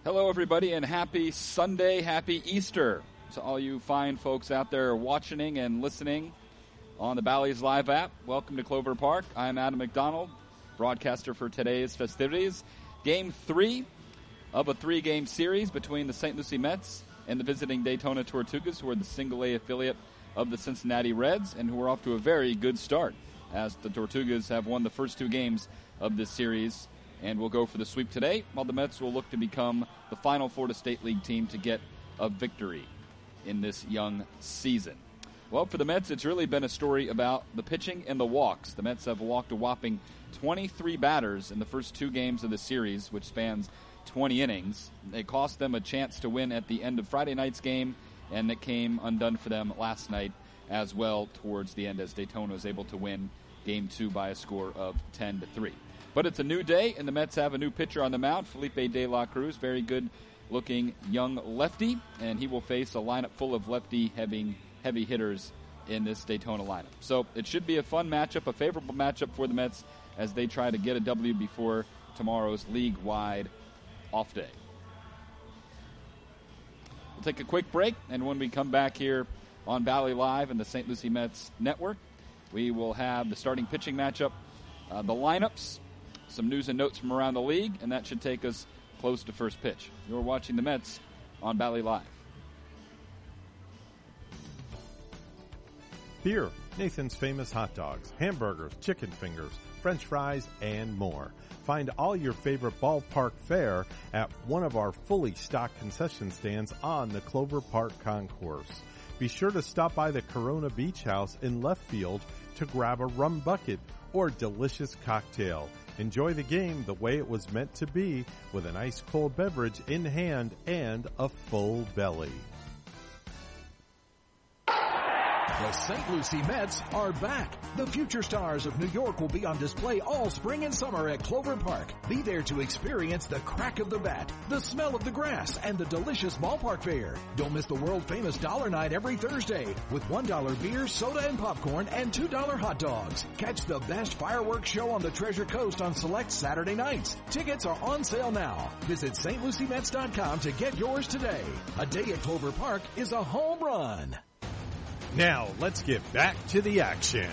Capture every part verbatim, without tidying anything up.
Hello, everybody, and happy Sunday, happy Easter to all you fine folks out there watching and listening on the Bally's Live app. Welcome to Clover Park. I'm Adam McDonald, broadcaster for today's festivities. Game three of a three-game series between the Saint Lucie Mets and the visiting Daytona Tortugas, who are the single-A affiliate of the Cincinnati Reds, and who are off to a very good start, as the Tortugas have won the first two games of this series and will go for the sweep today, while the Mets will look to become the final Florida State League team to get a victory in this young season. Well, for the Mets, it's really been a story about the pitching and the walks. The Mets have walked a whopping twenty-three batters in the first two games of the series, which spans twenty innings. It cost them a chance to win at the end of Friday night's game, and it came undone for them last night as well towards the end, as Daytona was able to win game two by a score of ten to three. But it's a new day, and the Mets have a new pitcher on the mound, Felipe De La Cruz, very good-looking young lefty, and he will face a lineup full of lefty-heavy heavy hitters in this Daytona lineup. So it should be a fun matchup, a favorable matchup for the Mets as they try to get a W before tomorrow's league-wide off day. We'll take a quick break, and when we come back here on Bally Live and the Saint Lucie Mets Network, we will have the starting pitching matchup, uh, the lineups, some news and notes from around the league, and that should take us close to first pitch. You're watching the Mets on Bally Live. Here, Nathan's Famous Hot Dogs, hamburgers, chicken fingers, French fries, and more. Find all your favorite ballpark fare at one of our fully stocked concession stands on the Clover Park Concourse. Be sure to stop by the Corona Beach House in left field to grab a rum bucket or delicious cocktail. Enjoy the game the way it was meant to be, with an ice cold beverage in hand and a full belly. The Saint Lucie Mets are back. The future stars of New York will be on display all spring and summer at Clover Park. Be there to experience the crack of the bat, the smell of the grass, and the delicious ballpark fare. Don't miss the world-famous Dollar Night every Thursday with one dollar beer, soda, and popcorn, and two dollar hot dogs. Catch the best fireworks show on the Treasure Coast on select Saturday nights. Tickets are on sale now. Visit St Lucie Mets dot com to get yours today. A day at Clover Park is a home run. Now, let's get back to the action.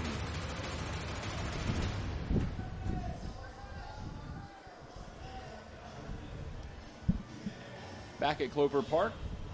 Back at Clover Park,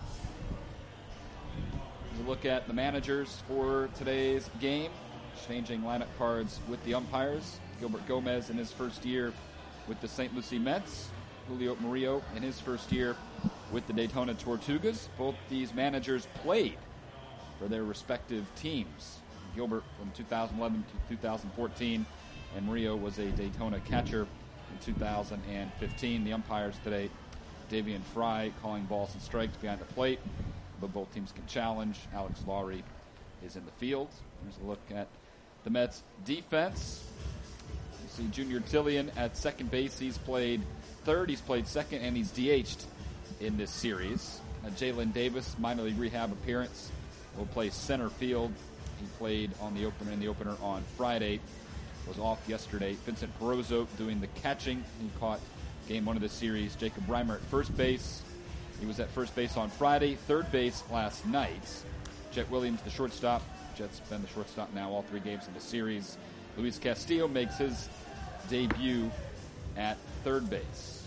we look at the managers for today's game, changing lineup cards with the umpires. Gilbert Gomez in his first year with the Saint Lucie Mets. Julio Murillo in his first year with the Daytona Tortugas. Both these managers played for their respective teams. Gilbert from two thousand eleven to two thousand fourteen, and Murillo was a Daytona catcher in two thousand fifteen. The umpires today, Davian Fry calling balls and strikes behind the plate, but both teams can challenge. Alex Lowry is in the field. Here's a look at the Mets' defense. You see Junior Tillian at second base. He's played third, he's played second, and he's D H'd in this series. Uh, Jalen Davis, minor league rehab appearance, will play center field. He played on the opener in the opener on Friday. Was off yesterday. Vincent Perozo doing the catching. He caught game one of the series. Jacob Reimer at first base. He was at first base on Friday. Third base last night. Jet Williams, the shortstop. Jet's been the shortstop now all three games of the series. Luis Castillo makes his debut at third base.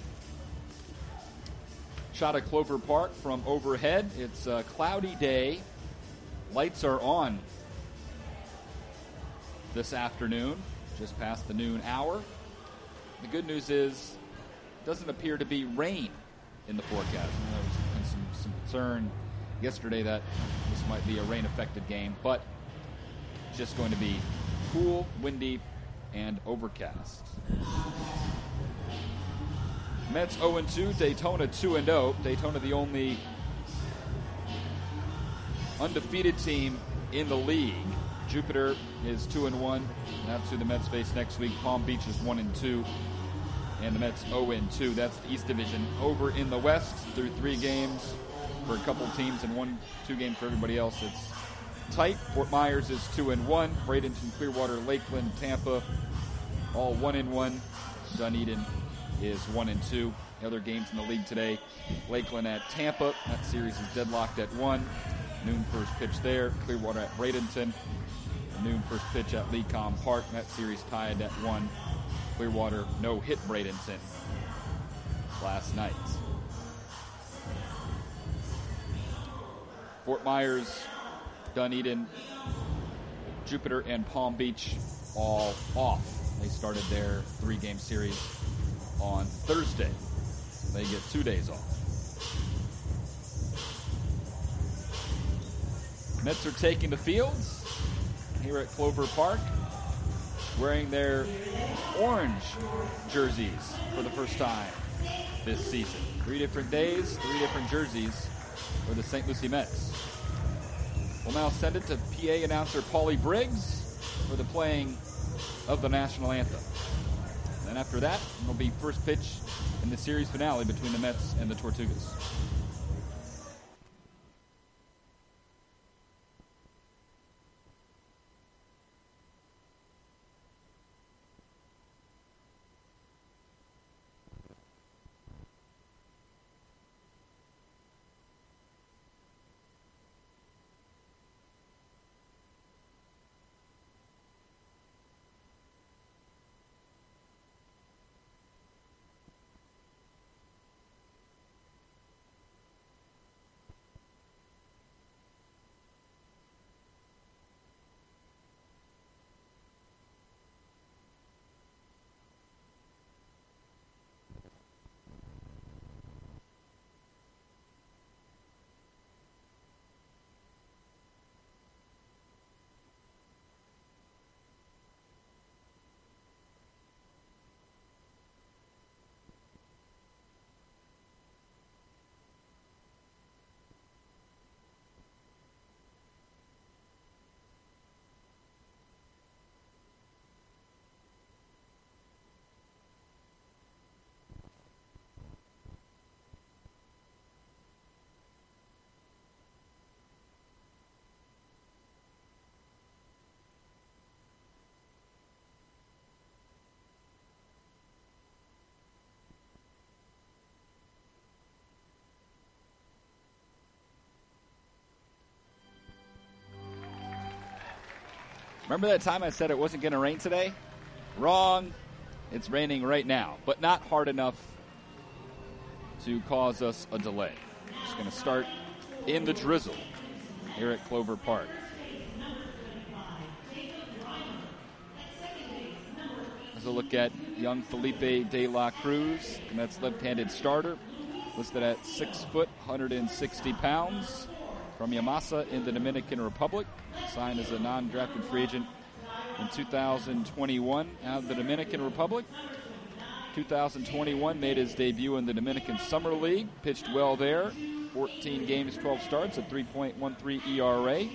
Shot at Clover Park from overhead. It's a cloudy day. Lights are on this afternoon, just past the noon hour. The good news is it doesn't appear to be rain in the forecast. There was some, some concern yesterday that this might be a rain-affected game, but it's just going to be cool, windy, and overcast. Mets oh and two, Daytona two and oh. Daytona the only undefeated team in the league. Jupiter is two and one. That's who the Mets face next week. Palm Beach is one and two, and the Mets oh and two. That's the East Division. Over in the West, through three games for a couple teams and one, two games for everybody else. It's tight. Fort Myers is two and one. Bradenton, Clearwater, Lakeland, Tampa, all one and one. Dunedin is one and two. The other games in the league today, Lakeland at Tampa. That series is deadlocked at one. Noon first pitch there. Clearwater at Bradenton. Noon first pitch at Lecom Park. That series tied at one. Clearwater no hit Bradenton last night. Fort Myers, Dunedin, Jupiter, and Palm Beach all off. They started their three-game series on Thursday. They get two days off. Mets are taking the fields here at Clover Park, wearing their orange jerseys for the first time this season. Three different days, three different jerseys for the Saint Lucie Mets. We'll now send it to P A announcer Paulie Briggs for the playing of the national anthem. And after that, it'll be first pitch in the series finale between the Mets and the Tortugas. Remember that time I said it wasn't going to rain today? Wrong. It's raining right now, but not hard enough to cause us a delay. It's going to start in the drizzle here at Clover Park. As a look at young Felipe De La Cruz, the Mets left-handed starter, listed at six foot, one hundred sixty pounds. From Yamasa in the Dominican Republic, signed as a non-drafted free agent in two thousand twenty-one out of the Dominican Republic. two thousand twenty-one made his debut in the Dominican Summer League, pitched well there, fourteen games, twelve starts, a three point one three E R A.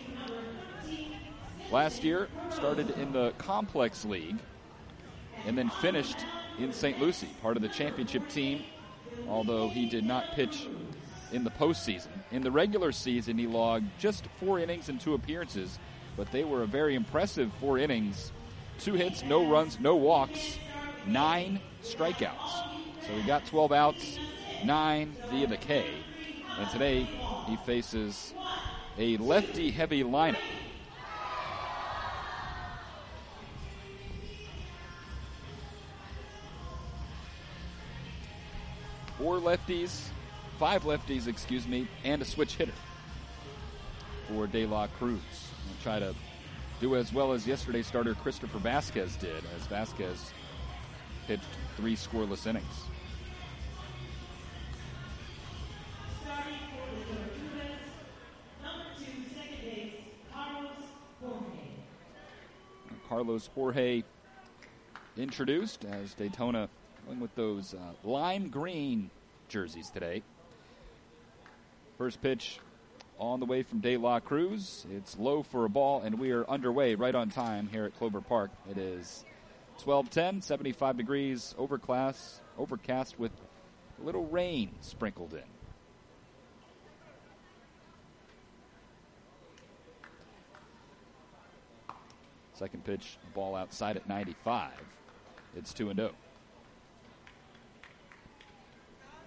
Last year, started in the Complex League and then finished in Saint Lucie, part of the championship team, although he did not pitch in the postseason. In the regular season, he logged just four innings and two appearances, but they were a very impressive four innings. Two hits, no runs, no walks, nine strikeouts. So he got twelve outs, nine via the K. And today, he faces a lefty-heavy lineup. Four lefties, five lefties, excuse me, and a switch hitter for De La Cruz. We'll try to do as well as yesterday's starter Christopher Vasquez did, as Vasquez pitched three scoreless innings. Carlos Jorge introduced as Daytona going with those uh, lime green jerseys today. First pitch on the way from De La Cruz. It's low for a ball, and we are underway right on time here at Clover Park. It is twelve ten, seventy-five degrees, overcast, overcast with a little rain sprinkled in. Second pitch, ball outside at ninety-five. It's two and oh.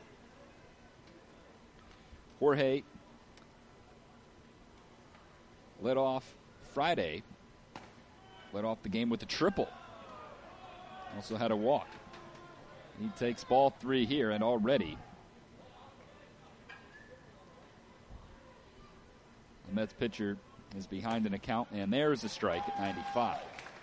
Jorge led off Friday, led off the game with a triple. Also had a walk. He takes ball three here, and already the Mets pitcher is behind an account, and there's a strike at ninety-five.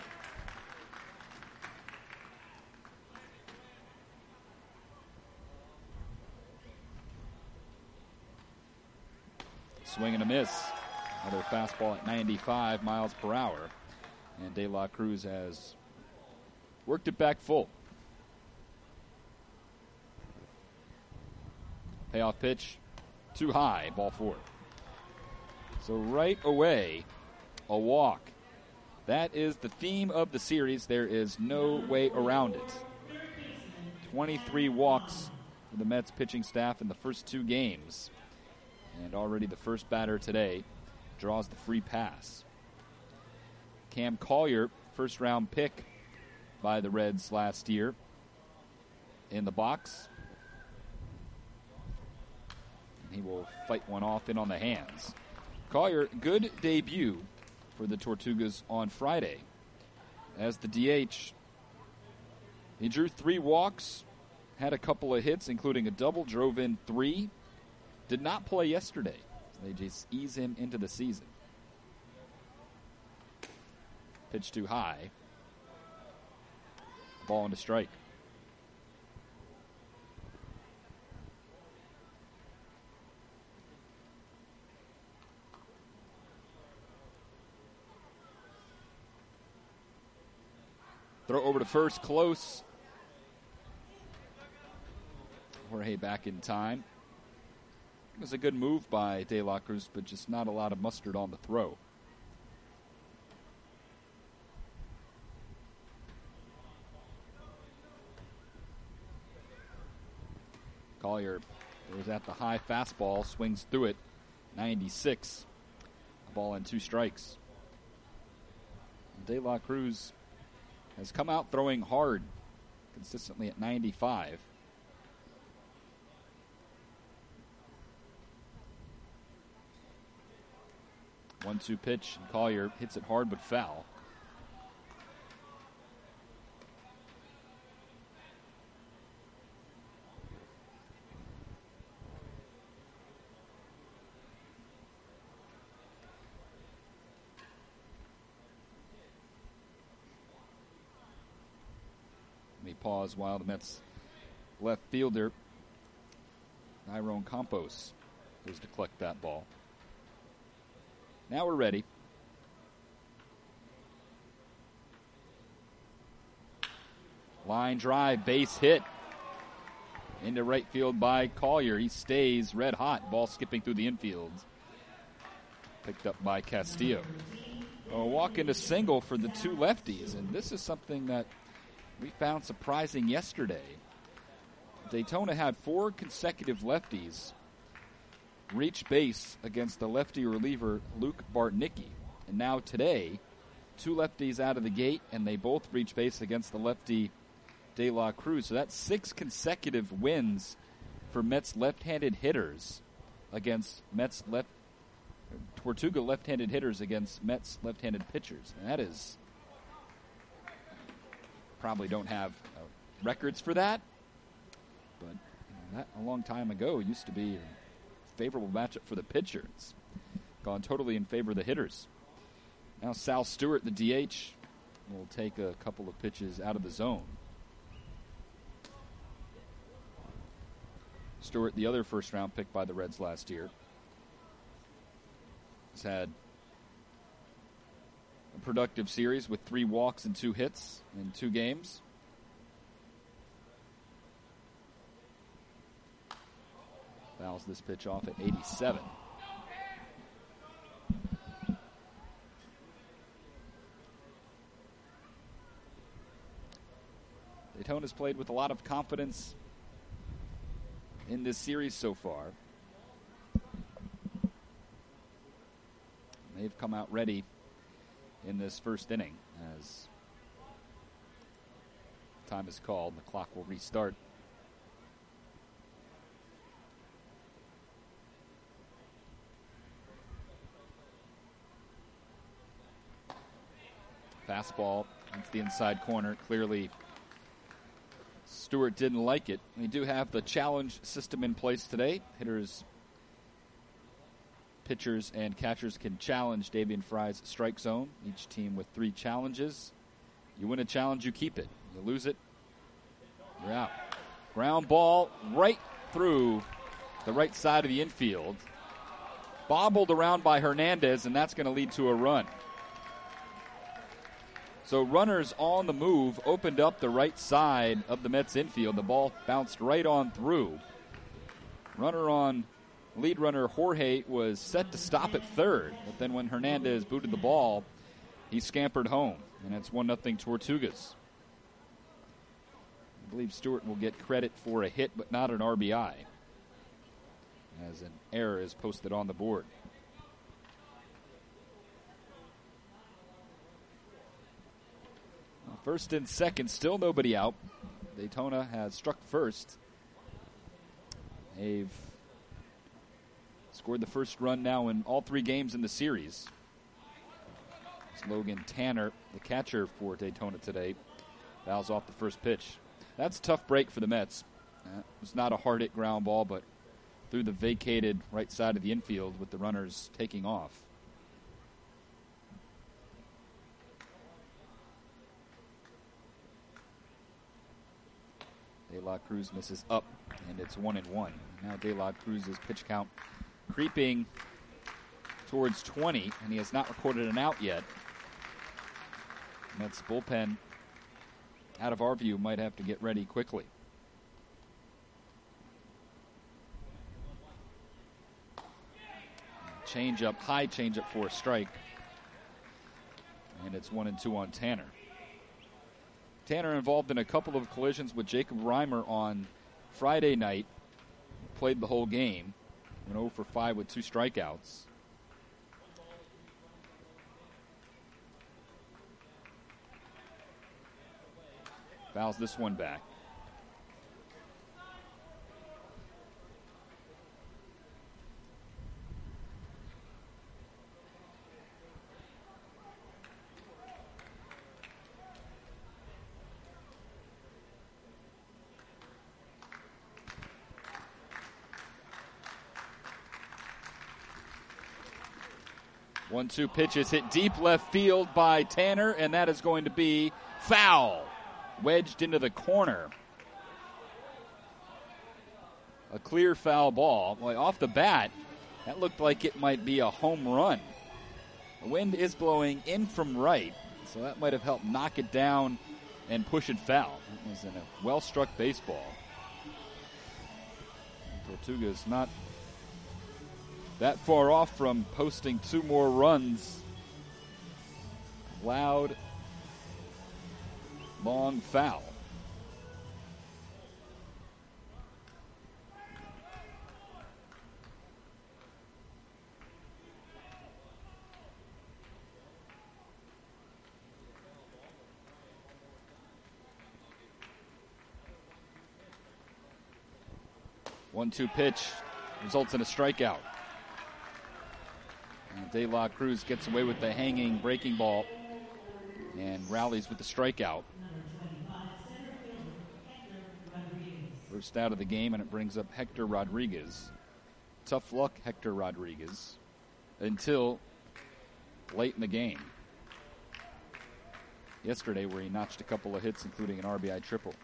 Swing and a miss. Another fastball at ninety-five miles per hour. And De La Cruz has worked it back full. Payoff pitch, too high, ball four. So right away, a walk. That is the theme of the series. There is no way around it. twenty-three walks for the Mets pitching staff in the first two games. And already the first batter today draws the free pass. Cam Collier, first round pick by the Reds last year, in the box. And he will fight one off in on the hands. Collier, good debut for the Tortugas on Friday. As the D H, he drew three walks, had a couple of hits, including a double, drove in three. Did not play yesterday. So they just ease him into the season. Pitch too high. Ball into strike. Throw over to first, close. Jorge back in time. It was a good move by De La Cruz, but just not a lot of mustard on the throw. Collier was at the high fastball, swings through it, ninety-six. A ball and two strikes. De La Cruz has come out throwing hard, consistently at ninety-five. one two pitch, and Collier hits it hard but foul. Let me pause while the Mets left fielder, Nairone Campos, goes to collect that ball. Now we're ready. Line drive, base hit. Into right field by Collier. He stays red hot. Ball skipping through the infield. Picked up by Castillo. A walk into single for the two lefties. And this is something that we found surprising yesterday. Daytona had four consecutive lefties reach base against the lefty reliever Luke Bartnicki. And now today, two lefties out of the gate, and they both reach base against the lefty De La Cruz. So that's six consecutive wins for Mets left-handed hitters against Mets left, Tortuga left-handed hitters against Mets left-handed pitchers. And that is, probably don't have uh, records for that, but you know, that a long time ago used to be favorable matchup for the pitcher. It's gone totally in favor of the hitters. Now Sal Stewart, the D H, will take a couple of pitches out of the zone. Stewart, the other first-round pick by the Reds last year, has had a productive series with three walks and two hits in two games. Fouls this pitch off at eighty-seven. Daytona's played with a lot of confidence in this series so far. They've come out ready in this first inning as time is called. The clock will restart. Fastball into the inside corner. Clearly, Stewart didn't like it. We do have the challenge system in place today. Hitters, pitchers, and catchers can challenge Davian Fry's strike zone. Each team with three challenges. You win a challenge, you keep it. You lose it, you're out. Ground ball right through the right side of the infield. Bobbled around by Hernandez, and that's going to lead to a run. So runners on the move opened up the right side of the Mets infield. The ball bounced right on through. Runner on, lead runner Jorge was set to stop at third, but then when Hernandez booted the ball, he scampered home, and it's one nothing Tortugas. I believe Stewart will get credit for a hit, but not an R B I, as an error is posted on the board. Well, first and second, still nobody out. Daytona has struck first. They've scored the first run now in all three games in the series. It's Logan Tanner, the catcher for Daytona today, fouls off the first pitch. That's a tough break for the Mets. Uh, it was not a hard hit ground ball, but through the vacated right side of the infield with the runners taking off. De La Cruz misses up, and it's one and one. Now De La Cruz's pitch count creeping towards twenty, and he has not recorded an out yet. Mets bullpen, out of our view, might have to get ready quickly. Change up, high change up for a strike. And it's one and two on Tanner. Tanner involved in a couple of collisions with Jacob Reimer on Friday night. Played the whole game. Went oh for five with two strikeouts. Fouls this one back. One two pitches hit deep left field by Tanner, and that is going to be foul. Wedged into the corner. A clear foul ball. Boy, off the bat, that looked like it might be a home run. The wind is blowing in from right, so that might have helped knock it down and push it foul. It was in a well-struck baseball. Tortuga's not that far off from posting two more runs. Loud, long foul. one two pitch results in a strikeout. And De La Cruz gets away with the hanging breaking ball and rallies with the strikeout. First out of the game, and it brings up Hector Rodriguez. Tough luck, Hector Rodriguez, until late in the game. Yesterday, where he notched a couple of hits, including an R B I triple.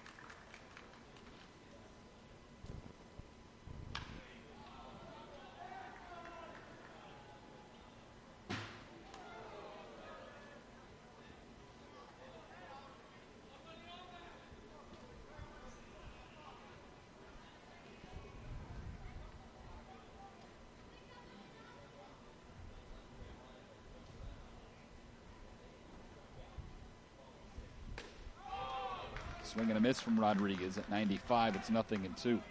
Swing and a miss from Rodriguez at ninety-five. It's nothing and two.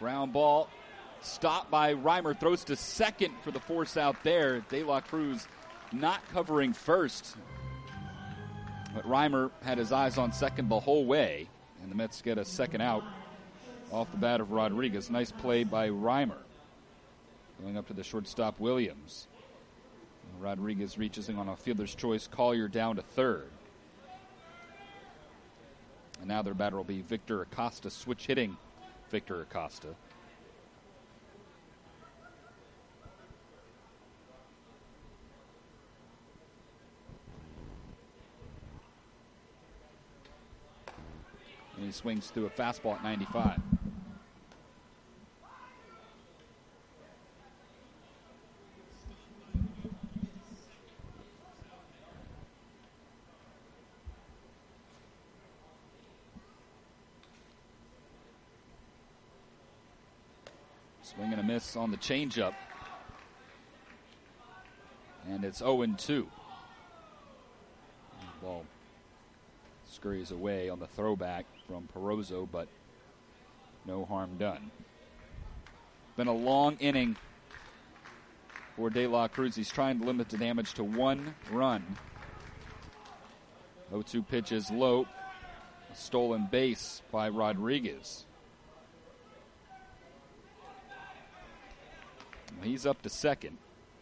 Ground ball stopped by Reimer. Throws to second for the force out there. De La Cruz not covering first. But Reimer had his eyes on second the whole way. And the Mets get a second out off the bat of Rodriguez. Nice play by Reimer. Going up to the shortstop, Williams. Rodriguez reaches in on a fielder's choice. Collier down to third. And now their batter will be Victor Acosta, switch hitting Victor Acosta. And he swings through a fastball at ninety-five. Swing and a miss on the changeup. And it's oh and two. Ball scurries away on the throwback from Perozo, but no harm done. Been a long inning for De La Cruz. He's trying to limit the damage to one run. oh two pitch is low. A stolen base by Rodriguez. He's up to second.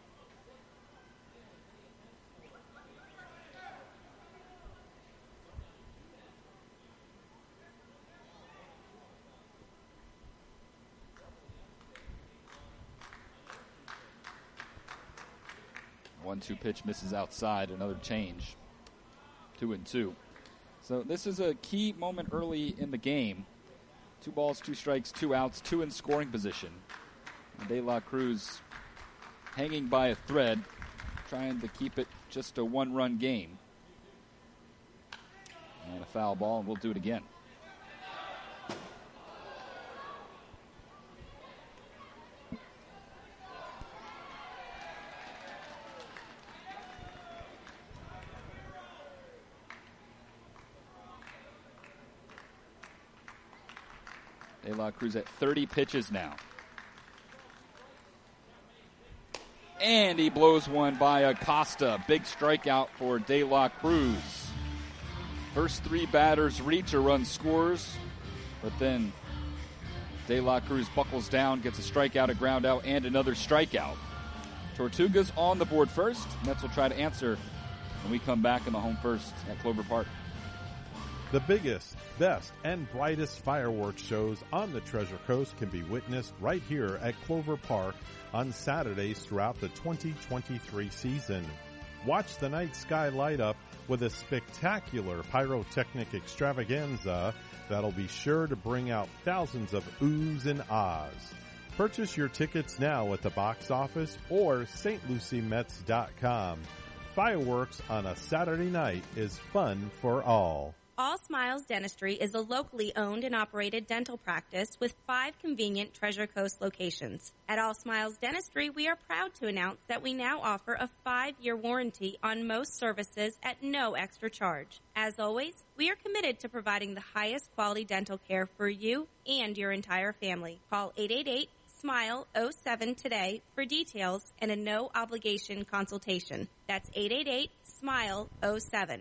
one two pitch misses outside. Another change. Two and two. So this is a key moment early in the game. Two balls, two strikes, two outs, two in scoring position. De La Cruz hanging by a thread, trying to keep it just a one-run game. And a foul ball, and we'll do it again. De La Cruz at thirty pitches now. And he blows one by Acosta. Big strikeout for De La Cruz. First three batters reach, a run scores. But then De La Cruz buckles down, gets a strikeout, a ground out, and another strikeout. Tortugas on the board first. Mets will try to answer when we come back in the home first at Clover Park. The biggest, best, and brightest fireworks shows on the Treasure Coast can be witnessed right here at Clover Park on Saturdays throughout the twenty twenty-three season. Watch the night sky light up with a spectacular pyrotechnic extravaganza that'll be sure to bring out thousands of oohs and ahs. Purchase your tickets now at the box office or S T Lucie Mets dot com. Fireworks on a Saturday night is fun for all. All Smiles Dentistry is a locally owned and operated dental practice with five convenient Treasure Coast locations. At All Smiles Dentistry, we are proud to announce that we now offer a five-year warranty on most services at no extra charge. As always, we are committed to providing the highest quality dental care for you and your entire family. Call eight eight eight, S M I L E, oh seven today for details and a no-obligation consultation. That's eight eight eight, S M I L E, oh seven.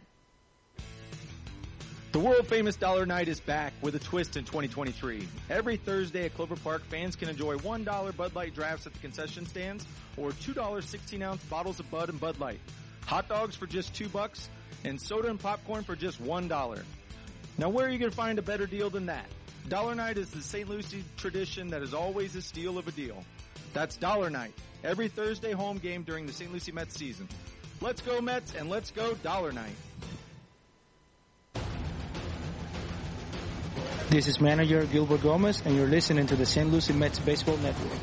The world-famous Dollar Night is back with a twist in twenty twenty-three. Every Thursday at Clover Park, fans can enjoy one dollar Bud Light drafts at the concession stands or two dollars sixteen-ounce bottles of Bud and Bud Light. Hot dogs for just two bucks and soda and popcorn for just one dollar. Now, where are you going to find a better deal than that? Dollar Night is the Saint Lucie tradition that is always a steal of a deal. That's Dollar Night, every Thursday home game during the Saint Lucie Mets season. Let's go Mets and let's go Dollar Night. This is manager Gilbert Gomez, and you're listening to the Saint Lucie Mets Baseball Network.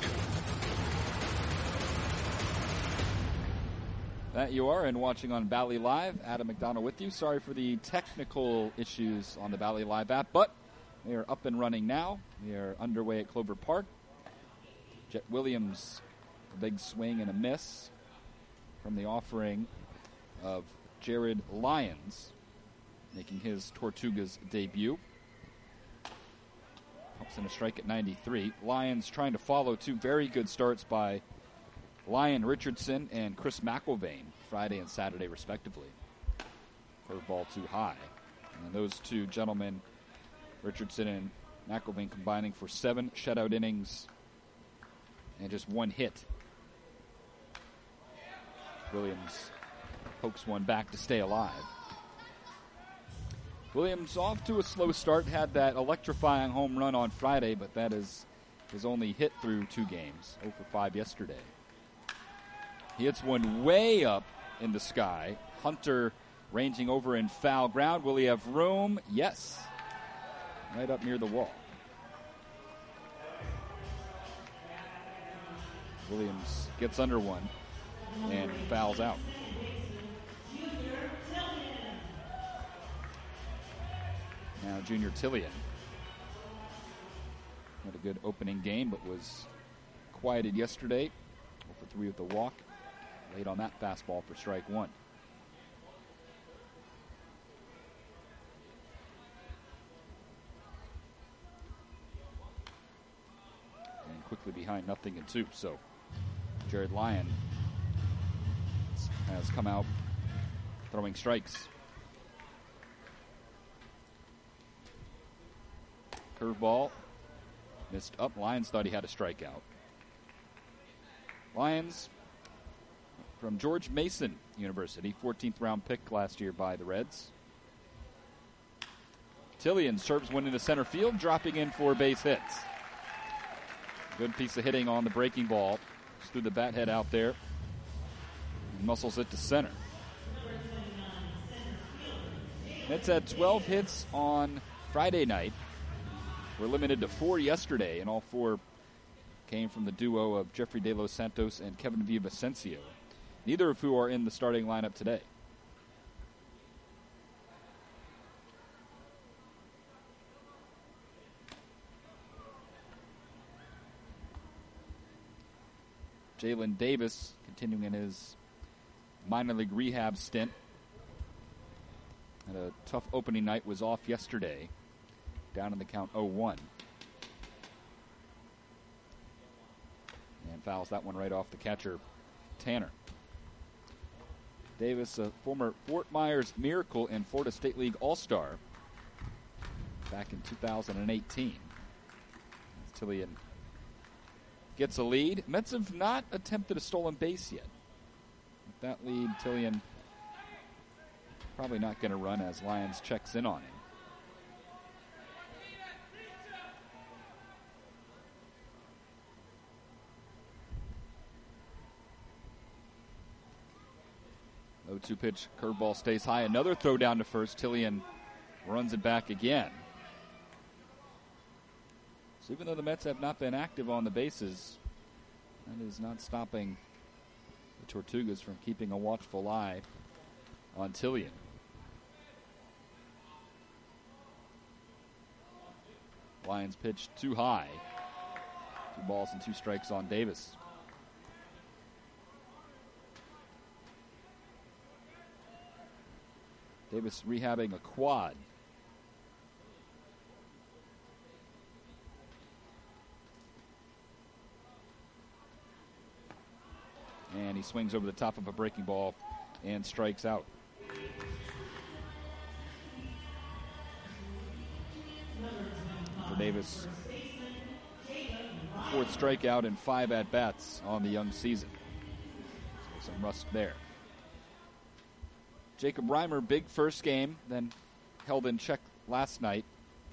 That you are, and watching on Bally Live, Adam McDonald with you. Sorry for the technical issues on the Bally Live app, but they are up and running now. We are underway at Clover Park. Jet Williams, a big swing and a miss from the offering of Jared Lyons, making his Tortugas debut. walks and a strike at ninety-three. Lions trying to follow two very good starts by Lyon Richardson and Chris McIlvaine, Friday and Saturday respectively. Curveball too high. And those two gentlemen, Richardson and McIlvaine, combining for seven shutout innings and just one hit. Williams pokes one back to stay alive. Williams off to a slow start, had that electrifying home run on Friday, but that is his only hit through two games, oh for five yesterday. He hits one way up in the sky. Hunter ranging over in foul ground. Will he have room? Yes. Right up near the wall. Williams gets under one and fouls out. Now Junior Tillian had a good opening game, but was quieted yesterday. oh for three with the walk. Late on that fastball for strike one. And quickly behind nothing and two. So Jared Lyon has come out throwing strikes. Curveball missed up. Lions thought he had a strikeout. Lions from George Mason University, fourteenth round pick last year by the Reds. Tillian serves one into center field, dropping in for base hits. Good piece of hitting on the breaking ball. Just threw the bat head out there and muscles it to center. Mets had twelve hits on Friday night. We're limited to four yesterday, and all four came from the duo of Jeffrey De Los Santos and Kevin Villavicencio, neither of who are in the starting lineup today. Jalen Davis continuing in his minor league rehab stint. Had a tough opening night, was off yesterday. Down in the count oh one. And fouls that one right off the catcher, Tanner. Davis, a former Fort Myers Miracle and Florida State League All-Star back in two thousand eighteen. As Tillian gets a lead. Mets have not attempted a stolen base yet. With that lead, Tillian probably not going to run as Lions checks in on him. oh two pitch, curveball stays high. Another throw down to first. Tillian runs it back again. So even though the Mets have not been active on the bases, that is not stopping the Tortugas from keeping a watchful eye on Tillian. Lions pitch too high. Two balls and two strikes on Davis. Davis rehabbing a quad. And he swings over the top of a breaking ball and strikes out. For Davis, fourth strikeout and five at-bats on the young season. So some rust there. Jacob Reimer, big first game, then held in check last night.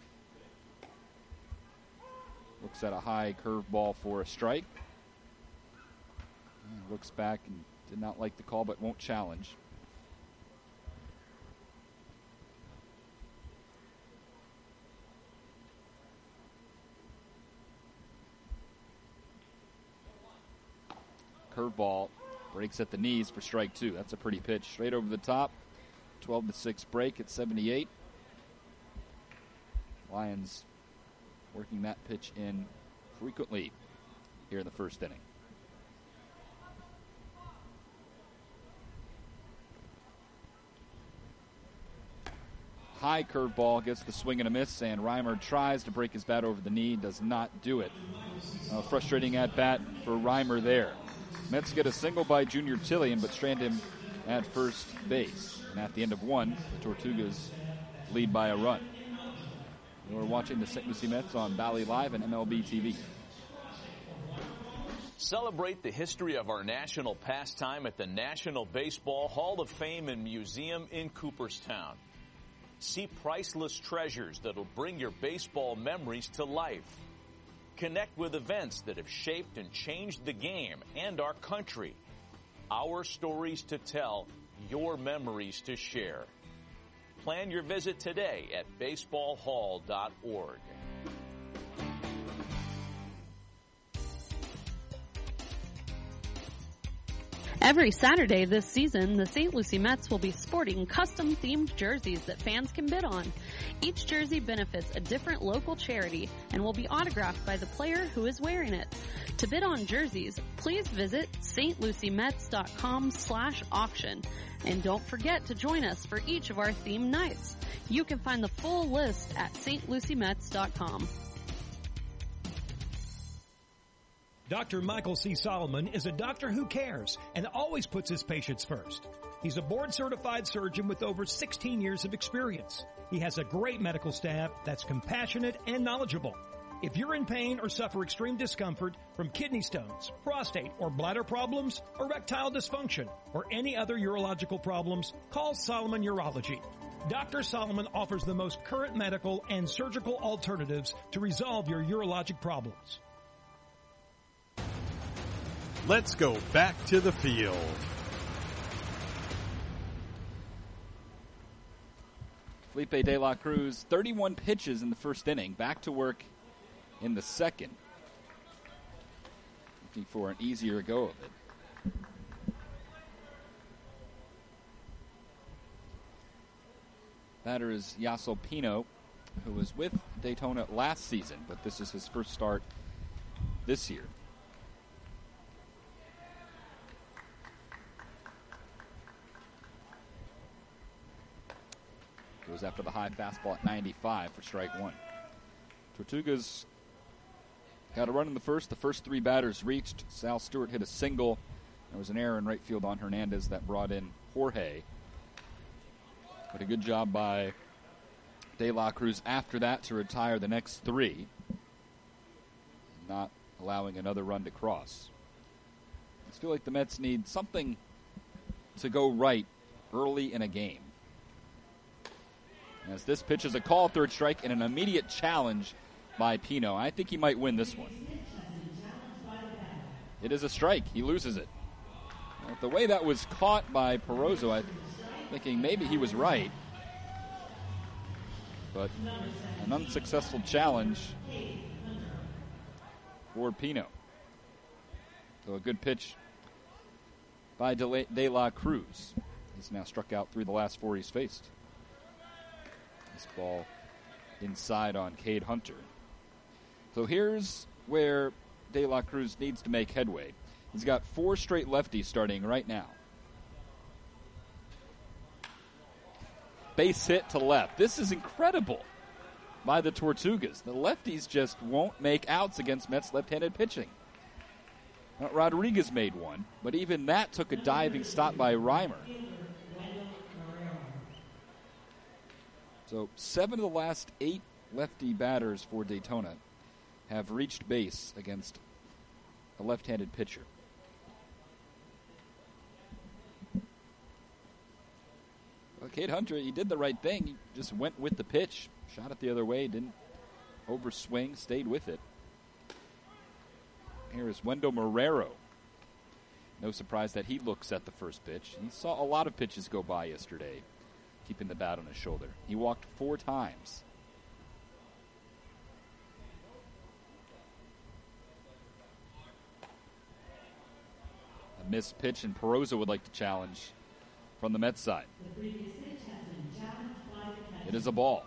Looks at a high curveball for a strike. And looks back and did not like the call, but won't challenge. Curveball breaks at the knees for strike two. That's a pretty pitch. Straight over the top. twelve to six break at seventy-eight. Lions working that pitch in frequently here in the first inning. high curveball, gets the swing and a miss, and Reimer tries to break his bat over the knee, does not do it. Uh, frustrating at bat for Reimer there. Mets get a single by Junior Tillian, but strand him at first base. And at the end of one, the Tortugas lead by a run. You're watching the Saint Lucie Mets on Valley Live and M L B T V. Celebrate the history of our national pastime at the National Baseball Hall of Fame and Museum in Cooperstown. See priceless treasures that'll bring your baseball memories to life. Connect with events that have shaped and changed the game and our country. Our stories to tell, your memories to share. Plan your visit today at baseball hall dot org. Every Saturday this season, the Saint Lucie Mets will be sporting custom-themed jerseys that fans can bid on. Each jersey benefits a different local charity and will be autographed by the player who is wearing it. To bid on jerseys, please visit st lucie mets dot com slash auction. And don't forget to join us for each of our themed nights. You can find the full list at st lucie mets dot com. Doctor Michael C. Solomon is a doctor who cares and always puts his patients first. He's a board-certified surgeon with over sixteen years of experience. He has a great medical staff that's compassionate and knowledgeable. If you're in pain or suffer extreme discomfort from kidney stones, prostate or bladder problems, erectile dysfunction, or any other urological problems, call Solomon Urology. Doctor Solomon offers the most current medical and surgical alternatives to resolve your urologic problems. Let's go back to the field. Felipe De La Cruz, thirty-one pitches in the first inning, back to work in the second. Looking for an easier go of it. Batter is Yasel Pino, who was with Daytona last season, but this is his first start this year. Goes after the high fastball at ninety-five for strike one. Tortugas got a run in the first. The first three batters reached. Sal Stewart hit a single. There was an error in right field on Hernandez that brought in Jorge. But a good job by De La Cruz after that to retire the next three, not allowing another run to cross. I just feel like the Mets need something to go right early in a game. As this pitch is a call, third strike, and an immediate challenge by Pino. I think he might win this one. It is a strike. He loses it. Well, the way that was caught by Perozo, I'm thinking maybe he was right. But an unsuccessful challenge for Pino. So a good pitch by De La Cruz. He's now struck out through the last four he's faced. This ball inside on Cade Hunter. So here's where De La Cruz needs to make headway. He's got four straight lefties starting right now. Base hit to left. This is incredible by the Tortugas. The lefties just won't make outs against Mets left-handed pitching. Now, Rodriguez made one, but even that took a diving stop by Reimer. So seven of the last eight lefty batters for Daytona have reached base against a left-handed pitcher. Well, Cade Hunter, he did the right thing. He just went with the pitch, shot it the other way, didn't overswing, stayed with it. Here is Wendell Marrero. No surprise that he looks at the first pitch. He saw a lot of pitches go by yesterday, keeping the bat on his shoulder. He walked four times. A missed pitch, and Perozo would like to challenge from the Mets side. It is a ball.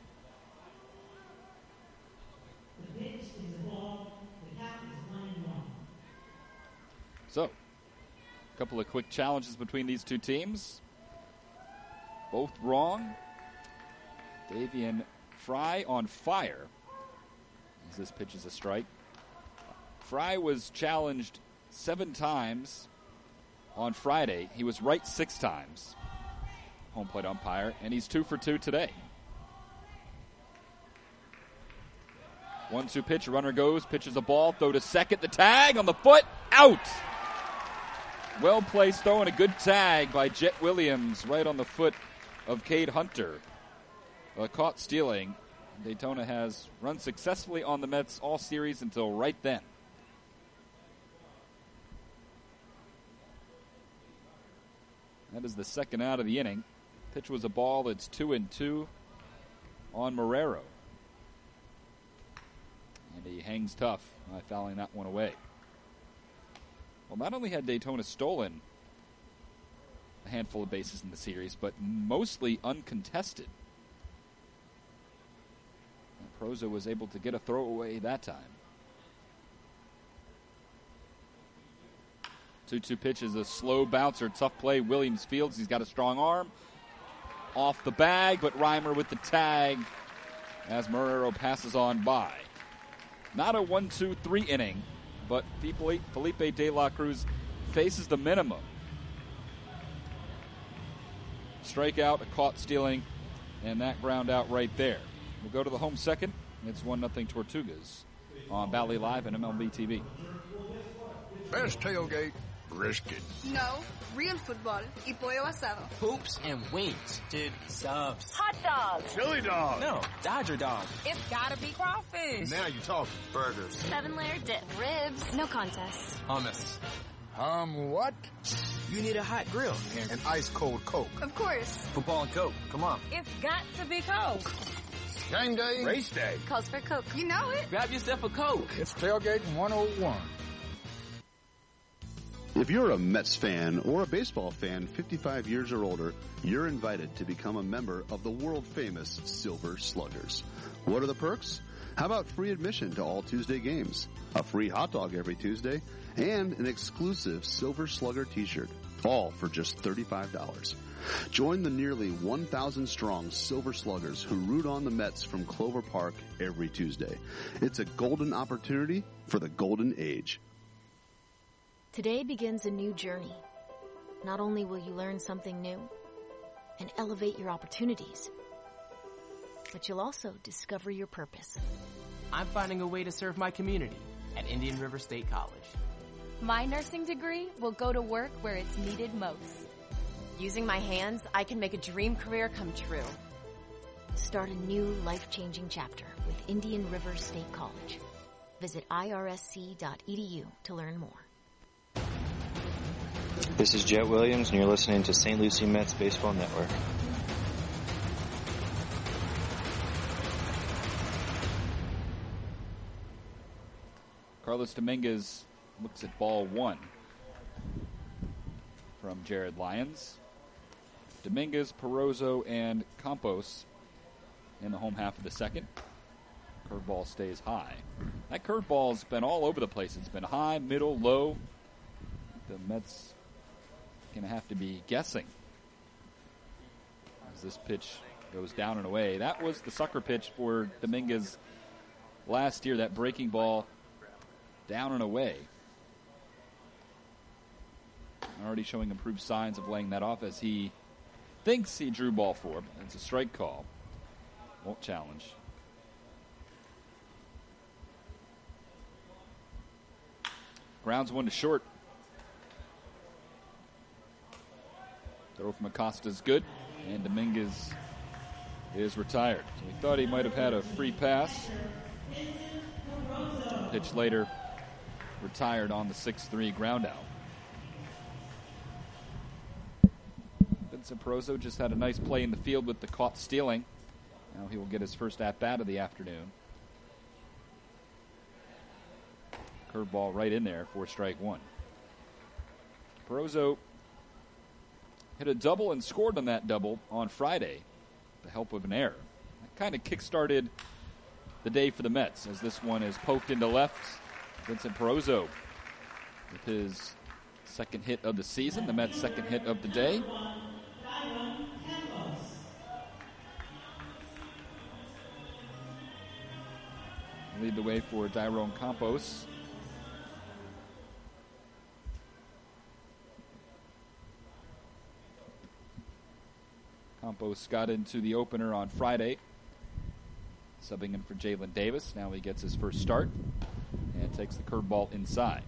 So, a couple of quick challenges between these two teams. Both wrong. Davian Fry on fire, as this pitch is a strike. Fry was challenged seven times on Friday. He was right six times, home plate umpire, and he's two for two today. one two pitch, runner goes, pitches a ball, throw to second, the tag on the foot, out! Well-placed throw and a good tag by Jet Williams right on the foot of Cade Hunter. Uh, caught stealing. Daytona has run successfully on the Mets all series until right then. That is the second out of the inning. Pitch was a ball that's two and two on Marrero. And he hangs tough by fouling that one away. Well, not only had Daytona stolen a handful of bases in the series, but mostly uncontested. And Proza was able to get a throwaway that time. two two pitch is a slow bouncer, tough play. Williams fields, he's got a strong arm. Off the bag, but Reimer with the tag as Marrero passes on by. Not a one two three inning, but Felipe De La Cruz faces the minimum. Strikeout, a caught stealing, and that ground out right there. We'll go to the home second. It's one nothing Tortugas on Valley Live and M L B T V. Best tailgate, brisket. No, real football y pollo asado. Hoops and wings. Dude, subs. Hot dogs. Chili dog. No, Dodger dog. It's gotta be crawfish. Now you're talking. Burgers. Seven-layer dip. Ribs. No contest. Hummus. Um, what? You need a hot grill. An ice-cold Coke. Of course. Football and Coke. Come on. It's got to be Coke. Game day. Race day. Calls for Coke. You know it. Grab yourself a Coke. It's Tailgate one oh one. If you're a Mets fan or a baseball fan fifty-five years or older, you're invited to become a member of the world-famous Silver Sluggers. What are the perks? How about free admission to all Tuesday games, a free hot dog every Tuesday, and an exclusive Silver Slugger t-shirt, all for just thirty-five dollars. Join the nearly one thousand strong Silver Sluggers who root on the Mets from Clover Park every Tuesday. It's a golden opportunity for the golden age. Today begins a new journey. Not only will you learn something new and elevate your opportunities, but you'll also discover your purpose. I'm finding a way to serve my community at Indian River State College. My nursing degree will go to work where it's needed most. Using my hands, I can make a dream career come true. Start a new life-changing chapter with Indian River State College. Visit I R S C dot E D U to learn more. This is Jet Williams, and you're listening to Saint Lucie Mets Baseball Network. Carlos Dominguez looks at ball one from Jared Lyons. Dominguez, Porozo, and Campos in the home half of the second. Curveball stays high. That curveball's been all over the place. It's been high, middle, low. The Mets going to have to be guessing as this pitch goes down and away. That was the sucker pitch for Dominguez last year, that breaking ball down and away. Already showing improved signs of laying that off as he thinks he drew ball four. But it's a strike call. Won't challenge. Grounds one to short. Throw from Acosta is good, and Dominguez is retired. So we thought he might have had a free pass. Pitch later, retired on the six three ground out. Vincent Porozo just had a nice play in the field with the caught stealing. Now he will get his first at-bat of the afternoon. Curveball right in there for strike one. Porozo hit a double and scored on that double on Friday with the help of an error. That kind of kick-started the day for the Mets as this one is poked into left. Vincent Porozo with his second hit of the season, the Mets' second hit of the day. lead the way for Dyrone Campos. Campos got into the opener on Friday, subbing in for Jalen Davis. Now he gets his first start and takes the curveball inside.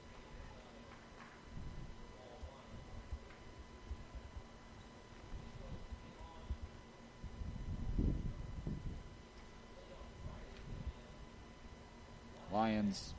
Lions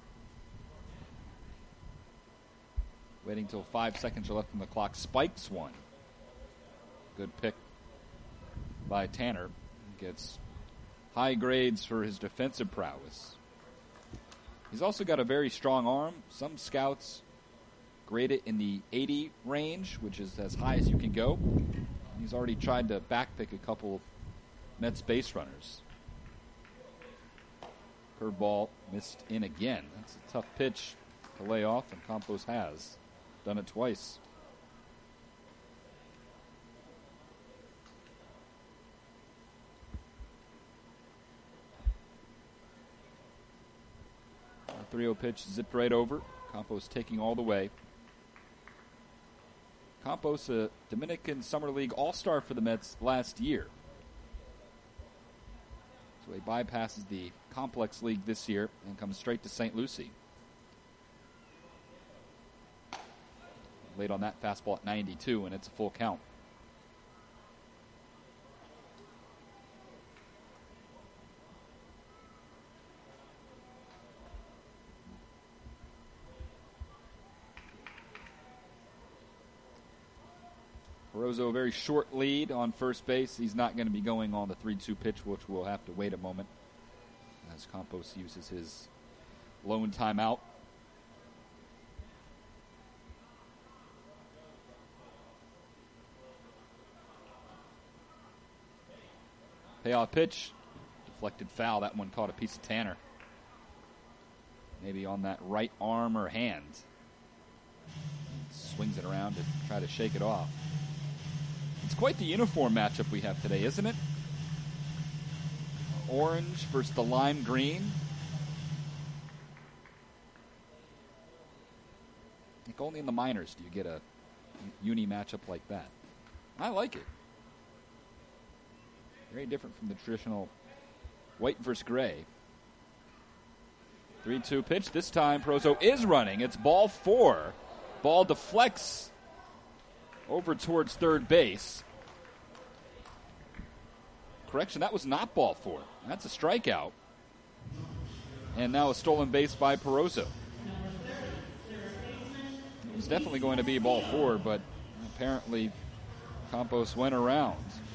waiting till five seconds are left on the clock. Spikes one. Good pick by Tanner. He gets high grades for his defensive prowess. He's also got a very strong arm. Some scouts grade it in the eighty range, which is as high as you can go. He's already tried to backpick a couple of Mets base runners. Curveball missed in again. That's a tough pitch to lay off, and Campos has done it twice. three oh pitch zipped right over. Campos taking all the way. Campos, a Dominican Summer League All-Star for the Mets last year. So he bypasses the Complex League this year and comes straight to Saint Lucie. Late on that fastball at ninety-two, and it's a full count. Porozo, a very short lead on first base. He's not going to be going on the three two pitch, which we'll have to wait a moment as Campos uses his lone timeout. Payoff pitch. Deflected foul. That one caught a piece of Tanner. Maybe on that right arm or hand. Swings it around to try to shake it off. It's quite the uniform matchup we have today, isn't it? Orange versus the lime green. I think only in the minors do you get a uni matchup like that. I like it. Very different from the traditional white versus gray. three two pitch. This time Porozo is running. It's ball four. Ball deflects over towards third base. Correction, that was not ball four. That's a strikeout. And now a stolen base by Porozo. It was definitely going to be ball four, but apparently Campos went around.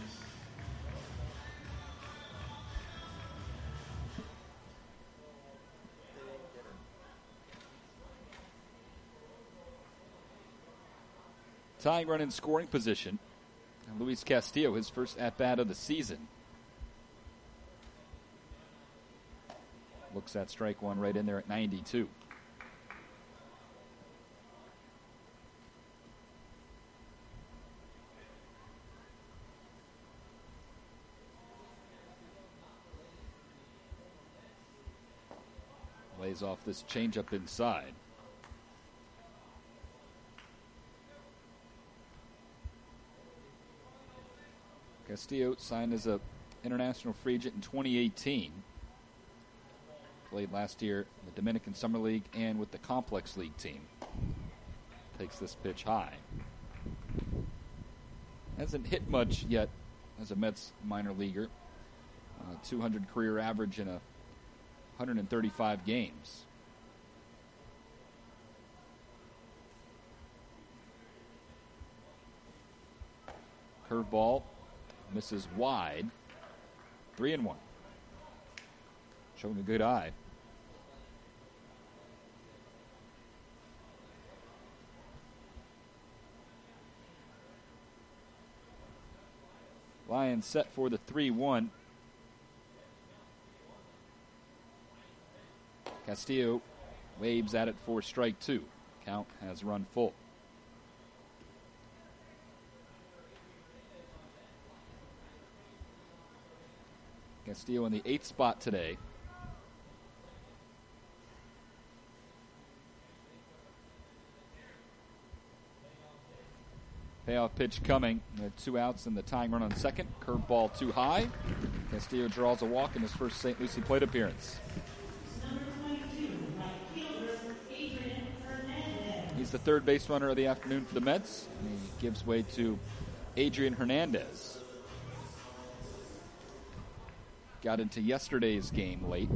Tying run in scoring position. And Luis Castillo, his first at-bat of the season. Looks at strike one right in there at ninety-two. Lays off this changeup inside. Castillo signed as an international free agent in twenty eighteen. Played last year in the Dominican Summer League and with the Complex League team. Takes this pitch high. Hasn't hit much yet as a Mets minor leaguer. Uh, two hundred career average in a one hundred thirty-five games. Curveball. Misses wide. Three and one. Showing a good eye. Lions set for the three one. Castillo waves at it for strike two. Count has run full. Castillo in the eighth spot today. Payoff pitch coming. Two outs and the tying run on second. Curveball too high. Castillo draws a walk in his first Saint Lucie plate appearance. He's the third base runner of the afternoon for the Mets. And he gives way to Adrian Hernandez. Got into yesterday's game late.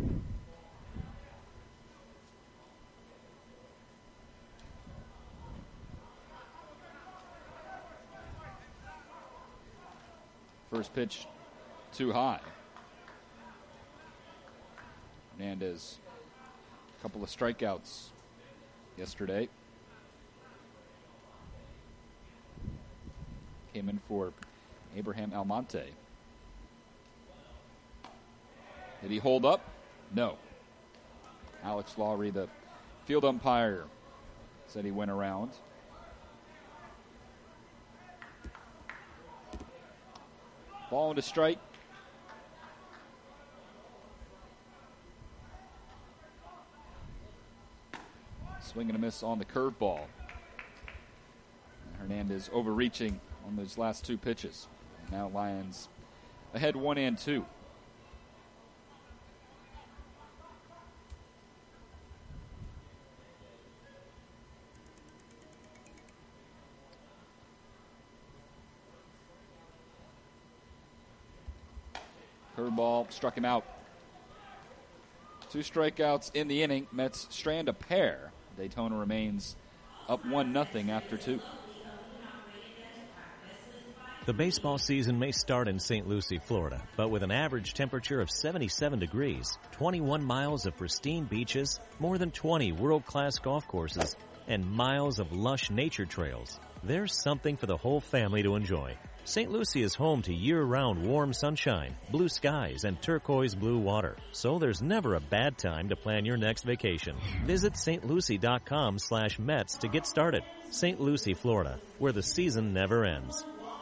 First pitch too high. Hernandez, a couple of strikeouts yesterday. Came in for Abraham Almonte. Did he hold up? No. Alex Lowry, the field umpire, said he went around. Ball into strike. Swing and a miss on the curveball. Hernandez overreaching on those last two pitches. Now Lions ahead one and two. Curveball struck him out. Two strikeouts in the inning. Mets strand a pair. Daytona remains up one nothing after two. The baseball season may start in Saint Lucie, Florida, but with an average temperature of seventy-seven degrees, twenty-one miles of pristine beaches, more than twenty world-class golf courses, and miles of lush nature trails, there's something for the whole family to enjoy. Saint Lucie is home to year-round warm sunshine, blue skies, and turquoise blue water, so there's never a bad time to plan your next vacation. Visit stlucie.com slash Mets to get started. Saint Lucie, Florida, where the season never ends.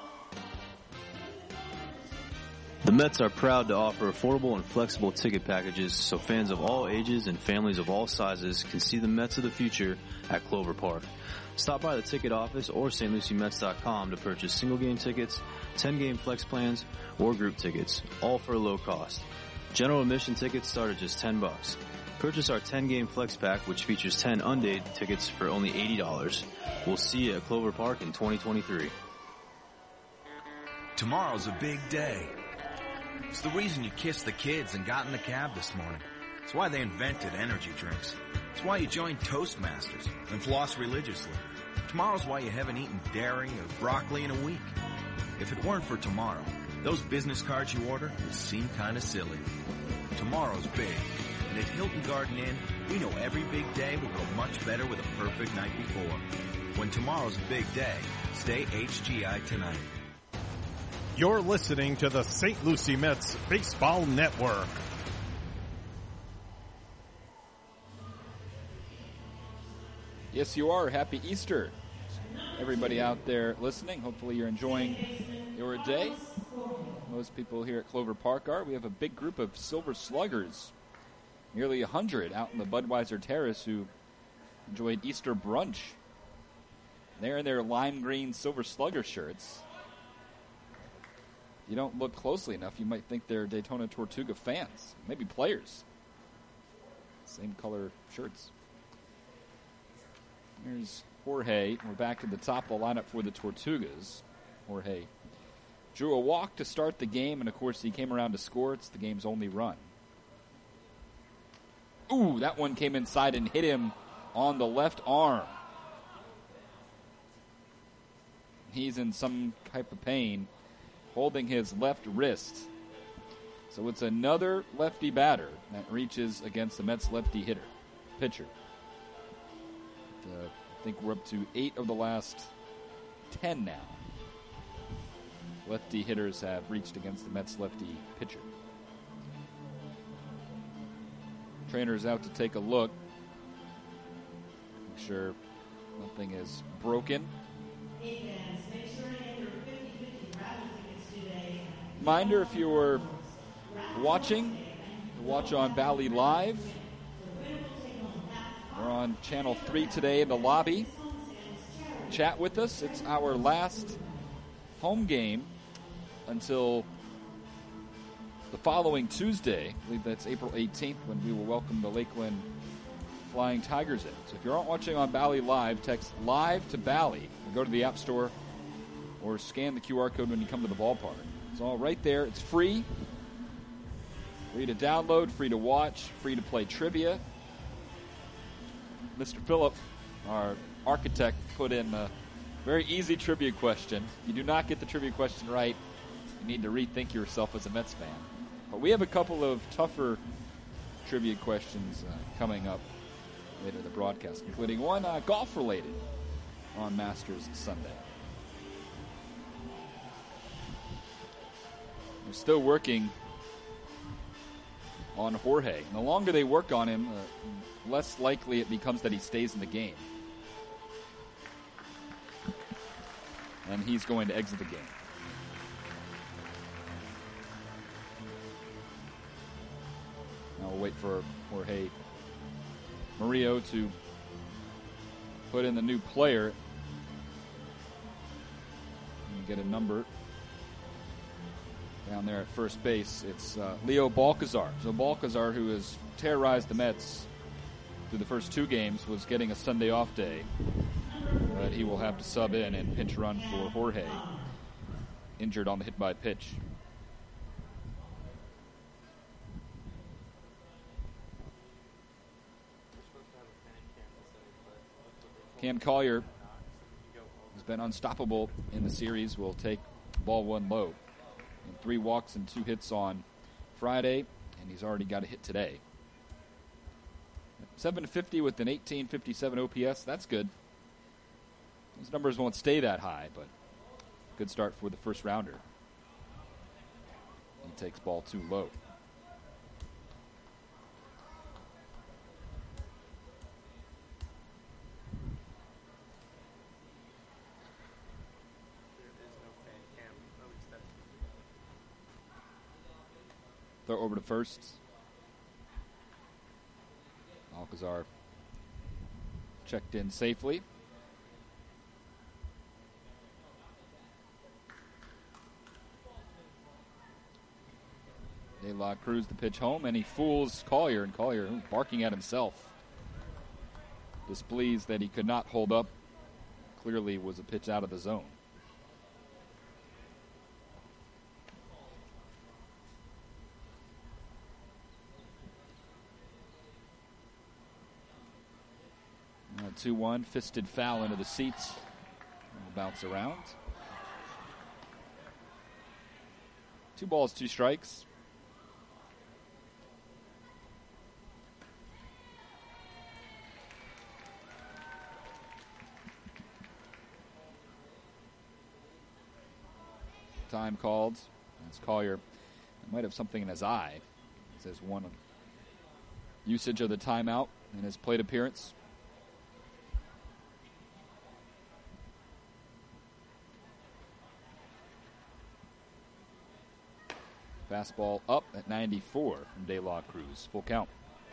The Mets are proud to offer affordable and flexible ticket packages so fans of all ages and families of all sizes can see the Mets of the future at Clover Park. Stop by the ticket office or St Lucie Mets dot com to purchase single-game tickets, ten-game flex plans, or group tickets, all for a low cost. General admission tickets start at just ten bucks. Purchase our ten-game flex pack, which features ten undated tickets for only eighty dollars. We'll see you at Clover Park in twenty twenty-three. Tomorrow's a big day. It's the reason you kissed the kids and got in the cab this morning. It's why they invented energy drinks. It's why you joined Toastmasters and floss religiously. Tomorrow's why you haven't eaten dairy or broccoli in a week. If it weren't for tomorrow, those business cards you order would seem kind of silly. Tomorrow's big, and at Hilton Garden Inn, we know every big day will go much better with a perfect night before. When tomorrow's a big day, stay H G I tonight. You're listening to the Saint Lucie Mets Baseball Network. Yes, you are. Happy Easter. Everybody out there listening, hopefully you're enjoying your day. Most people here at Clover Park are. We have a big group of Silver Sluggers, nearly one hundred out in the Budweiser Terrace, who enjoyed Easter brunch. They're in their lime green Silver Slugger shirts. You don't look closely enough, you might think they're Daytona Tortuga fans, maybe players. Same color shirts. Here's Jorge. We're back to the top of the lineup for the Tortugas. Jorge drew a walk to start the game, and of course he came around to score. It's the game's only run. Ooh, that one came inside and hit him on the left arm. He's in some type of pain, holding his left wrist. So it's another lefty batter that reaches against the Mets lefty hitter, pitcher. Uh, I think we're up to eight of the last ten now. Lefty hitters have reached against the Mets lefty pitcher. Trainer's out to take a look. Make sure nothing is broken. Reminder, if you were watching, watch on Bally Live. We're on Channel three today in the lobby. chat with us. It's our last home game until the following Tuesday. I believe that's April eighteenth when we will welcome the Lakeland Flying Tigers in. So if you're not watching on Bally Live, text live to Bally or go to the App Store or scan the Q R code when you come to the ballpark. It's all right there. It's free. Free to download, free to watch, free to play trivia. Mister Phillip, our architect, put in a very easy trivia question. If you do not get the trivia question right, you need to rethink yourself as a Mets fan. But we have a couple of tougher trivia questions uh, coming up later in the broadcast, including one uh, golf-related on Masters Sunday. We're still working on Jorge. And the longer they work on him, uh, less likely it becomes that he stays in the game. And he's going to exit the game. Now we'll wait for Jorge Murillo to put in the new player and get a number down there at first base. It's uh, Leo Balcazar. So Balcazar, who has terrorized the Mets through the first two games, was getting a Sunday off day. But he will have to sub in and pinch run for Jorge, injured on the hit by pitch. Cam Collier has been unstoppable in the series. Will take ball one low. And three walks and two hits on Friday, and he's already got a hit today. seven fifty with an eighteen fifty-seven O P S. That's good. Those numbers won't stay that high, but good start for the first rounder. He takes ball too low. Throw over to first. Alcazar checked in safely. De La Cruz the pitch home, and he fools Collier, and Collier barking at himself. Displeased that he could not hold up. Clearly was a pitch out of the zone. two one, fisted foul into the seats. Will bounce around. Two balls, two strikes. Time called. That's Collier. Might have something in his eye. It says one usage of the timeout in his plate appearance. Fastball up at ninety-four from De La Cruz. Full count.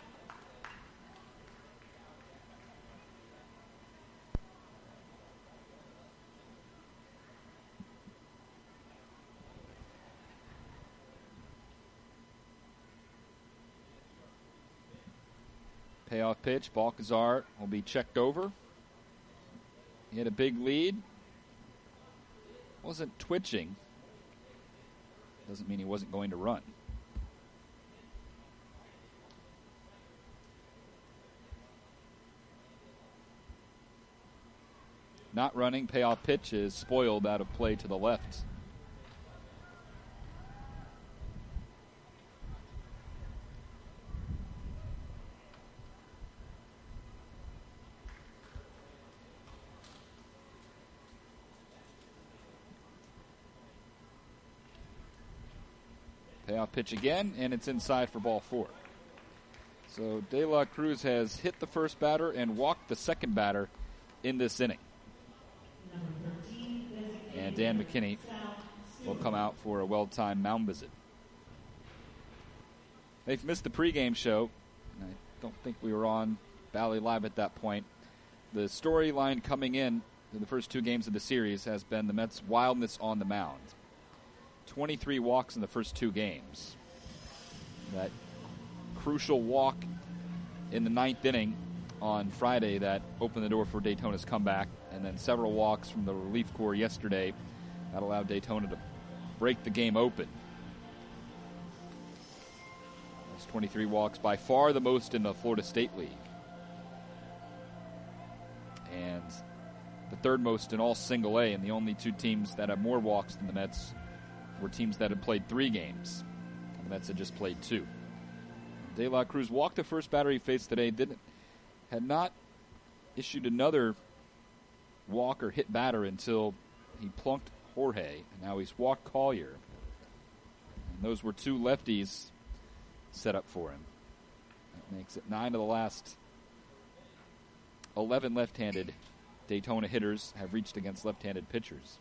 Payoff pitch. Balcazar will be checked over. He had a big lead. Wasn't twitching. Doesn't mean he wasn't going to run. Not running, payoff pitch is spoiled out of play to the left. Payoff pitch again, and it's inside for ball four. So De La Cruz has hit the first batter and walked the second batter in this inning. And Dan McKinney will come out for a well-timed mound visit. They've missed the pregame show. I don't think we were on Bally Live at that point. The storyline coming in in the first two games of the series has been the Mets' wildness on the mound. twenty-three walks in the first two games. That crucial walk in the ninth inning on Friday that opened the door for Daytona's comeback, and then several walks from the relief corps yesterday that allowed Daytona to break the game open. That's twenty-three walks, by far the most in the Florida State League. And the third most in all single A, and the only two teams that have more walks than the Mets were teams that had played three games. The Mets had just played two. De La Cruz walked the first batter he faced today, didn't, had not issued another walk or hit batter until he plunked Jorge, and now he's walked Collier. And those were two lefties set up for him. That makes it nine of the last eleven left-handed Daytona hitters have reached against left-handed pitchers.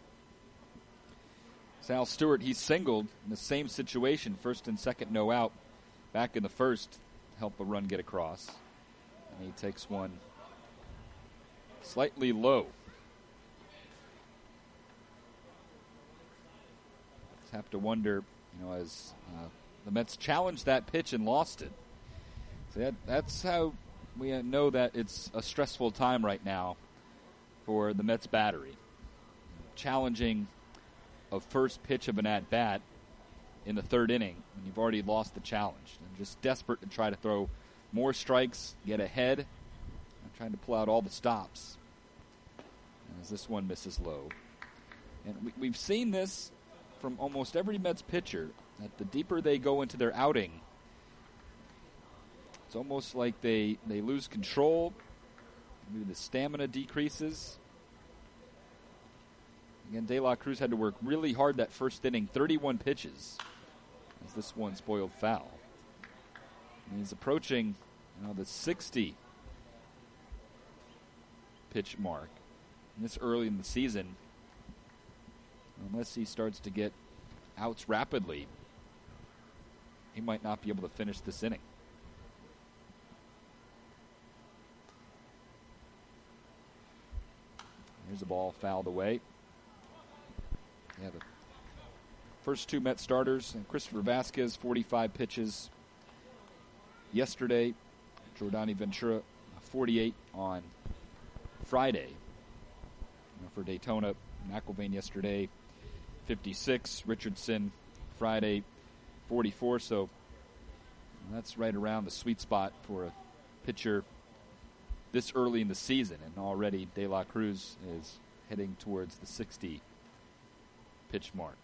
Sal Stewart, he singled in the same situation, first and second, no out. Back in the first, help a run get across. And he takes one slightly low. Just have to wonder, you know, as uh, the Mets challenged that pitch and lost it. So that, that's how we know that it's a stressful time right now for the Mets battery. Challenging a first pitch of an at-bat in the third inning, and you've already lost the challenge. And just desperate to try to throw more strikes, get ahead, and trying to pull out all the stops. As this one misses low. And we, we've seen this from almost every Mets pitcher, that the deeper they go into their outing, it's almost like they, they lose control. Maybe the stamina decreases. Again, De La Cruz had to work really hard that first inning, thirty-one pitches, as this one spoiled foul. And he's approaching, you know, the sixty pitch mark. And this early in the season, unless he starts to get outs rapidly, he might not be able to finish this inning. Here's the ball fouled away. Yeah, the first two Met starters, and Christopher Vasquez, forty-five pitches yesterday. Jordani Ventura, forty-eight on Friday. You know, for Daytona, McIlvain yesterday, fifty-six. Richardson, Friday, forty-four. So that's right around the sweet spot for a pitcher this early in the season. And already De La Cruz is heading towards the sixty pitch mark.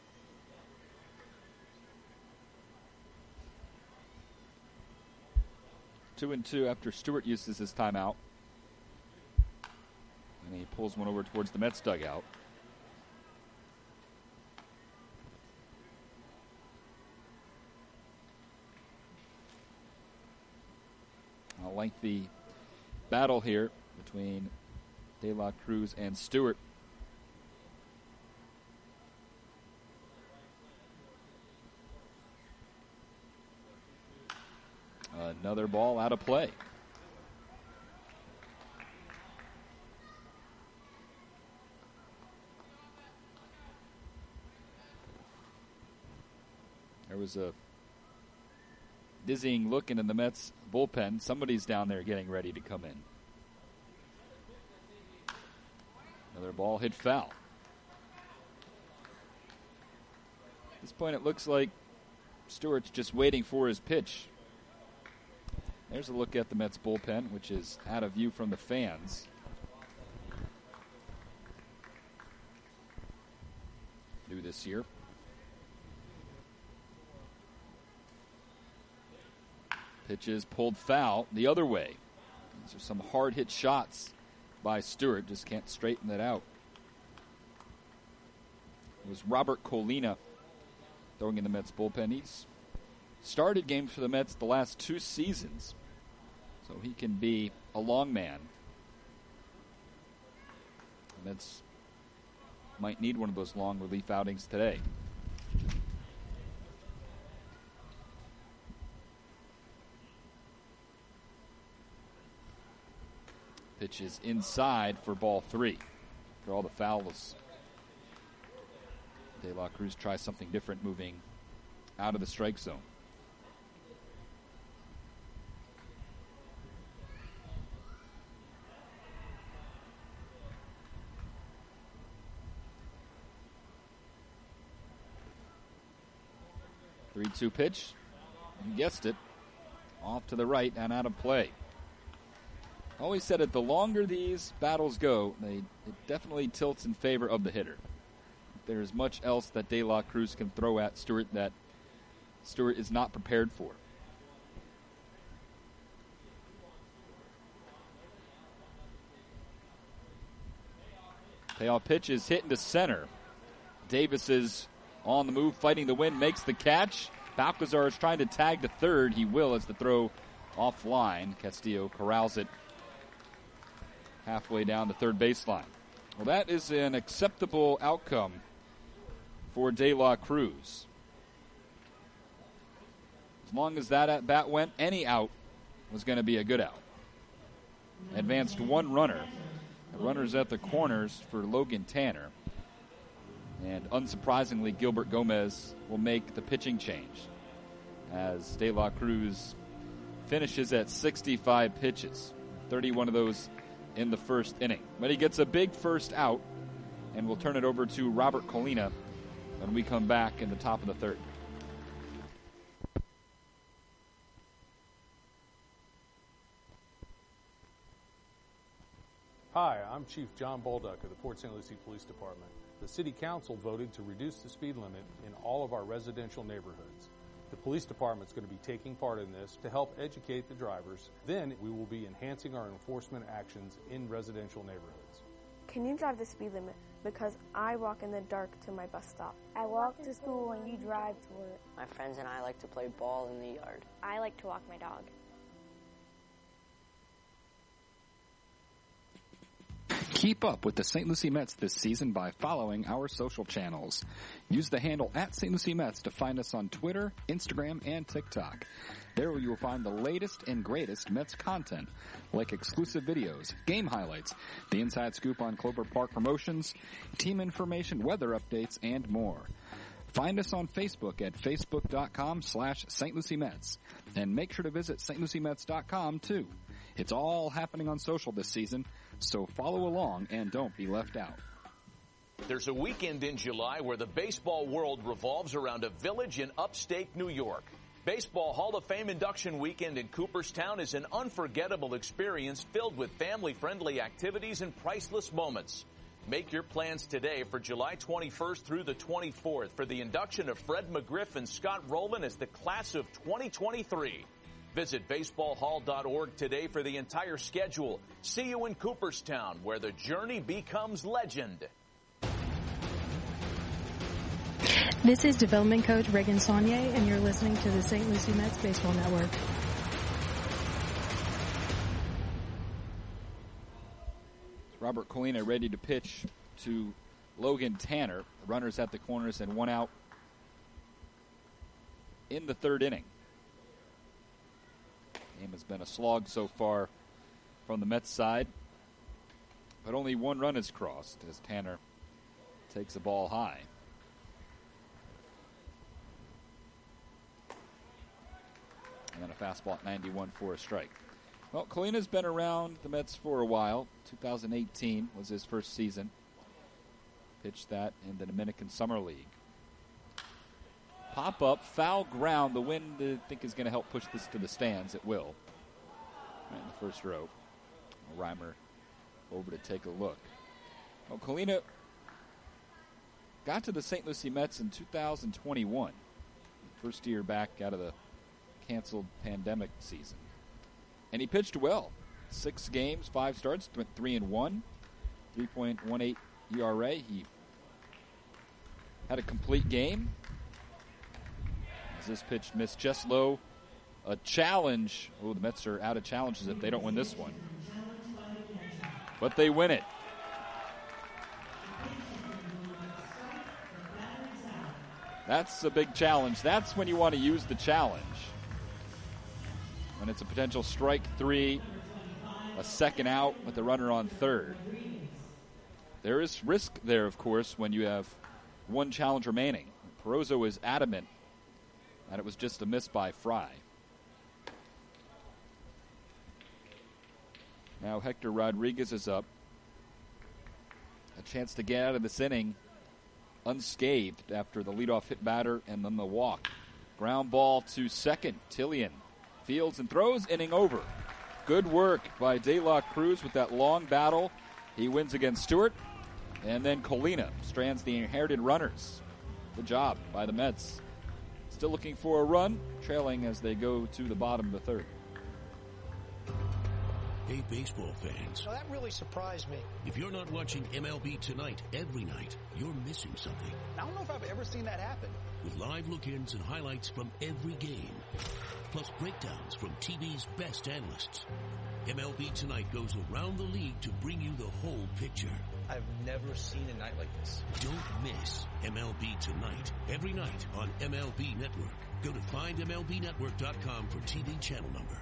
Two and two after Stewart uses his timeout. And he pulls one over towards the Mets dugout. A lengthy battle here between De La Cruz and Stewart. Another ball out of play. There was a dizzying look into the Mets bullpen. Somebody's down there getting ready to come in. Another ball hit foul. At this point, it looks like Stewart's just waiting for his pitch. There's a look at the Mets bullpen, which is out of view from the fans. New this year. Pitches pulled foul the other way. These are some hard hit shots by Stewart. Just can't straighten that out. It was Robert Colina throwing in the Mets bullpen. He's started games for the Mets the last two seasons, so he can be a long man. The Mets might need one of those long relief outings today. Pitch is inside for ball three. For all the fouls, De La Cruz tries something different, moving out of the strike zone. three two pitch. You guessed it. Off to the right and out of play. Always said it, the longer these battles go, they, it definitely tilts in favor of the hitter. There's much else that De La Cruz can throw at Stewart that Stewart is not prepared for. Payoff pitch is hit into center. Davis is on the move, fighting the wind, makes the catch. Balcazar is trying to tag to third. He will as the throw offline. Castillo corrals it halfway down the third baseline. Well, that is an acceptable outcome for De La Cruz. As long as that at bat went, any out was going to be a good out. Advanced one runner. The runner's at the corners for Logan Tanner. And unsurprisingly, Gilbert Gomez will make the pitching change as De La Cruz finishes at sixty-five pitches, thirty-one of those in the first inning. But he gets a big first out, and we'll turn it over to Robert Colina when we come back in the top of the third. Hi, I'm Chief John Bolduc of the Port Saint Lucie Police Department. The City Council voted to reduce the speed limit in all of our residential neighborhoods. The police department's going to be taking part in this to help educate the drivers. Then we will be enhancing our enforcement actions in residential neighborhoods. Can you drive the speed limit? Because I walk in the dark to my bus stop. I walk to school and you drive to work. My friends and I like to play ball in the yard. I like to walk my dog. Keep up with the Saint Lucie Mets this season by following our social channels. Use the handle at Saint Lucie Mets to find us on Twitter, Instagram, and TikTok. There you will find the latest and greatest Mets content, like exclusive videos, game highlights, the inside scoop on Clover Park promotions, team information, weather updates, and more. Find us on Facebook at facebook.com slash Saint Lucie Mets. And make sure to visit Saint Lucie Mets dot com too. It's all happening on social this season, so follow along and don't be left out. There's a weekend in July where the baseball world revolves around a village in upstate New York. Baseball Hall of Fame induction weekend in Cooperstown is an unforgettable experience filled with family-friendly activities and priceless moments. Make your plans today for July twenty-first through the twenty-fourth for the induction of Fred McGriff and Scott Rowland as the class of twenty twenty-three. Visit baseball hall dot org today for the entire schedule. See you in Cooperstown, where the journey becomes legend. This is development coach Reagan Saunier, and you're listening to the Saint Lucie Mets Baseball Network. Robert Colina ready to pitch to Logan Tanner. Runners at the corners and one out in the third inning. Game has been a slog so far from the Mets side, but only one run is crossed as Tanner takes the ball high. And then a fastball at ninety-one for a strike. Well, Colina's been around the Mets for a while. two thousand eighteen was his first season. Pitched that in the Dominican Summer League. Pop up, foul ground. The wind, I think, is going to help push this to the stands. It will. Right in the first row. Reimer over to take a look. Well, Colina got to the Saint Lucie Mets in two thousand twenty-one. First year back out of the canceled pandemic season. And he pitched well. Six games, five starts, went three and one, three point one eight E R A. He had a complete game. As this pitch missed just low. A challenge. Oh, the Mets are out of challenges if they don't win this one. But they win it. That's a big challenge. That's when you want to use the challenge. When it's a potential strike three, a second out with the runner on third. There is risk there, of course, when you have one challenge remaining. Perozo is adamant that it was just a miss by Fry. Now Hector Rodriguez is up. A chance to get out of this inning unscathed after the leadoff hit batter and then the walk. Ground ball to second. Tillian fields and throws, inning over. Good work by De La Cruz with that long battle. He wins against Stewart. And then Colina strands the inherited runners. Good job by the Mets. Still looking for a run, trailing as they go to the bottom of the third. Hey, baseball fans. Well, that really surprised me. If you're not watching M L B Tonight every night, you're missing something. I don't know if I've ever seen that happen. With live look-ins and highlights from every game, plus breakdowns from T V's best analysts. M L B Tonight goes around the league to bring you the whole picture. I've never seen a night like this. Don't miss M L B Tonight, every night on M L B Network. Go to find M L B network dot com for T V channel number.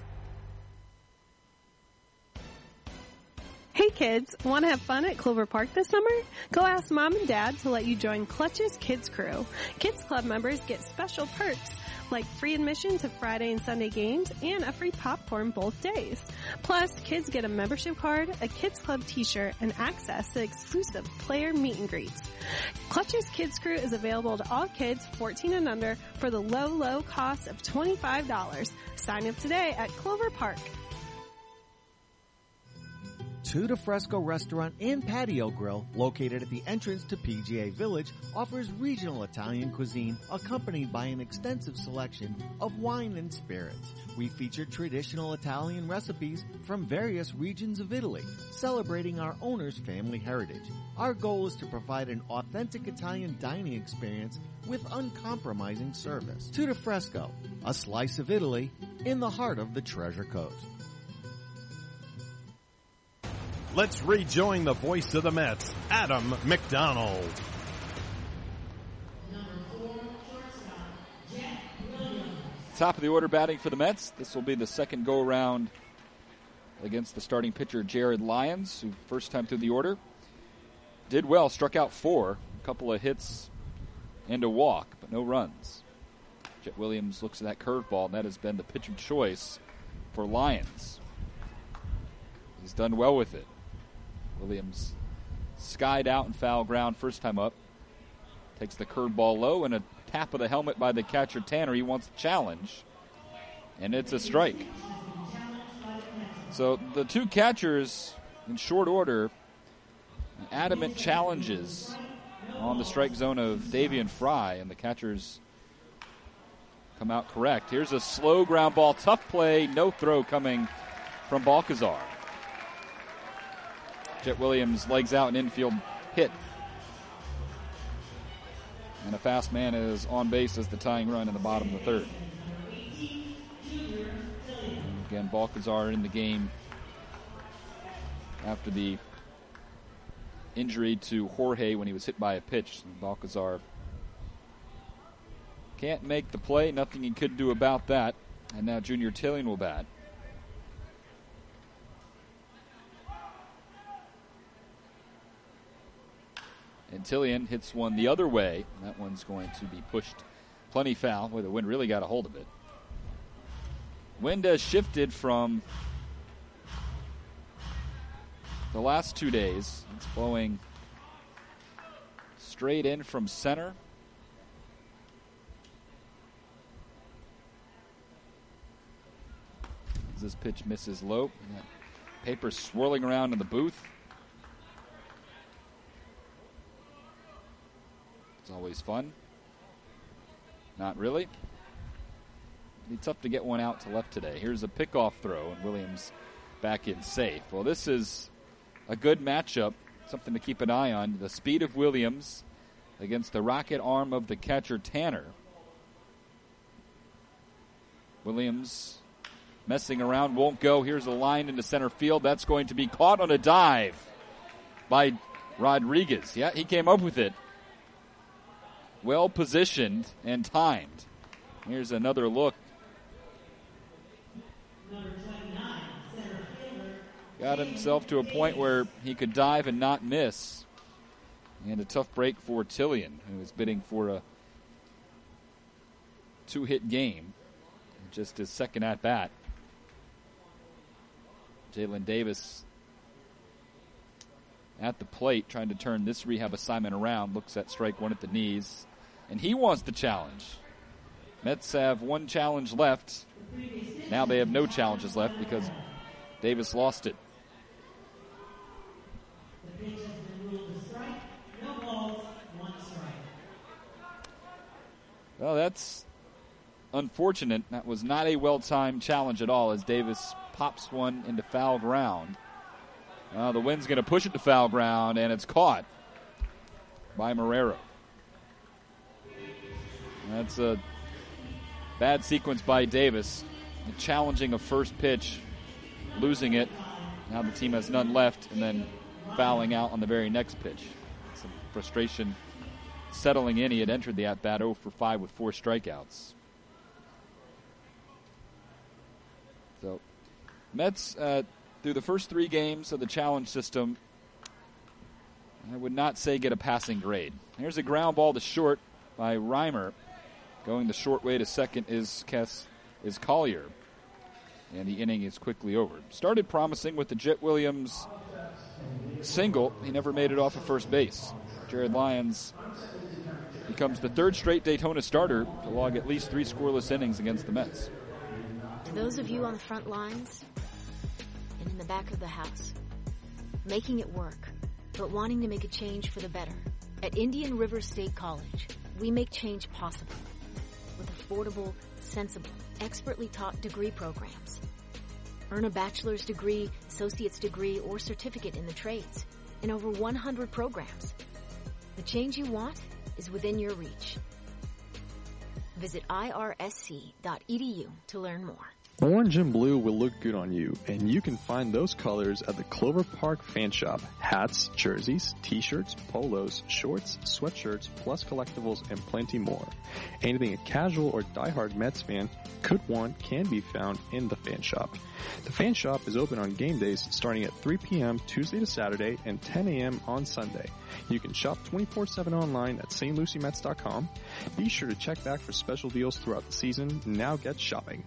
Hey kids, want to have fun at Clover Park this summer? Go ask Mom and Dad to let you join Clutch's Kids Crew. Kids Club members get special perks like free admission to Friday and Sunday games and a free popcorn both days. Plus, kids get a membership card, a Kids Club t-shirt, and access to exclusive player meet and greets. Clutch's Kids Crew is available to all kids fourteen and under for the low, low cost of twenty-five dollars. Sign up today at Clover Park. Tuda Fresco Restaurant and Patio Grill, located at the entrance to P G A Village, offers regional Italian cuisine accompanied by an extensive selection of wine and spirits. We feature traditional Italian recipes from various regions of Italy, celebrating our owner's family heritage. Our goal is to provide an authentic Italian dining experience with uncompromising service. Tuda Fresco, a slice of Italy in the heart of the Treasure Coast. Let's rejoin the voice of the Mets, Adam McDonald. Top of the order batting for the Mets. This will be the second go-around against the starting pitcher Jared Lyons, who first time through the order did well, struck out four, a couple of hits and a walk, but no runs. Jet Williams looks at that curveball, and that has been the pitch of choice for Lyons. He's done well with it. Williams skied out and foul ground first time up. Takes the curveball low and a tap of the helmet by the catcher Tanner. He wants the challenge, and it's a strike. So the two catchers in short order, adamant challenges on the strike zone of Davian Fry, and the catchers come out correct. Here's a slow ground ball, tough play, no throw coming from Balcazar. Jet Williams legs out an infield hit. And a fast man is on base as the tying run in the bottom of the third. And again, Balcazar in the game after the injury to Jorge when he was hit by a pitch. And Balcazar can't make the play. Nothing he could do about that. And now Junior Tillian will bat. And Tillian hits one the other way. That one's going to be pushed plenty foul, where the wind really got a hold of it. Wind has shifted from the last two days. It's blowing straight in from center. As this pitch misses low. Paper swirling around in the booth. It's always fun. Not really. It'd be tough to get one out to left today. Here's a pickoff throw, and Williams back in safe. Well, this is a good matchup, something to keep an eye on. The speed of Williams against the rocket arm of the catcher Tanner. Williams messing around, won't go. Here's a line into center field. That's going to be caught on a dive by Rodriguez. Yeah, he came up with it. Well positioned and timed. Here's another look. got himself to a point where he could dive and not miss. And a tough break for Tillian, who is bidding for a two-hit game. Just his second at-bat. Jalen Davis at the plate, trying to turn this rehab assignment around. Looks at strike one at the knees. And he wants the challenge. Mets have one challenge left. Now they have no challenges left because Davis lost it. Well, that's unfortunate. That was not a well-timed challenge at all as Davis pops one into foul ground. Uh, the wind's going to push it to foul ground, and it's caught by Marrero. That's a bad sequence by Davis. Challenging a first pitch, losing it. Now the team has none left, and then fouling out on the very next pitch. Some frustration settling in. He had entered the at-bat oh for five with four strikeouts. So, Mets, uh, through the first three games of the challenge system, I would not say get a passing grade. Here's a ground ball to short by Reimer. Going the short way to second is Kess, is Collier. And the inning is quickly over. Started promising with the Jet Williams single. He never made it off of first base. Jared Lyons becomes the third straight Daytona starter to log at least three scoreless innings against the Mets. To those of you on the front lines and in the back of the house, making it work, but wanting to make a change for the better. At Indian River State College, we make change possible with affordable, sensible, expertly taught degree programs. Earn a bachelor's degree, associate's degree, or certificate in the trades in over one hundred programs. The change you want is within your reach. Visit I R S C dot E D U to learn more. Orange and blue will look good on you, and you can find those colors at the Clover Park Fan Shop. Hats, jerseys, t-shirts, polos, shorts, sweatshirts, plus collectibles, and plenty more. Anything a casual or diehard Mets fan could want can be found in the Fan Shop. The Fan Shop is open on game days starting at three p.m. Tuesday to Saturday and ten a.m. on Sunday. You can shop twenty-four seven online at S T Lucie Mets dot com. Be sure to check back for special deals throughout the season. Now get shopping.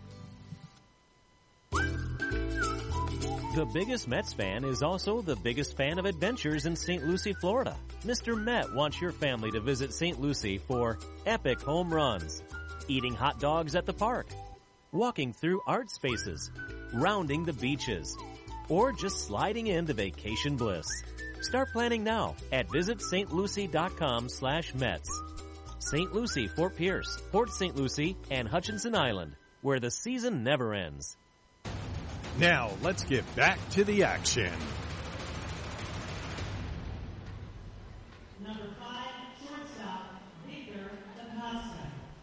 The biggest Mets fan is also the biggest fan of adventures in Saint Lucie, Florida. Mister Met wants your family to visit Saint Lucie for epic home runs, eating hot dogs at the park, walking through art spaces, rounding the beaches, or just sliding into vacation bliss. Start planning now at visit stlucie.com slash Mets. Saint Lucie, Fort Pierce, Port Saint Lucie, and Hutchinson Island, where the season never ends. Now, let's get back to the action. Number five, shortstop, Victor Acosta.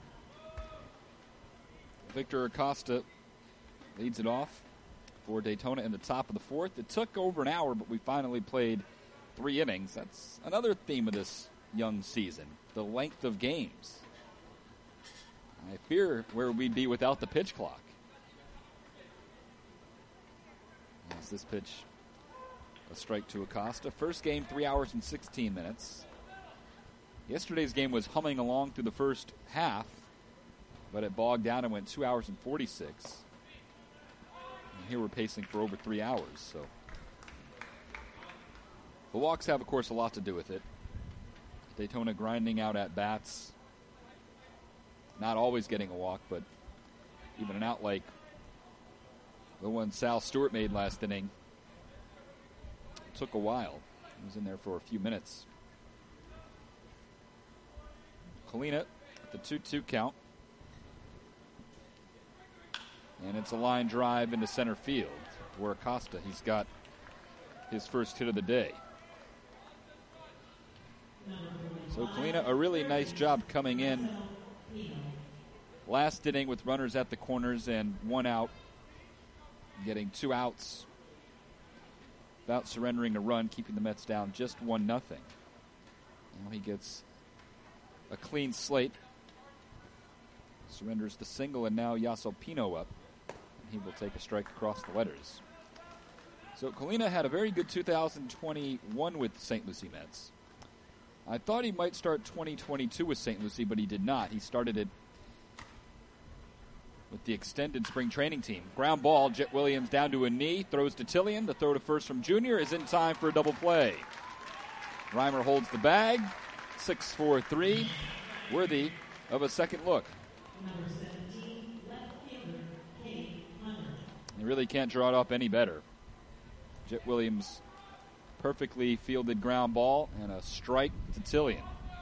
Victor Acosta leads it off for Daytona in the top of the fourth. It took over an hour, but we finally played three innings. That's another theme of this young season, the length of games. I fear where we'd be without the pitch clock. As this pitch, a strike to Acosta. First game, three hours and sixteen minutes. Yesterday's game was humming along through the first half, but it bogged down and went two hours and forty-six. And here we're pacing for over three hours, so. The walks have, of course, a lot to do with it. Daytona grinding out at bats. Not always getting a walk, but even an out like the one Sal Stewart made last inning took a while. He was in there for a few minutes. Kalina at the two two count. And it's a line drive into center field where Acosta, he's got his first hit of the day. So Kalina, a really nice job coming in last inning with runners at the corners and one out. Getting two outs without surrendering a run, keeping the Mets down just one nothing. Now he gets a clean slate. Surrenders the single, and now Yasel Pino up. And he will take a strike across the letters. So Colina had a very good two thousand twenty-one with the Saint Lucie Mets. I thought he might start twenty twenty-two with Saint Lucie, but he did not. He started it with the extended spring training team. Ground ball, Jet Williams down to a knee, throws to Tillian. The throw to first from Junior is in time for a double play. Reimer holds the bag, six four three, worthy of a second look. You really can't draw it up any better. Jet Williams perfectly fielded ground ball and a strike to Tillian.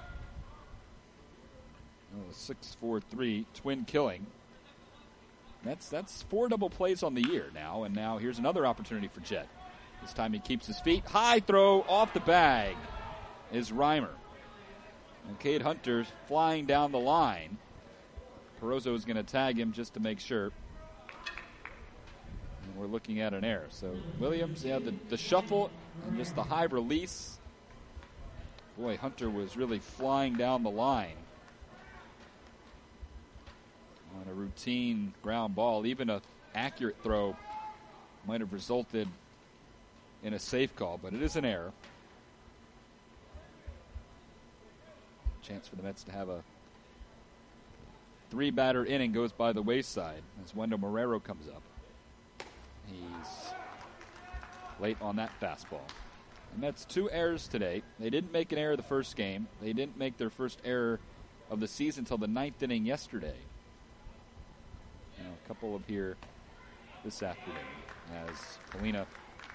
Oh, six four three, twin killing. That's that's four double plays on the year now, and now here's another opportunity for Jet. This time he keeps his feet. High throw off the bag is Reimer. And Cade Hunter's flying down the line. Perozo is going to tag him just to make sure. And we're looking at an error. So Williams, yeah, the, the shuffle and just the high release. Boy, Hunter was really flying down the line on a routine ground ball. Even an accurate throw might have resulted in a safe call, but it is an error. Chance for the Mets to have a three-batter inning goes by the wayside as Wendell Marrero comes up. He's late on that fastball. The Mets two errors today. They didn't make an error the first game. They didn't make their first error of the season until the ninth inning yesterday. Now, a couple of here this afternoon as Colina,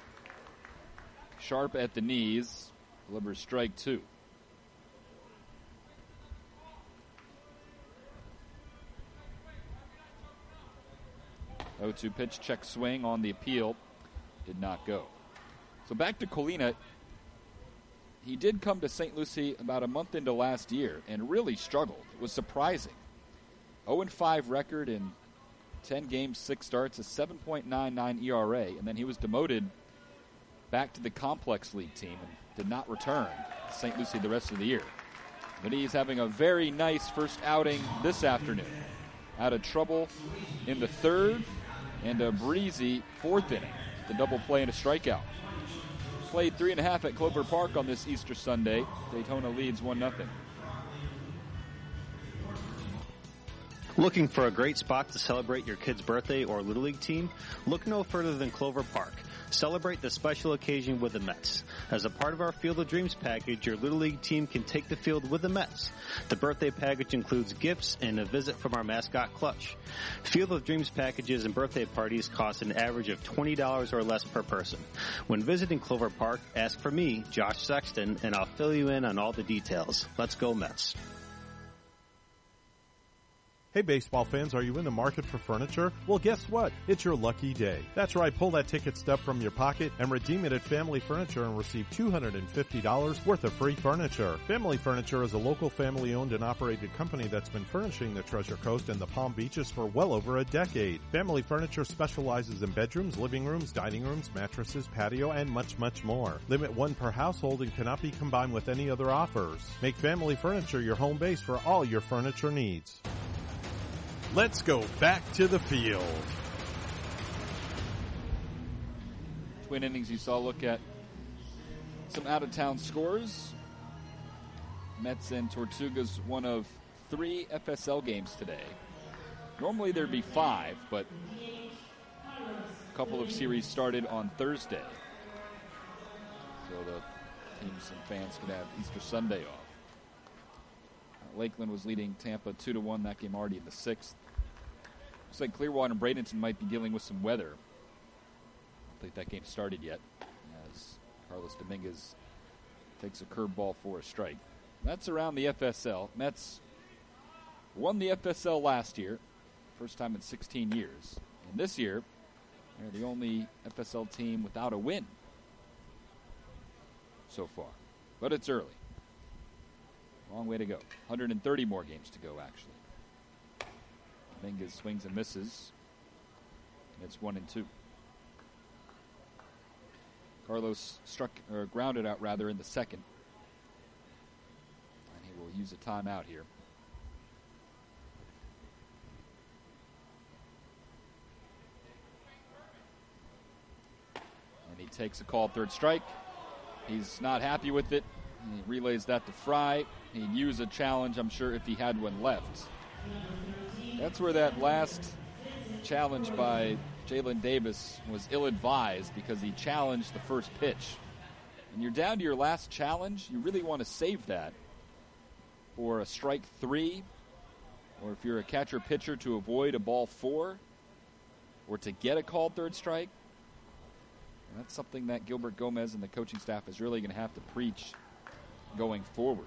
sharp at the knees, delivers strike two. oh two pitch, check swing on the appeal. Did not go. So back to Colina. He did come to Saint Lucie about a month into last year and really struggled. It was surprising. oh and five record in ten games, six starts, a seven point nine nine E R A, and then he was demoted back to the Complex League team and did not return to Saint Lucie the rest of the year. But he's having a very nice first outing this afternoon. Out of trouble in the third and a breezy fourth inning. The double play and a strikeout. Played three and a half at Clover Park on this Easter Sunday. Daytona leads one nothing. Looking for a great spot to celebrate your kid's birthday or Little League team? Look no further than Clover Park. Celebrate the special occasion with the Mets. As a part of our Field of Dreams package, your Little League team can take the field with the Mets. The birthday package includes gifts and a visit from our mascot Clutch. Field of Dreams packages and birthday parties cost an average of twenty dollars or less per person. When visiting Clover Park, ask for me, Josh Sexton, and I'll fill you in on all the details. Let's go Mets. Hey baseball fans, are you in the market for furniture? Well, guess what? It's your lucky day. That's right, pull that ticket stub from your pocket and redeem it at Family Furniture and receive two hundred fifty dollars worth of free furniture. Family Furniture is a local family-owned and operated company that's been furnishing the Treasure Coast and the Palm Beaches for well over a decade. Family Furniture specializes in bedrooms, living rooms, dining rooms, mattresses, patio, and much, much more. Limit one per household and cannot be combined with any other offers. Make Family Furniture your home base for all your furniture needs. Let's go back to the field. Twin innings, you saw look at some out-of-town scores. Mets and Tortugas, one of three F S L games today. Normally there'd be five, but a couple of series started on Thursday. So the teams and fans could have Easter Sunday off. Lakeland was leading Tampa two to one. That game already in the sixth. Looks like Clearwater and Bradenton might be dealing with some weather. I don't think that game started yet as Carlos Dominguez takes a curveball for a strike. That's around the F S L. Mets won the F S L last year, first time in sixteen years. And this year, they're the only F S L team without a win so far. But it's early. Long way to go. one hundred thirty more games to go, actually. Dominguez swings and misses. And it's one and two. Carlos struck, or grounded out rather, in the second. And he will use a timeout here. And he takes a called third strike. He's not happy with it. He relays that to Fry. He'd use a challenge, I'm sure, if he had one left. That's where that last challenge by Jalen Davis was ill-advised, because he challenged the first pitch. And you're down to your last challenge, you really want to save that for a strike three, or if you're a catcher-pitcher, to avoid a ball four, or to get a called third strike. And that's something that Gilbert Gomez and the coaching staff is really going to have to preach going forward.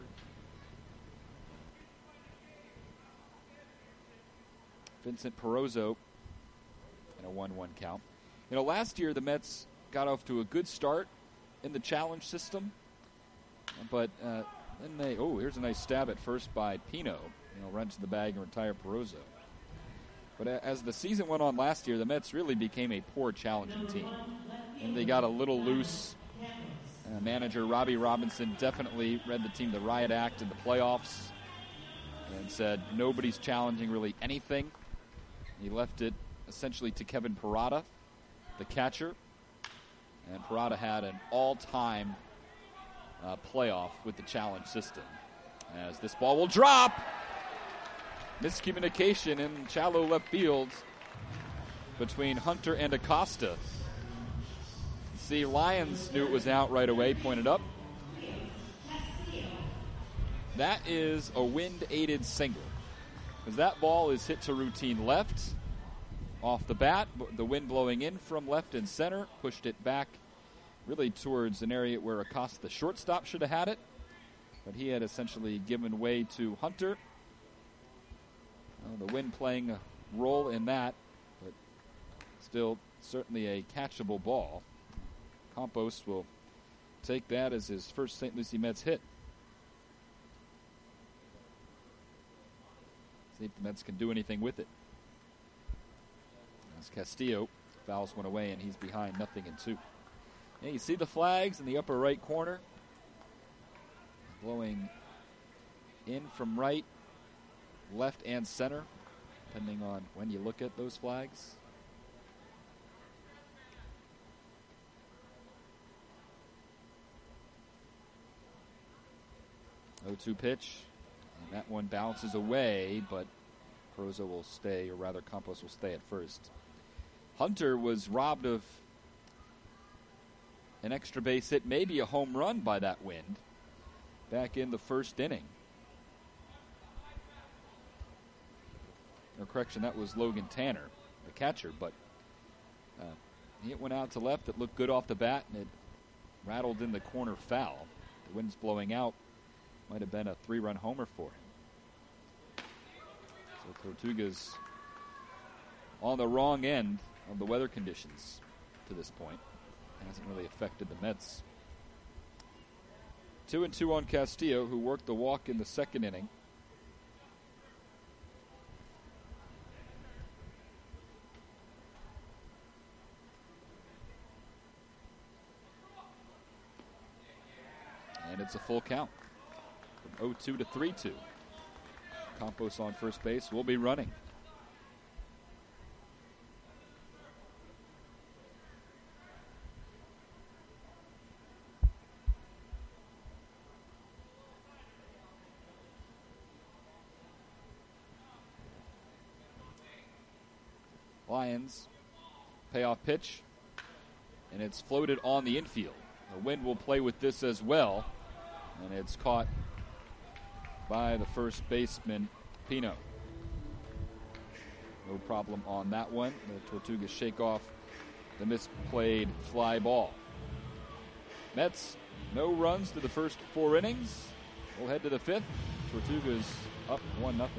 Vincent Perozzo in a one one count. You know, last year the Mets got off to a good start in the challenge system, but uh, then they, oh, here's a nice stab at first by Pino. You know, run to the bag and retire Perozzo. But as the season went on last year, the Mets really became a poor challenging team. And they got a little loose. Uh, manager Robbie Robinson definitely read the team the riot act in the playoffs and said nobody's challenging really anything. He left it essentially to Kevin Parada, the catcher. And Parada had an all-time uh, playoff with the challenge system. As this ball will drop. Miscommunication in shallow left field between Hunter and Acosta. See, Lyons knew it was out right away, pointed up. That is a wind-aided single, because that ball is hit to routine left off the bat. The wind blowing in from left and center pushed it back really towards an area where Acosta, the shortstop, should have had it, but he had essentially given way to Hunter. Well, the wind playing a role in that, but still certainly a catchable ball. Campos will take that as his first Saint Lucie Mets hit. See if the Mets can do anything with it. As Castillo fouls one away, and he's behind nothing in two. Yeah, you see the flags in the upper right corner. Blowing in from right, left, and center, depending on when you look at those flags. oh two pitch, and that one bounces away, but Perozzo will stay, or rather Campos will stay at first. Hunter was robbed of an extra base hit, maybe a home run by that wind, back in the first inning. Or correction, that was Logan Tanner, the catcher, but uh, it went out to left. It looked good off the bat, and it rattled in the corner foul. The wind's blowing out. Might have been a three-run homer for him. So Tortuga's on the wrong end of the weather conditions to this point. It hasn't really affected the Mets. Two and two on Castillo, who worked the walk in the second inning. And it's a full count. From oh two to three two. Campos on first base will be running. Lions, payoff pitch, and it's floated on the infield. The wind will play with this as well, and it's caught by the first baseman, Pino. No problem on that one. The Tortugas shake off the misplayed fly ball. Mets, no runs through the first four innings. We'll head to the fifth. Tortugas up one nothing.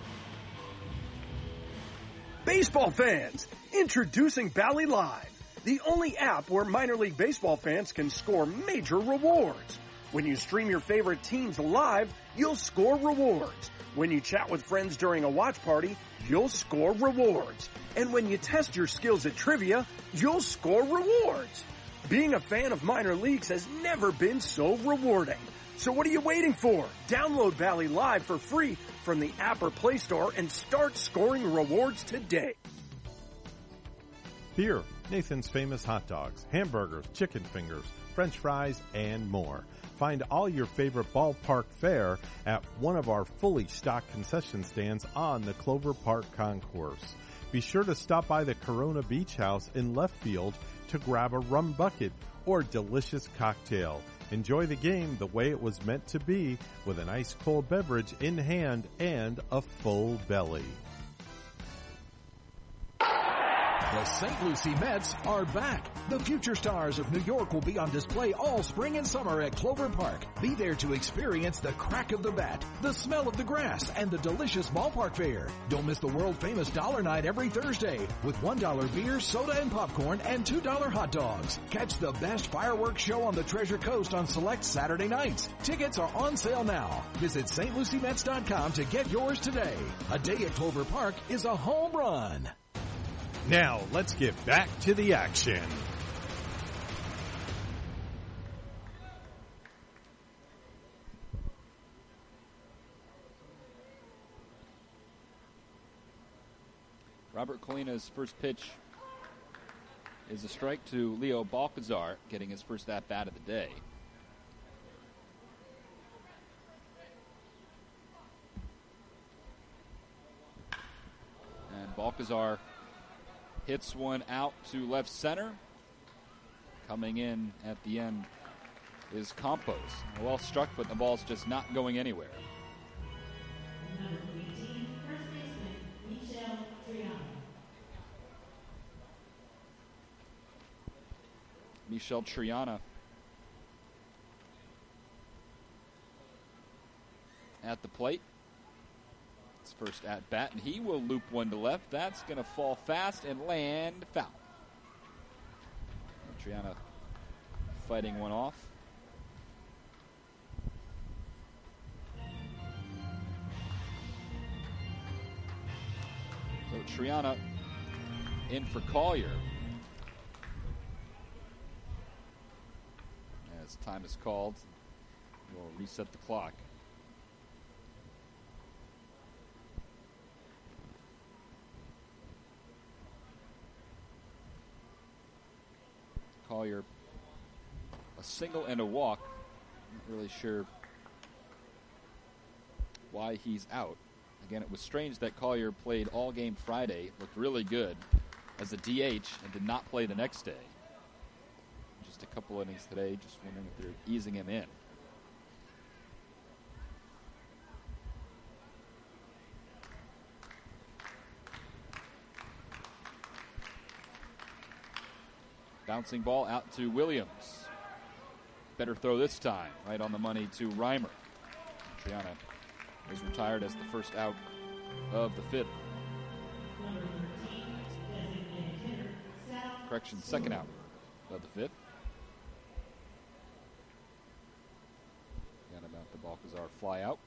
Baseball fans, introducing Bally Live, the only app where minor league baseball fans can score major rewards. When you stream your favorite teams live, you'll score rewards. When you chat with friends during a watch party, you'll score rewards. And when you test your skills at trivia, you'll score rewards. Being a fan of minor leagues has never been so rewarding. So what are you waiting for? Download Bally Live for free from the app or Play Store and start scoring rewards today. Here, Nathan's Famous Hot Dogs, hamburgers, chicken fingers, French fries, and more. Find all your favorite ballpark fare at one of our fully stocked concession stands on the Clover Park Concourse. Be sure to stop by the Corona Beach House in left field to grab a rum bucket or delicious cocktail. Enjoy the game the way it was meant to be, with an ice cold beverage in hand and a full belly. The Saint Lucie Mets are back. The future stars of New York will be on display all spring and summer at Clover Park. Be there to experience the crack of the bat, the smell of the grass, and the delicious ballpark fare. Don't miss the world-famous Dollar Night every Thursday with one dollar beer, soda, and popcorn, and two dollar hot dogs. Catch the best fireworks show on the Treasure Coast on select Saturday nights. Tickets are on sale now. Visit St Lucie Mets dot com to get yours today. A day at Clover Park is a home run. Now, let's get back to the action. Robert Colina's first pitch is a strike to Leo Balcazar, getting his first at-bat of the day. And Balcazar hits one out to left center. Coming in at the end is Campos. Well struck, but the ball's just not going anywhere. Michel Triana at the plate. His first at bat, and he will loop one to left. That's going to fall fast and land foul. Triana fighting one off. So Triana in for Collier. As time is called, we'll reset the clock. Collier, a single and a walk. Not really sure why he's out. Again, it was strange that Collier played all game Friday, looked really good as a D H, and did not play the next day. Just a couple innings today, just wondering if they're easing him in. Bouncing ball out to Williams. Better throw this time, right on the money to Reimer. Triana is retired as the first out of the fifth. Correction, second out of the fifth. Again, about the Balcazar fly out.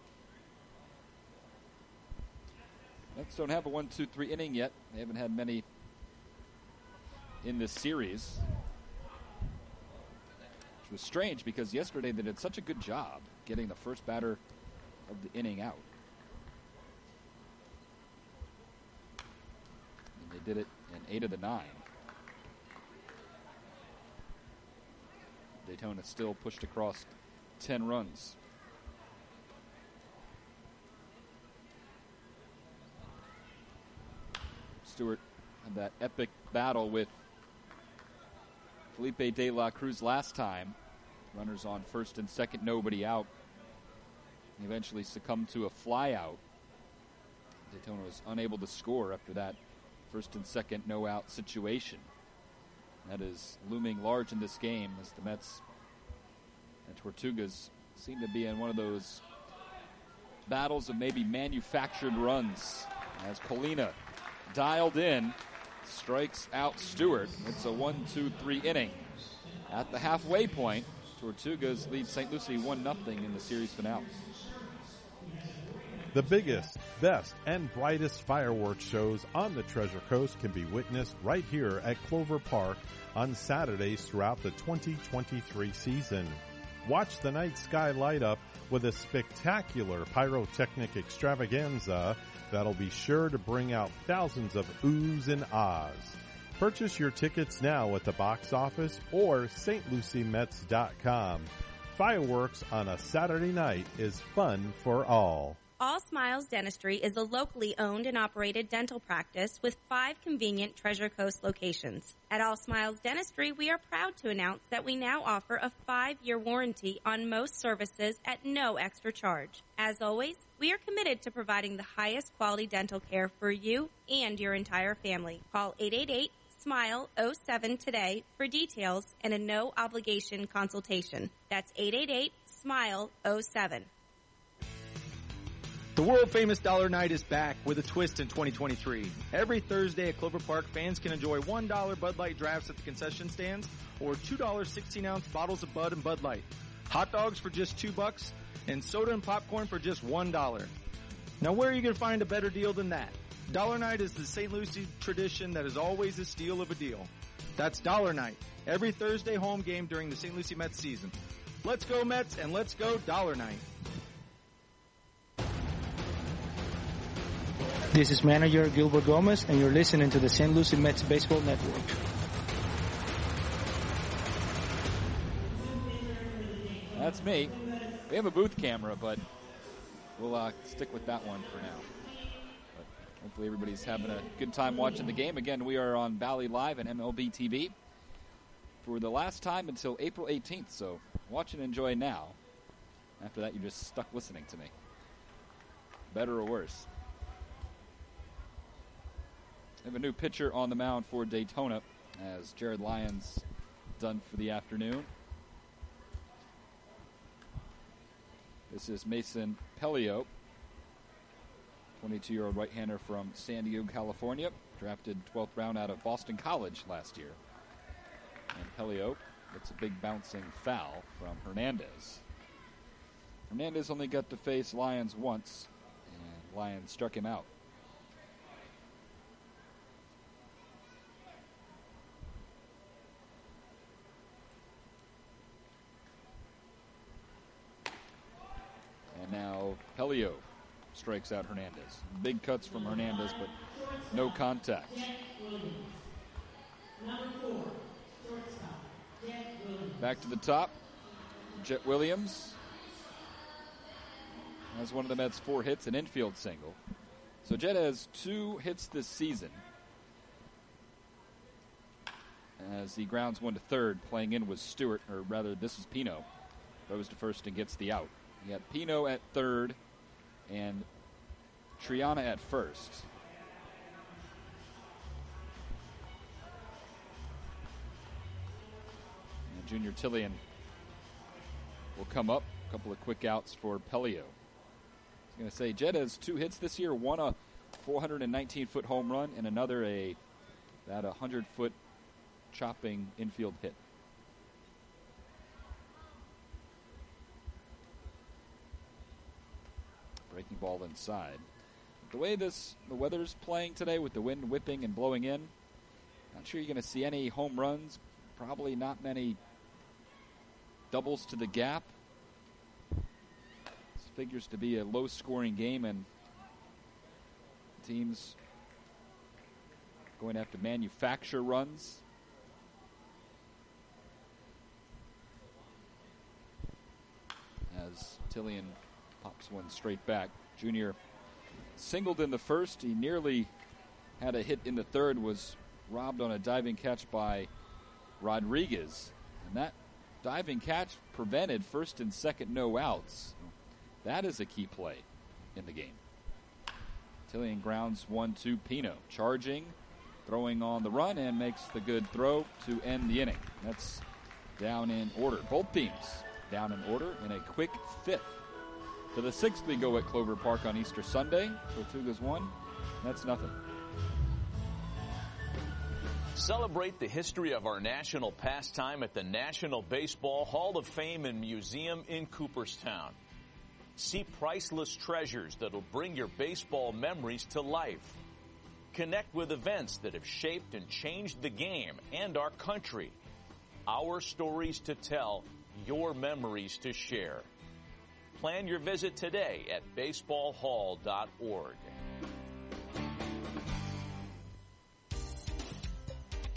Mets don't have a one two three inning yet. They haven't had many in this series, which was strange because yesterday they did such a good job getting the first batter of the inning out. And they did it in eight of the nine. Daytona still pushed across ten runs. Stewart had that epic battle with Felipe De La Cruz last time. Runners on first and second, nobody out. He eventually succumbed to a fly out. Daytona was unable to score after that first and second no out situation. That is looming large in this game as the Mets and Tortugas seem to be in one of those battles of maybe manufactured runs. As Colina dialed in, strikes out Stewart. It's a one two three inning. At the halfway point, Tortugas lead Saint Lucie one nothing in the series finale. The biggest, best, and brightest fireworks shows on the Treasure Coast can be witnessed right here at Clover Park on Saturdays throughout the twenty twenty-three season. Watch the night sky light up with a spectacular pyrotechnic extravaganza that'll be sure to bring out thousands of oohs and ahs. Purchase your tickets now at the box office or S T Lucie Mets dot com. Fireworks on a Saturday night is fun for all. All Smiles Dentistry is a locally owned and operated dental practice with five convenient Treasure Coast locations. At All Smiles Dentistry, we are proud to announce that we now offer a five-year warranty on most services at no extra charge. As always, we are committed to providing the highest quality dental care for you and your entire family. Call eight eight eight, S M I L E, oh seven today for details and a no-obligation consultation. That's eight eight eight, S M I L E, oh seven. The world-famous Dollar Night is back with a twist in twenty twenty-three. Every Thursday at Clover Park, fans can enjoy one dollar Bud Light drafts at the concession stands or two dollars sixteen ounce bottles of Bud and Bud Light. Hot dogs for just two bucks and soda and popcorn for just one dollar. Now, where are you going to find a better deal than that? Dollar Night is the Saint Lucie tradition that is always a steal of a deal. That's Dollar Night, every Thursday home game during the Saint Lucie Mets season. Let's go Mets and let's go Dollar Night. This is manager Gilbert Gomez, and you're listening to the Saint Lucie Mets Baseball Network. That's me. We have a booth camera, but we'll uh, stick with that one for now. But hopefully everybody's having a good time watching the game. Again, we are on Bally Live and M L B T V for the last time until April eighteenth, so watch and enjoy now. After that, you're just stuck listening to me. Better or worse. We have a new pitcher on the mound for Daytona as Jared Lyons done for the afternoon. This is Mason Pelio, twenty-two-year-old right-hander from San Diego, California, drafted twelfth round out of Boston College last year. And Pelio gets a big bouncing foul from Hernandez. Hernandez only got to face Lyons once, and Lyons struck him out. And now Pelio strikes out Hernandez. Big cuts from Hernandez, but no contact. Back to the top. Jet Williams has one of the Mets' four hits, an infield single. So Jet has two hits this season as he grounds one to third. Playing in was Stewart, or rather this is Pino. Goes to first and gets the out. You got Pino at third and Triana at first. And Junior Tillian will come up. A couple of quick outs for Pelio. I was going to say, Jet has two hits this year. One a four hundred nineteen foot home run and another a that one hundred foot chopping infield hit. Breaking ball inside. The way this the weather's playing today with the wind whipping and blowing in, not sure you're going to see any home runs. Probably not many doubles to the gap. This figures to be a low-scoring game, and teams going to have to manufacture runs. As Tillian pops one straight back. Junior singled in the first. He nearly had a hit in the third, was robbed on a diving catch by Rodriguez. And that diving catch prevented first and second no outs. That is a key play in the game. Tillian grounds one to Pino. Charging, throwing on the run, and makes the good throw to end the inning. That's down in order. Both teams down in order in a quick fifth. To the sixth we go at Clover Park on Easter Sunday. Tortugas won. That's nothing. Celebrate the history of our national pastime at the National Baseball Hall of Fame and Museum in Cooperstown. See priceless treasures that'll bring your baseball memories to life. Connect with events that have shaped and changed the game and our country. Our stories to tell, your memories to share. Plan your visit today at baseball hall dot org.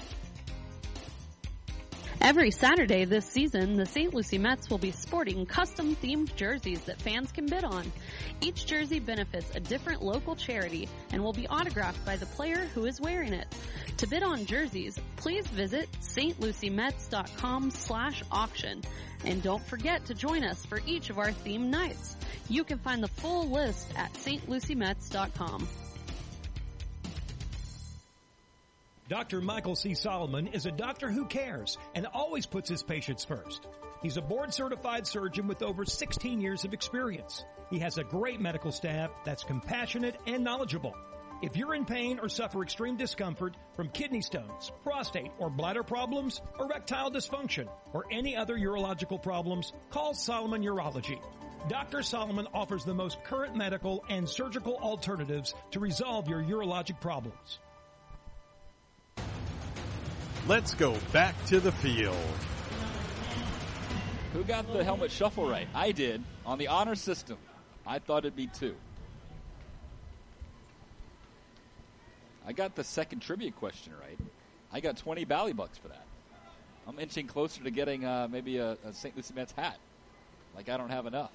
Every Saturday this season, the Saint Lucie Mets will be sporting custom-themed jerseys that fans can bid on. Each jersey benefits a different local charity and will be autographed by the player who is wearing it. To bid on jerseys, please visit stluciemets.com slash auction. And don't forget to join us for each of our themed nights. You can find the full list at st lucie mets dot com. Doctor Michael C. Solomon is a doctor who cares and always puts his patients first. He's a board-certified surgeon with over sixteen years of experience. He has a great medical staff that's compassionate and knowledgeable. If you're in pain or suffer extreme discomfort from kidney stones, prostate or bladder problems, erectile dysfunction, or any other urological problems, call Solomon Urology. Doctor Solomon offers the most current medical and surgical alternatives to resolve your urologic problems. Let's go back to the field. Who got the helmet shuffle right? I did. On the honor system, I thought it'd be two. I got the second trivia question right. I got twenty Bally Bucks for that. I'm inching closer to getting uh, maybe a, a Saint Lucie Mets hat. Like I don't have enough.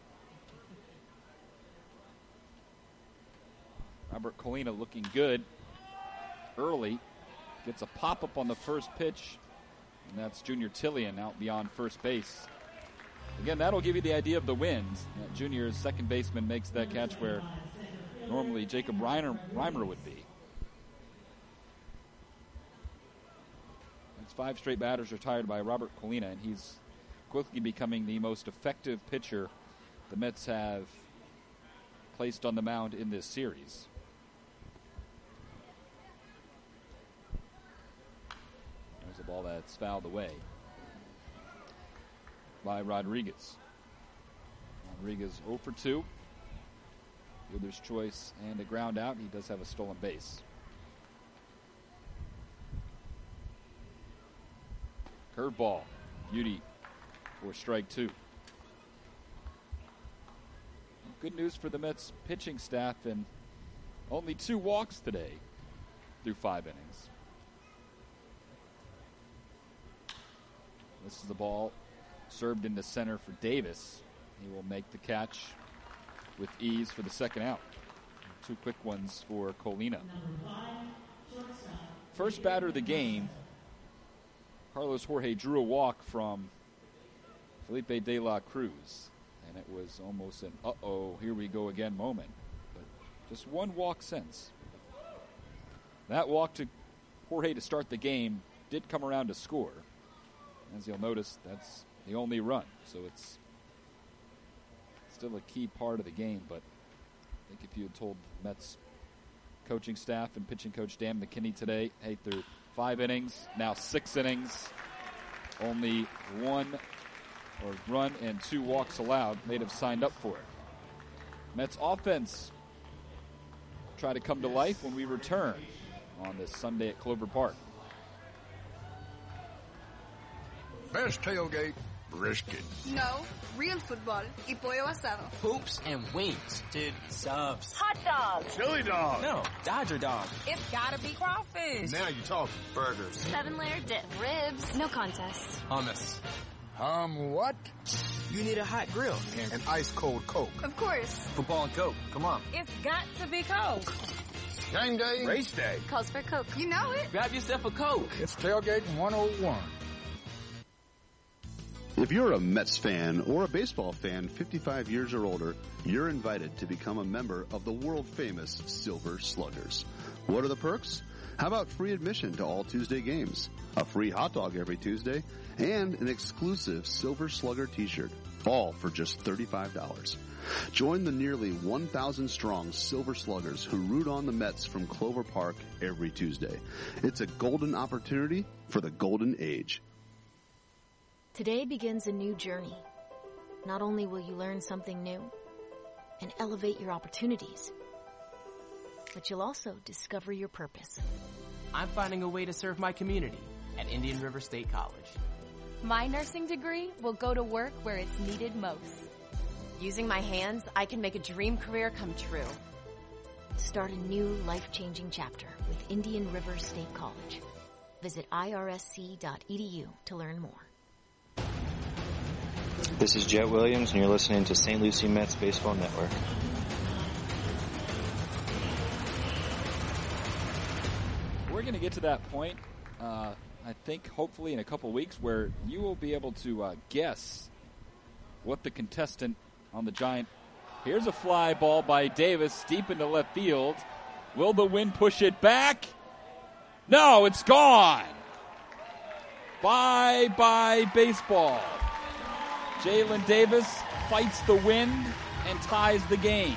Robert Colina looking good early. Gets a pop-up on the first pitch, and that's Junior Tillian out beyond first base. Again, that'll give you the idea of the wins. Uh, Junior's second baseman makes that catch where normally Jacob Reiner, Reimer would be. That's five straight batters retired by Robert Colina, and he's quickly becoming the most effective pitcher the Mets have placed on the mound in this series. There's a ball that's fouled away by Rodriguez. Rodriguez oh for two. Fielder's choice and a ground out. He does have a stolen base. Curveball. Beauty for strike two. Good news for the Mets pitching staff, and only two walks today through five innings. This is the ball served into center for Davis. He will make the catch with ease for the second out. Two quick ones for Colina. First batter of the game, Carlos Jorge drew a walk from Felipe De La Cruz. And it was almost an uh-oh, here we go again moment. But just one walk since. That walk to Jorge to start the game did come around to score. As you'll notice, that's the only run. So it's still a key part of the game. But I think if you had told Mets coaching staff and pitching coach Dan McKinney today, hey, through five innings, now six innings, only one or run and two walks allowed, they'd have signed up for it. Mets offense try to come to life when we return on this Sunday at Clover Park. Best tailgate, brisket. No, real football y pollo asado. Hoops and wings. Dude, subs. Hot dog. Chili dog. No, Dodger dog. It's gotta be crawfish. Now you're talking. Burgers. Seven layer dip. Ribs. No contest. Hummus. Um, what? You need a hot grill. And an ice cold Coke. Of course. Football and Coke. Come on. It's got to be Coke. Game day. Race day. Calls for Coke. You know it. Grab yourself a Coke. It's Tailgating one oh one. If you're a Mets fan or a baseball fan fifty-five years or older, you're invited to become a member of the world-famous Silver Sluggers. What are the perks? How about free admission to all Tuesday games, a free hot dog every Tuesday, and an exclusive Silver Slugger t-shirt, all for just thirty-five dollars. Join the nearly one thousand strong Silver Sluggers who root on the Mets from Clover Park every Tuesday. It's a golden opportunity for the golden age. Today begins a new journey. Not only will you learn something new and elevate your opportunities, but you'll also discover your purpose. I'm finding a way to serve my community at Indian River State College. My nursing degree will go to work where it's needed most. Using my hands, I can make a dream career come true. Start a new life-changing chapter with Indian River State College. Visit I R S C dot E D U to learn more. This is Jet Williams, and you're listening to Saint Lucie Mets Baseball Network. We're going to get to that point, uh, I think, hopefully in a couple weeks, where you will be able to uh, guess what the contestant on the Giant. Here's a fly ball by Davis deep into left field. Will the wind push it back? No, it's gone. Bye-bye baseball. Jalen Davis fights the wind and ties the game.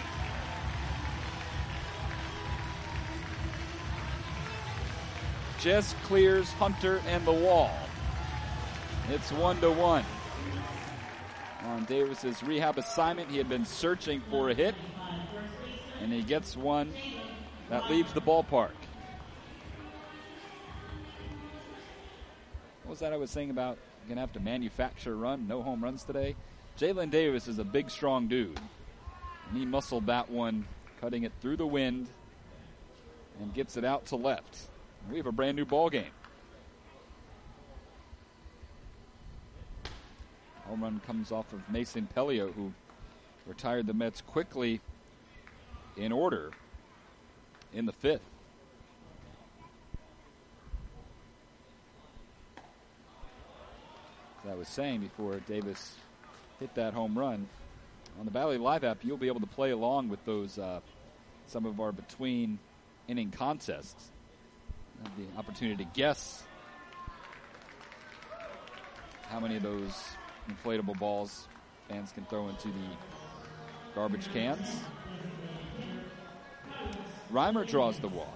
Just clears Hunter and the wall. It's one to one. On Davis's rehab assignment, he had been searching for a hit, and he gets one that leaves the ballpark. What was that I was saying about going to have to manufacture a run? No home runs today? Jalen Davis is a big, strong dude, and he muscled that one, cutting it through the wind, and gets it out to left. We have a brand new ball game. Home run comes off of Mason Pelio, who retired the Mets quickly in order in the fifth. As I was saying before Davis hit that home run, on the Bally Live app, you'll be able to play along with those, uh, some of our between inning contests. Have the opportunity to guess how many of those inflatable balls fans can throw into the garbage cans. Reimer draws the walk.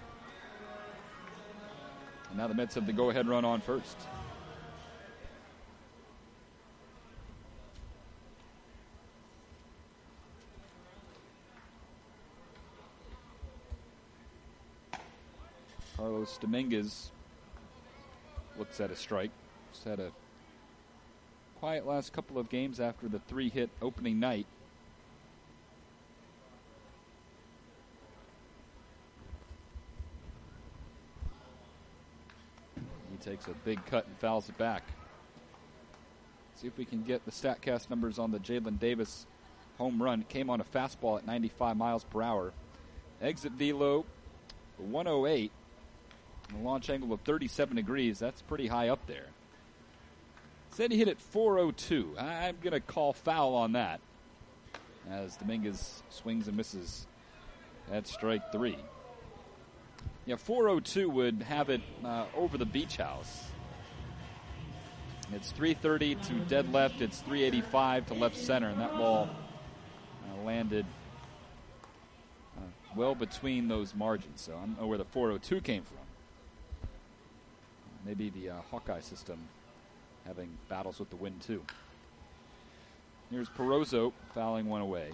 And now the Mets have the go-ahead run on first. Carlos Dominguez looks at a strike. Just had a quiet last couple of games after the three-hit opening night. He takes a big cut and fouls it back. See if we can get the StatCast numbers on the Jalen Davis home run. It came on a fastball at ninety-five miles per hour. Exit velo, one oh eight. A launch angle of thirty-seven degrees. That's pretty high up there. Said he hit it four oh two. I'm going to call foul on that as Dominguez swings and misses at strike three. Yeah, four oh two would have it uh, over the beach house. It's three thirty to dead left. It's three eighty-five to left center, and that ball uh, landed uh, well between those margins. So I don't know where the four oh two came from. Maybe the uh, Hawkeye system having battles with the wind, too. Here's Perozzo fouling one away.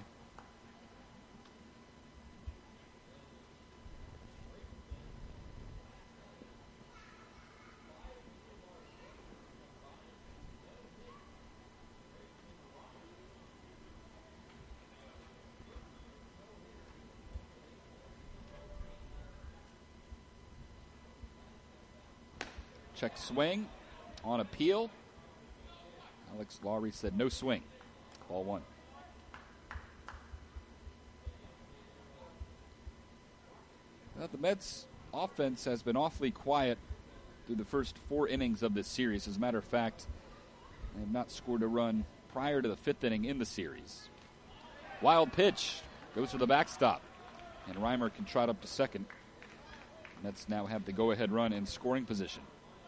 Check swing on appeal. Alex Lowry said no swing. Ball one. Well, the Mets offense has been awfully quiet through the first four innings of this series. As a matter of fact, they have not scored a run prior to the fifth inning in the series. Wild pitch goes for the backstop, and Reimer can trot up to second. Mets now have the go-ahead run in scoring position.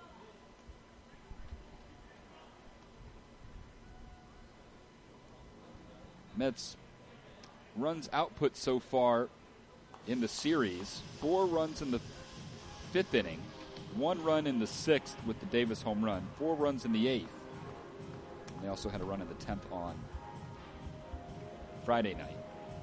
Mets runs output so far in the series, four runs in the fifth inning, one run in the sixth with the Davis home run, four runs in the eighth. And they also had a run in the tenth on Friday night.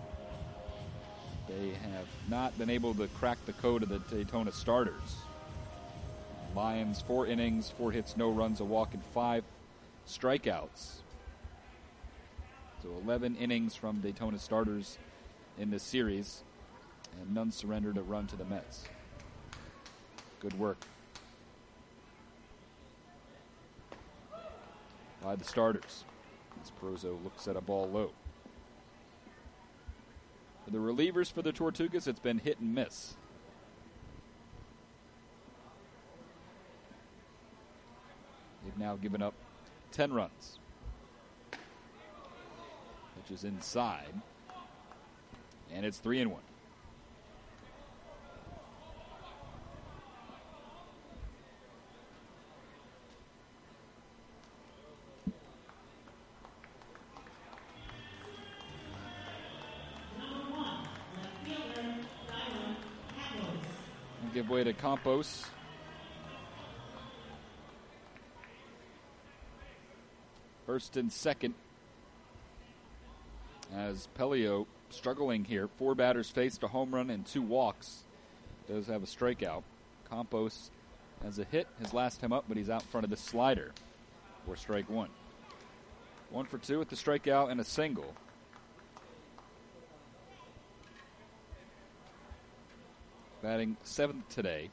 They have not been able to crack the code of the Daytona starters. Lions, four innings, four hits, no runs, a walk, and five strikeouts. So eleven innings from Daytona starters in this series, and none surrendered a run to the Mets. Good work by the starters. As Porozo looks at a ball low. For the relievers for the Tortugas, it's been hit and miss. They've now given up ten runs. Which is inside. And it's three and one. Give way to Campos. First and second. As Pelio struggling here. Four batters faced, a home run and two walks. Does have a strikeout. Campos has a hit, his last time up, but he's out in front of the slider for strike one. One for two with the strikeout and a single. Batting seventh today.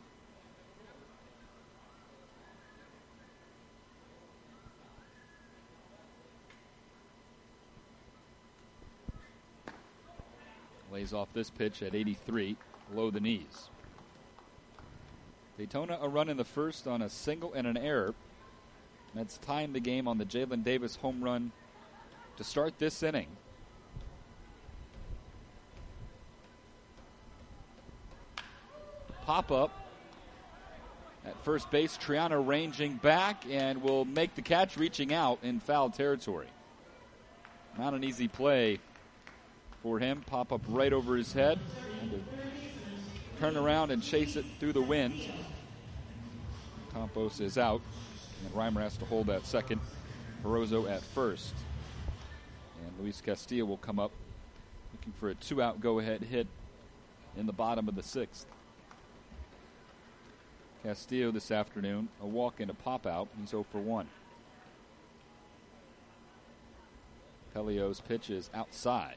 Lays off this pitch at eighty-three, below the knees. Daytona a run in the first on a single and an error. Mets timed the game on the Jalen Davis home run to start this inning. Pop-up at first base. Triano ranging back and will make the catch, reaching out in foul territory. Not an easy play for him. Pop-up right over his head. And to turn around and chase it through the wind. Campos is out. And Reimer has to hold at second. Porozo at first. And Luis Castillo will come up looking for a two-out go-ahead hit in the bottom of the sixth. Castillo this afternoon, a walk and a pop-out. He's oh for one. Pelio's pitch is outside.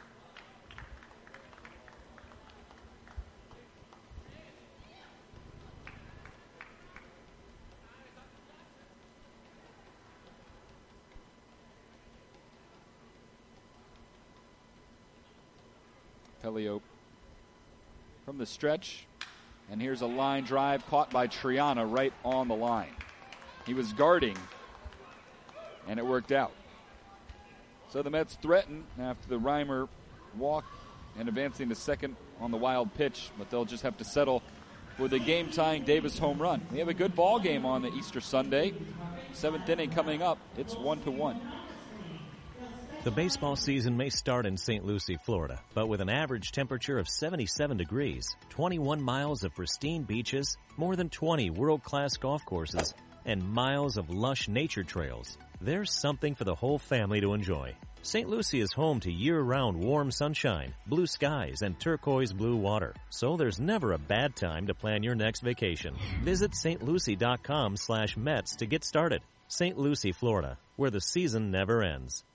Pelio from the stretch. And here's a line drive caught by Triana right on the line. He was guarding, and it worked out. So the Mets threaten after the Reimer walk and advancing to second on the wild pitch, but they'll just have to settle for the game-tying Davis home run. We have a good ball game on the Easter Sunday. Seventh inning coming up. It's one to one. The baseball season may start in Saint Lucie, Florida, but with an average temperature of seventy-seven degrees, twenty-one miles of pristine beaches, more than twenty world-class golf courses, and miles of lush nature trails, there's something for the whole family to enjoy. Saint Lucie is home to year-round warm sunshine, blue skies, and turquoise blue water, so there's never a bad time to plan your next vacation. Visit stlucie.com slash Mets to get started. Saint Lucie, Florida, where the season never ends.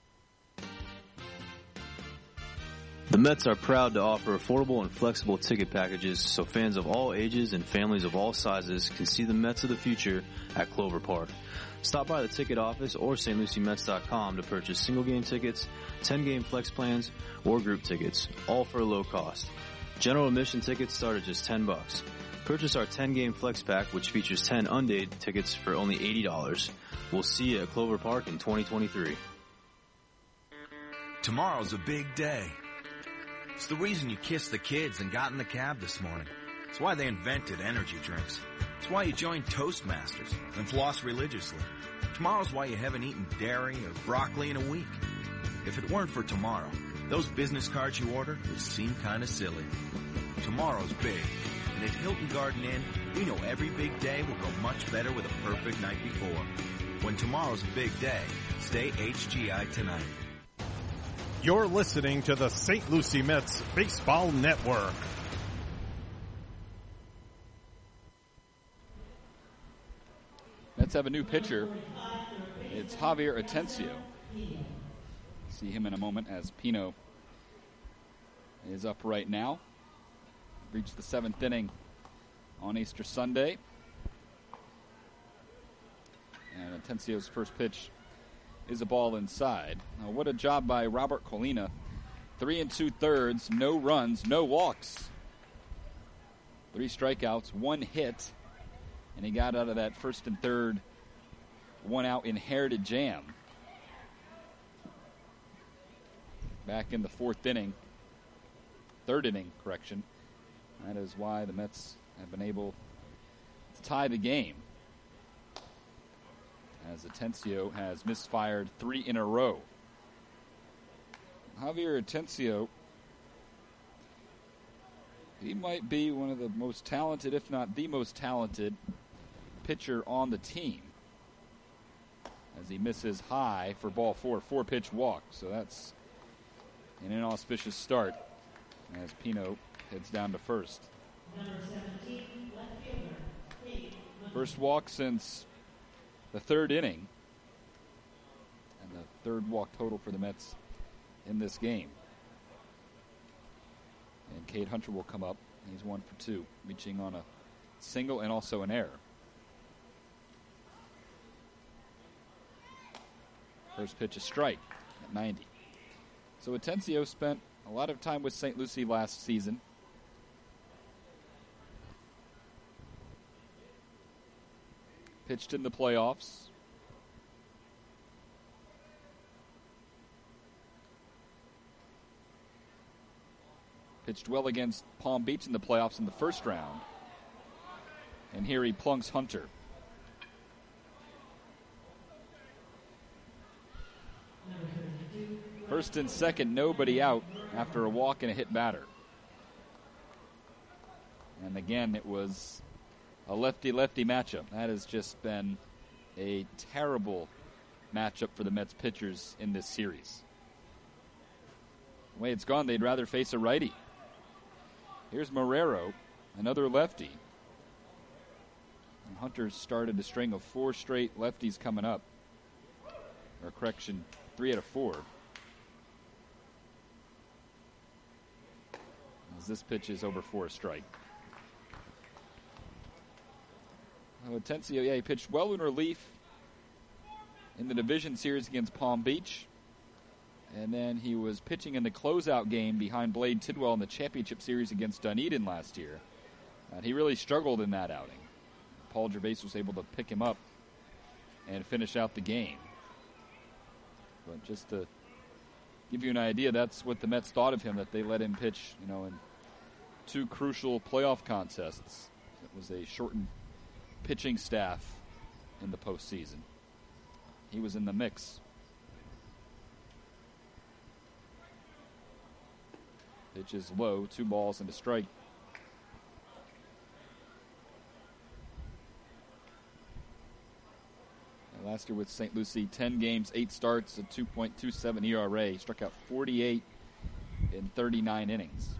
The Mets are proud to offer affordable and flexible ticket packages so fans of all ages and families of all sizes can see the Mets of the future at Clover Park. Stop by the ticket office or S T Lucie Mets dot com to purchase single-game tickets, ten-game flex plans, or group tickets, all for a low cost. General admission tickets start at just ten bucks. Purchase our ten-game flex pack, which features ten undated tickets for only eighty dollars. We'll see you at Clover Park in twenty twenty-three. Tomorrow's a big day. It's the reason you kissed the kids and got in the cab this morning. It's why they invented energy drinks. It's why you joined Toastmasters and floss religiously. Tomorrow's why you haven't eaten dairy or broccoli in a week. If it weren't for tomorrow, those business cards you ordered would seem kind of silly. Tomorrow's big, and at Hilton Garden Inn, we know every big day will go much better with a perfect night before. When tomorrow's a big day, stay H G I tonight. You're listening to the Saint Lucie Mets Baseball Network. Mets have a new pitcher. It's Javier Atencio. See him in a moment as Pino is up right now. Reached the seventh inning on Easter Sunday. And Atencio's first pitch is a ball inside. Now, what a job by Robert Colina. Three and two-thirds, no runs, no walks. Three strikeouts, one hit, and he got out of that first and third one-out inherited jam. Back in the fourth inning, third inning, correction. That is why the Mets have been able to tie the game, as Atencio has misfired three in a row. Javier Atencio, he might be one of the most talented, if not the most talented, pitcher on the team, as he misses high for ball four, four-pitch walk. So that's an inauspicious start as Pino heads down to first. First walk since the third inning, and the third walk total for the Mets in this game. And Cade Hunter will come up. He's one for two, reaching on a single and also an error. First pitch, a strike at ninety. So Atencio spent a lot of time with Saint Lucie last season. Pitched in the playoffs. Pitched well against Palm Beach in the playoffs in the first round. And here he plunks Hunter. First and second, nobody out after a walk and a hit batter. And again, it was a lefty-lefty matchup. That has just been a terrible matchup for the Mets pitchers in this series. The way it's gone, they'd rather face a righty. Here's Marrero, another lefty. And Hunter's started a string of four straight lefties coming up. Or correction, three out of four. As this pitch is over for a strike. Oh, Atencio, yeah, he pitched well in relief in the division series against Palm Beach. And then he was pitching in the closeout game behind Blade Tidwell in the championship series against Dunedin last year. And he really struggled in that outing. Paul Gervais was able to pick him up and finish out the game. But just to give you an idea, that's what the Mets thought of him, that they let him pitch, you know, in two crucial playoff contests. It was a shortened pitching staff in the postseason. He was in the mix. Pitch is low, two balls and a strike. And last year with Saint Lucie, ten games, eight starts, a two point two seven E R A. He struck out forty-eight in thirty-nine innings.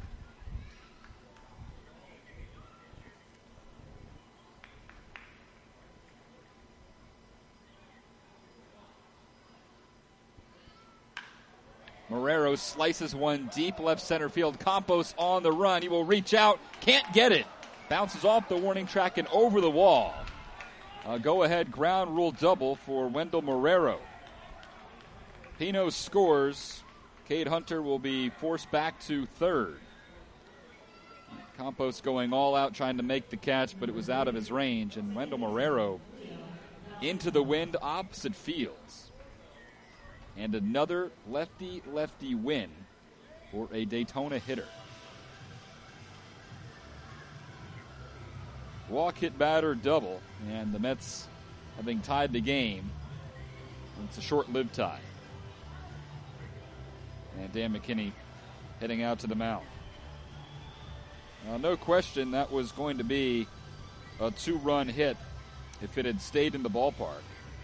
Marrero slices one deep left center field. Campos on the run. He will reach out. Can't get it. Bounces off the warning track and over the wall. A go-ahead ground rule double for Wendell Marrero. Pino scores. Cade Hunter will be forced back to third. Campos going all out trying to make the catch, but it was out of his range. And Wendell Marrero into the wind opposite fields. And another lefty-lefty win for a Daytona hitter. Walk, hit, batter, double, and the Mets having tied the game. It's a short-lived tie. And Dan McKinney heading out to the mound. Now, no question that was going to be a two-run hit if it had stayed in the ballpark.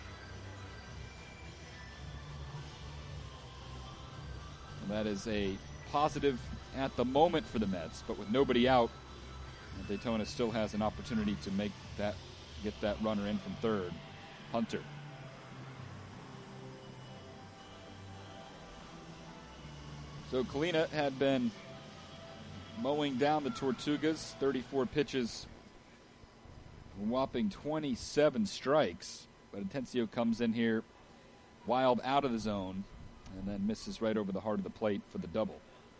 That is a positive at the moment for the Mets, but with nobody out, Daytona still has an opportunity to make that, get that runner in from third. Hunter. So Colina had been mowing down the Tortugas, thirty-four pitches, a whopping twenty-seven strikes, but Atencio comes in here Wild out of the zone, and then misses right over the heart of the plate for the double.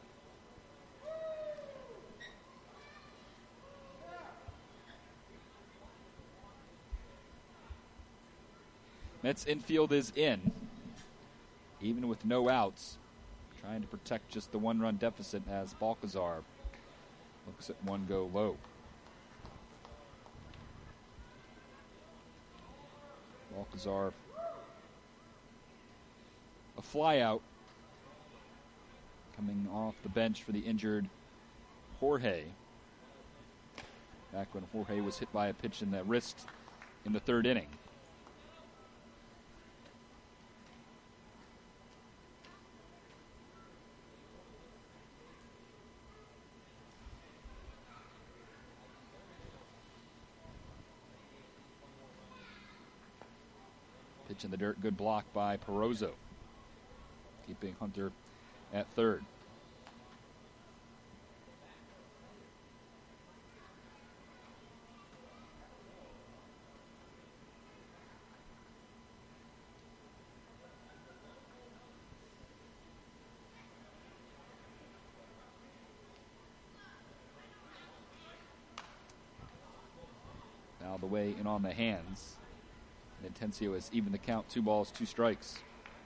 Mets infield is in, even with no outs, trying to protect just the one-run deficit as Balcazar looks at one go low. Balcazar, a flyout coming off the bench for the injured Jorge. Back when Jorge was hit by a pitch in the wrist in the third inning. Pitch in the dirt, good block by Perozo, keeping Hunter at third. Now the way in on the hands. Atencio has evened the count, two balls, two strikes.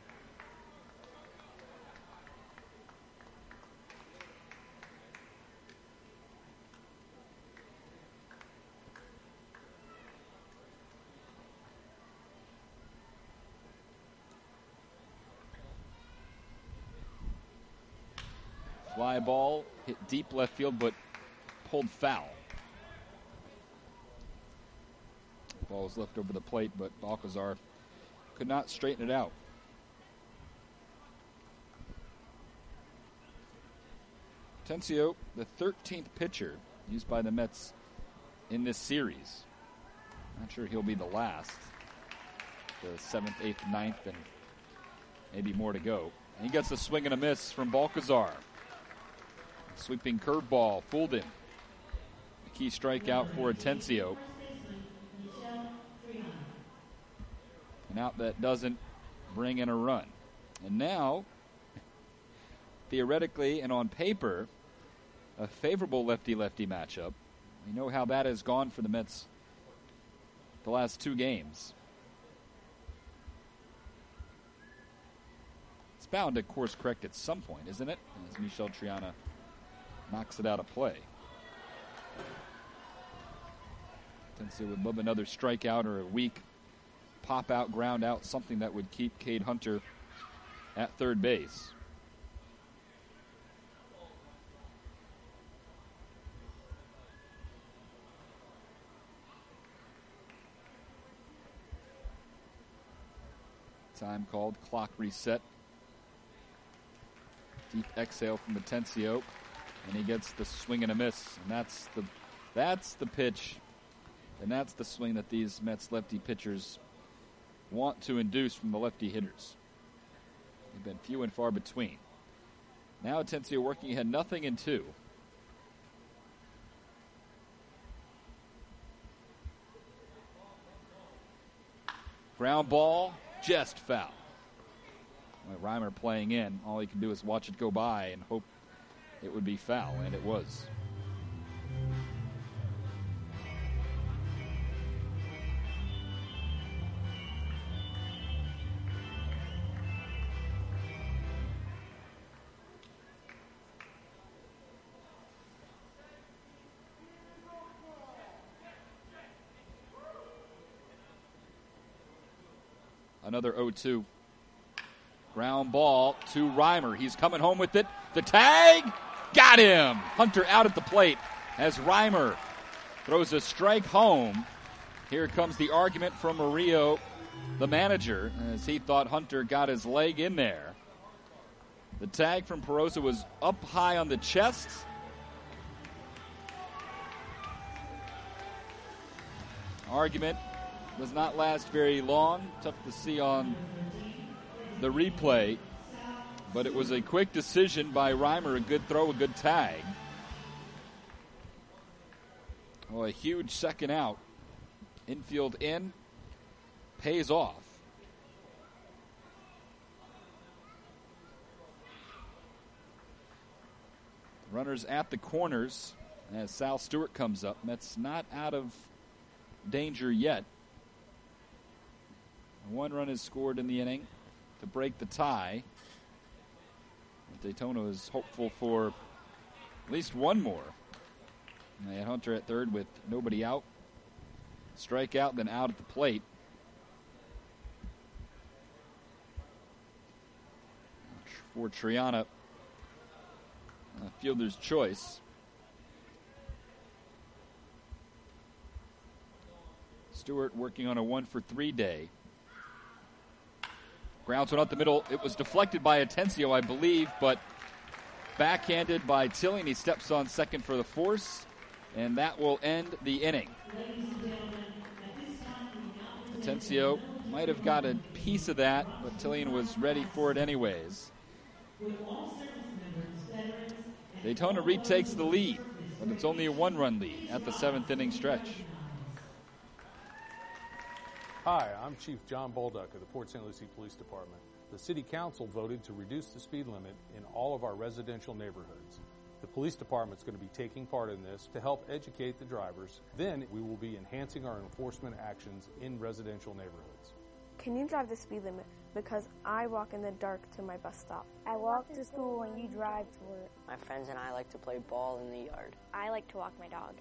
Fly ball hit deep left field, but pulled foul. Ball was left over the plate, but Balcazar could not straighten it out. Atencio, the thirteenth pitcher used by the Mets in this series. Not sure he'll be the last. The seventh, eighth, ninth, and maybe more to go. And he gets a swing and a miss from Balcazar. Sweeping curveball fooled him. A key strikeout for Atencio. An out that doesn't bring in a run. And now, theoretically and on paper, a favorable lefty-lefty matchup. We know how that has gone for the Mets the last two games. It's bound to course correct at some point, isn't it? As Michel Triana knocks it out of play. Atencio would love another strikeout or a weak pop out, ground out, something that would keep Cade Hunter at third base. Time called, clock reset. Deep exhale from Atencio, and he gets the swing and a miss, and that's the that's the pitch, and that's the swing that these Mets lefty pitchers want to induce from the lefty hitters. They've been few and far between. Now Atencio working ahead, nothing in two. Ground ball, just foul. Reimer playing in, all he can do is watch it go by and hope it would be foul, and it was. Another oh two. Ground ball to Reimer. He's coming home with it. The tag. Got him. Hunter out at the plate as Reimer throws a strike home. Here comes the argument from Murillo, the manager, as he thought Hunter got his leg in there. The tag from Perozo was up high on the chest. Argument does not last very long. Tough to see on the replay, but it was a quick decision by Reimer. A good throw, a good tag. Oh, a huge second out. Infield in. Pays off. Runners at the corners as Sal Stewart comes up. Mets not out of danger yet. One run is scored in the inning to break the tie. Daytona is hopeful for at least one more. And they had Hunter at third with nobody out. Strikeout, then out at the plate. For Triana, uh, fielder's choice. Stewart working on a one for three day. Grounds one up the middle. It was deflected by Atencio, I believe, but backhanded by Tillian. He steps on second for the force, and that will end the inning. Atencio might have got a piece of that, but Tillian was ready for it anyways. Daytona retakes the lead, but it's only a one-run lead at the seventh inning stretch. Hi, I'm Chief John Bolduck of the Port Saint Lucie Police Department. The City Council voted to reduce the speed limit in all of our residential neighborhoods. The police department's going to be taking part in this to help educate the drivers. Then we will be enhancing our enforcement actions in residential neighborhoods. Can you drive the speed limit? Because I walk in the dark to my bus stop. I walk to school and you drive to work. My friends and I like to play ball in the yard. I like to walk my dog.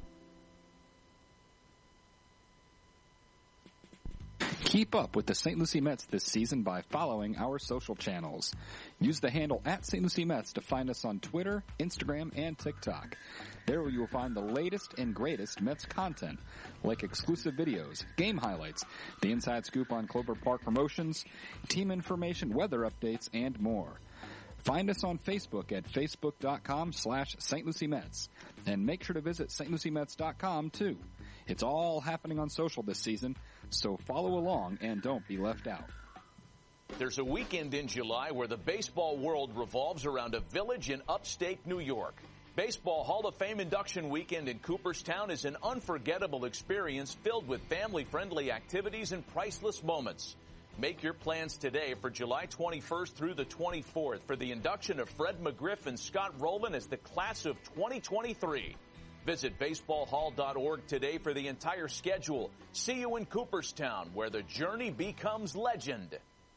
Keep up with the Saint Lucie Mets this season by following our social channels. Use the handle at Saint Lucie Mets to find us on Twitter, Instagram, and TikTok. There you will find the latest and greatest Mets content, like exclusive videos, game highlights, the inside scoop on Clover Park promotions, team information, weather updates, and more. Find us on Facebook at facebook.com slash Saint Lucie Mets. And make sure to visit Saint Lucie Mets dot com too. It's all happening on social this season, so follow along and don't be left out. There's a weekend in July where the baseball world revolves around a village in upstate New York. Baseball Hall of Fame induction weekend in Cooperstown is an unforgettable experience filled with family-friendly activities and priceless moments. Make your plans today for July twenty-first through the twenty-fourth for the induction of Fred McGriff and Scott Rowland as the class of twenty twenty-three. Visit baseball hall dot org today for the entire schedule. See you in Cooperstown, where the journey becomes legend.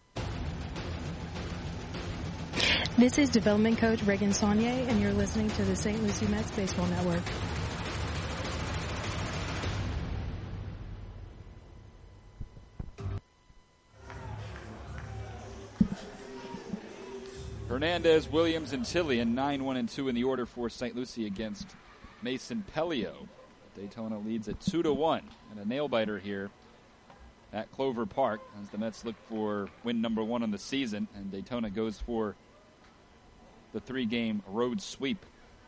This is development coach Reagan Saunier, and you're listening to the Saint Lucie Mets Baseball Network. Hernandez, Williams, and Tillian, nine one and two in the order for Saint Lucie against Mason Pelio. Daytona leads at two to one, and a nail-biter here at Clover Park as the Mets look for win number one on the season, and Daytona goes for the three-game road sweep.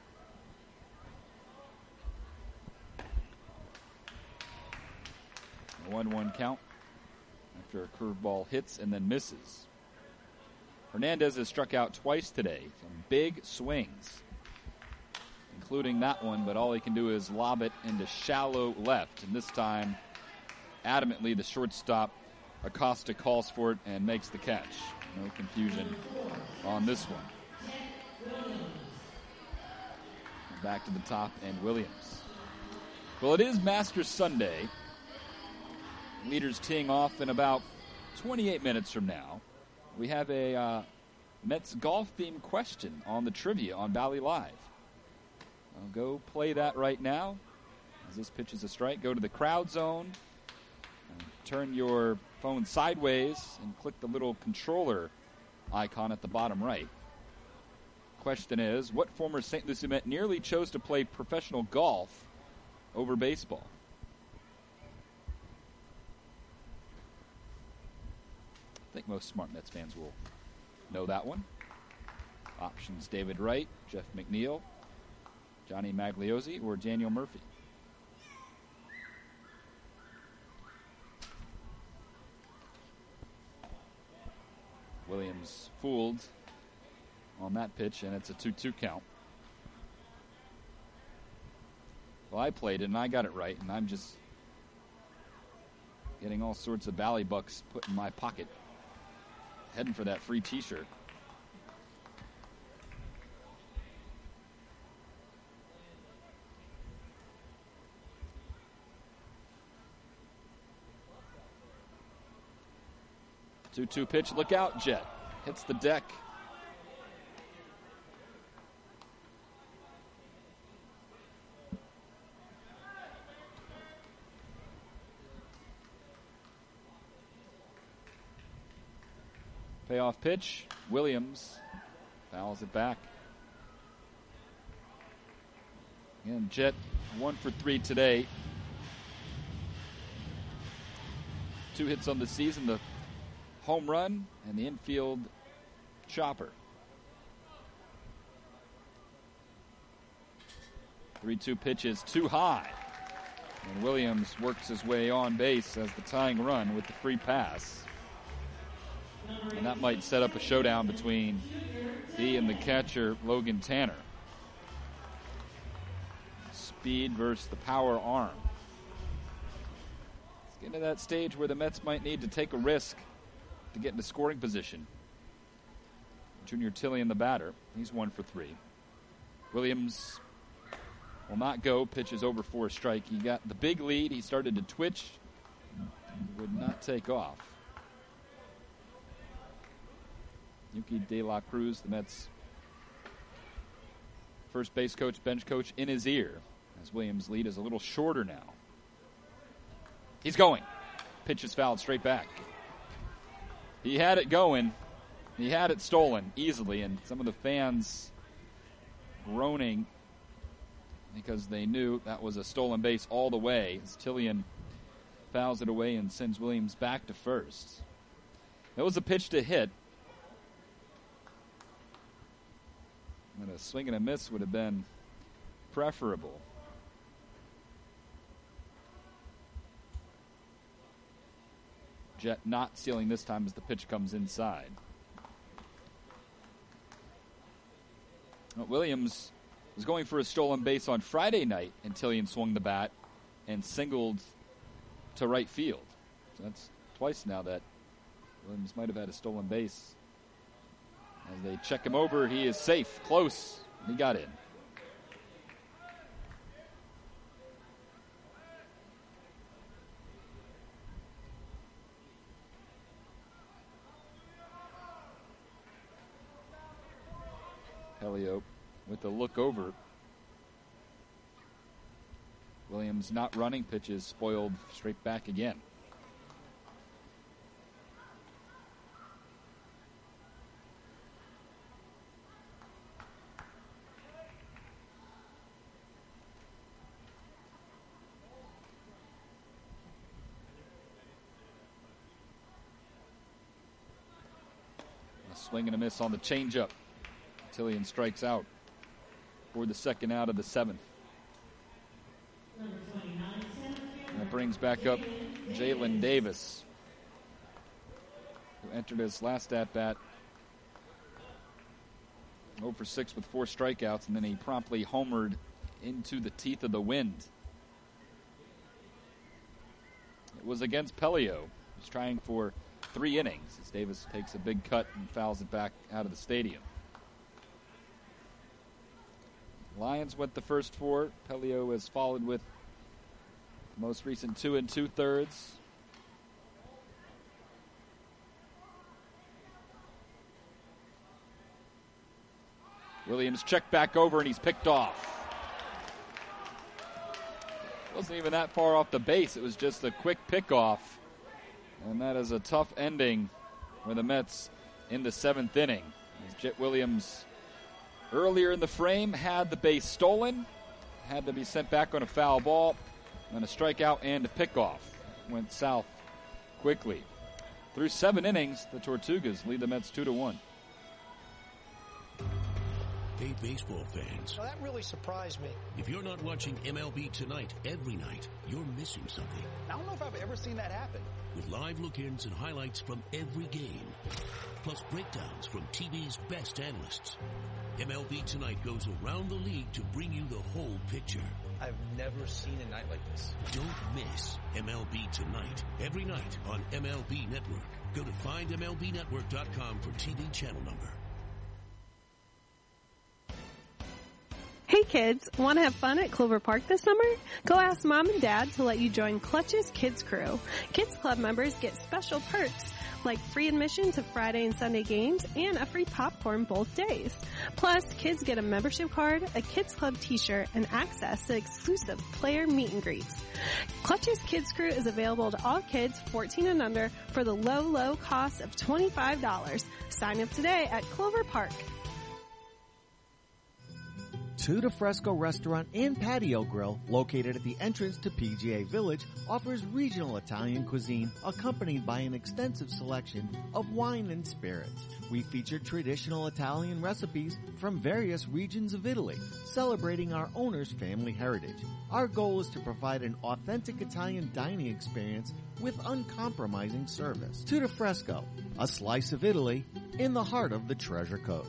A one one count after a curveball hits and then misses. Hernandez has struck out twice today. Some big swings, including that one, but all he can do is lob it into shallow left. And this time, adamantly, the shortstop, Acosta, calls for it and makes the catch. No confusion on this one. And back to the top, and Williams. Well, it is Masters Sunday. Leaders teeing off in about twenty-eight minutes from now. We have a uh, Mets golf-themed question on the trivia on Bally Live. I'll go play that right now. As this pitch is a strike, go to the crowd zone, and turn your phone sideways, and click the little controller icon at the bottom right. Question is, what former Saint Lucie Met nearly chose to play professional golf over baseball? I think most smart Mets fans will know that one. Options: David Wright, Jeff McNeil, Johnny Magliozzi, or Daniel Murphy. Williams fooled on that pitch, and it's a two two count. Well, I played it, and I got it right, and I'm just getting all sorts of Bally bucks put in my pocket. Heading for that free t-shirt. two two pitch. Look out, Jet. Hits the deck. Payoff pitch. Williams fouls it back. And Jet one for three today. Two hits on the season, the home run and the infield chopper. three two pitch is too high. And Williams works his way on base as the tying run with the free pass. And that might set up a showdown between he and the catcher, Logan Tanner. Speed versus the power arm. Let's get to that stage where the Mets might need to take a risk to get into scoring position. Junior Tilley, the batter. He's one for three. Williams will not go. Pitch is over for a strike. He got the big lead. He started to twitch. Would not take off. Yuki De La Cruz, the Mets' first base coach, bench coach, in his ear, as Williams' lead is a little shorter now. He's going. Pitch is fouled straight back. He had it going. He had it stolen easily, and some of the fans groaning because they knew that was a stolen base all the way as Tillian fouls it away and sends Williams back to first. That was a pitch to hit. And a swing and a miss would have been preferable. Jet not stealing this time as the pitch comes inside. Well, Williams was going for a stolen base on Friday night, and Tillian swung the bat and singled to right field. So that's twice now that Williams might have had a stolen base. As they check him over, he is safe, close. He got in. Pelio with the look over. Williams not running, pitches spoiled straight back again. Swing and a miss on the changeup. Tillian strikes out for the second out of the seventh. And that brings back up Jalen Davis, who entered his last at-bat oh for six with four strikeouts, and then he promptly homered into the teeth of the wind. It was against Pelio. He was trying for three innings as Davis takes a big cut and fouls it back out of the stadium. Lions went the first four. Pelio has followed with the most recent two and two thirds. Williams checked back over and he's picked off. Wasn't even that far off the base. It was just a quick pickoff. And that is a tough ending for the Mets in the seventh inning. As Jet Williams, earlier in the frame, had the base stolen, had to be sent back on a foul ball, and a strikeout and a pickoff. Went south quickly. Through seven innings, the Tortugas lead the Mets two to one. Hey, baseball fans. Well, that really surprised me. If you're not watching M L B Tonight every night, you're missing something. I don't know if I've ever seen that happen. With live look-ins and highlights from every game, plus breakdowns from T V's best analysts. M L B Tonight goes around the league to bring you the whole picture. I've never seen a night like this. Don't miss M L B Tonight, every night on M L B Network. Go to find M L B network dot com for T V channel number. Hey kids, want to have fun at Clover Park this summer? Go ask Mom and Dad to let you join Clutch's Kids Crew. Kids Club members get special perks like free admission to Friday and Sunday games and a free popcorn both days. Plus, kids get a membership card, a Kids Club t-shirt, and access to exclusive player meet and greets. Clutch's Kids Crew is available to all kids fourteen and under for the low, low cost of twenty-five dollars. Sign up today at Clover Park. Tuda Fresco Restaurant and Patio Grill, located at the entrance to P G A Village, offers regional Italian cuisine accompanied by an extensive selection of wine and spirits. We feature traditional Italian recipes from various regions of Italy, celebrating our owner's family heritage. Our goal is to provide an authentic Italian dining experience with uncompromising service. Tuda Fresco, a slice of Italy in the heart of the Treasure Coast.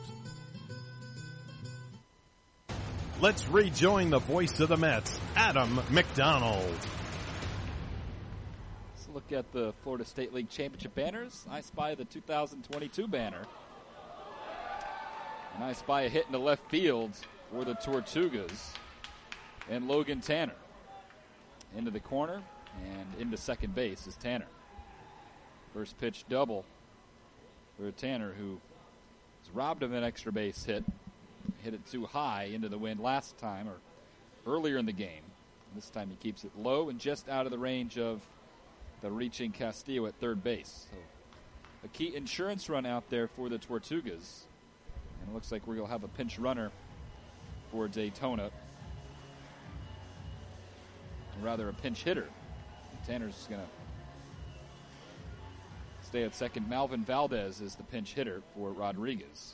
Let's rejoin the voice of the Mets, Adam McDonald. Let's look at the Florida State League Championship banners. I spy the two thousand twenty-two banner. And I spy a hit in the left field for the Tortugas. And Logan Tanner into the corner and into second base is Tanner. First pitch double for Tanner, who has robbed of an extra base hit. Hit it too high into the wind last time, or earlier in the game. This time he keeps it low and just out of the range of the reaching Castillo at third base. So a key insurance run out there for the Tortugas. And it looks like we're going to have a pinch runner for Daytona. Or rather, a pinch hitter. Tanner's going to stay at second. Malvin Valdez is the pinch hitter for Rodriguez.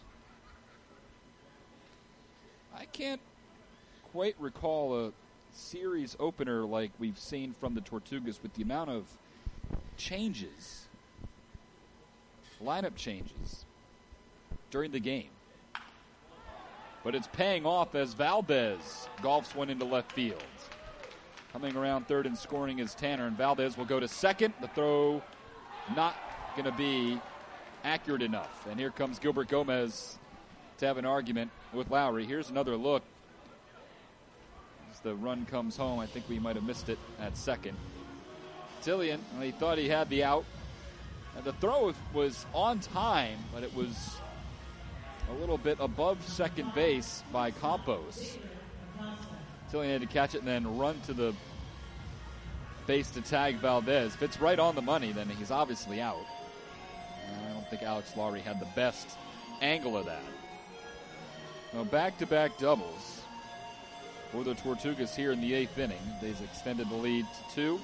I can't quite recall a series opener like we've seen from the Tortugas with the amount of changes, lineup changes during the game. But it's paying off as Valdez golfs one into left field. Coming around third and scoring is Tanner, and Valdez will go to second. The throw not going to be accurate enough. And here comes Gilbert Gomez to have an argument with Lowry. Here's another look. As the run comes home, I think we might have missed it at second. Tillian, well, he thought he had the out. And the throw was on time, but it was a little bit above second base by Campos. Tillian had to catch it and then run to the base to tag Valdez. If it's right on the money, then he's obviously out. And I don't think Alex Lowry had the best angle of that. Now, back-to-back doubles for the Tortugas here in the eighth inning. They've extended the lead to two.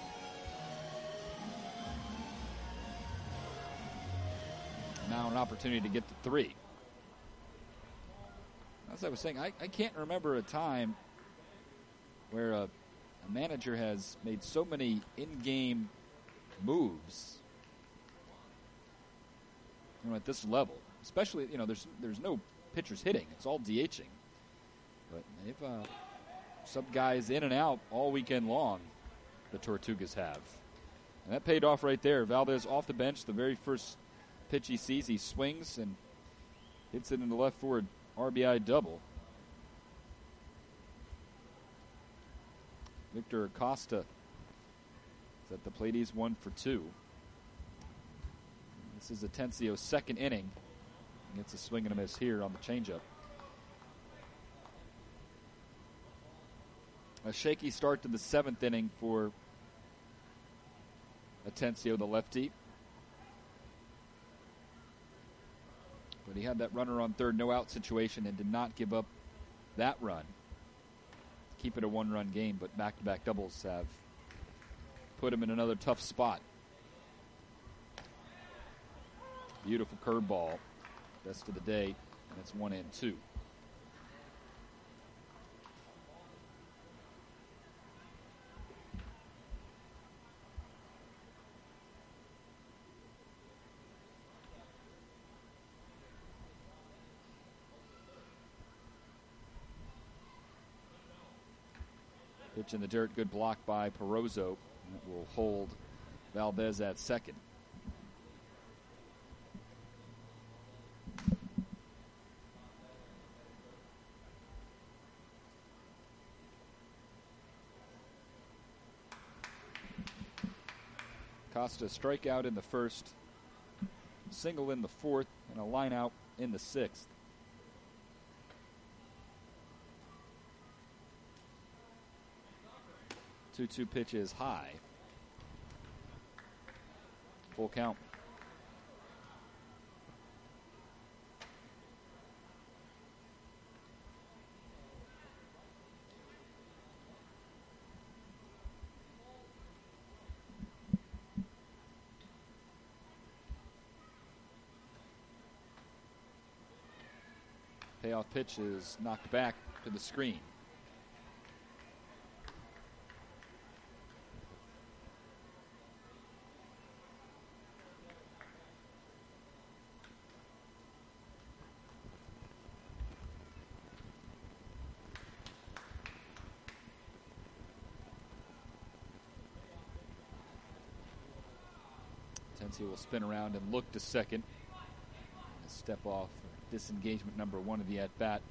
Now an opportunity to get to three. As I was saying, I, I can't remember a time where a, a manager has made so many in-game moves, you know, at this level. Especially, you know, there's there's no pitchers hitting. It's all DHing. But they've uh, subbed guys in and out all weekend long, the Tortugas have. And that paid off right there. Valdez off the bench, the very first pitch he sees, he swings and hits it in the left forward R B I double. Victor Acosta is at the plate. He's one for two. This is Atencio's second inning. Gets a swing and a miss here on the changeup. A shaky start to the seventh inning for Atencio, the lefty. But he had that runner on third, no out situation, and did not give up that run. Keep it a one-run game, but back-to-back doubles have put him in another tough spot. Beautiful curveball. Best of the day, and it's one and two. Pitch in the dirt, good block by Perozo. That will hold Valdez at second. Costa strikeout in the first, single in the fourth, and a line out in the sixth. two two pitch is high. Full count. Payoff pitch is knocked back to the screen. Tensi will spin around and look to second. A step off. Disengagement number one of the at-bat.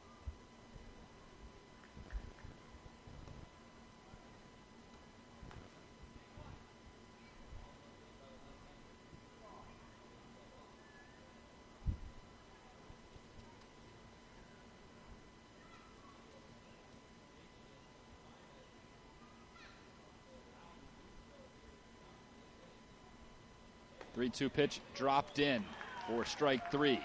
three two pitch dropped in for strike three.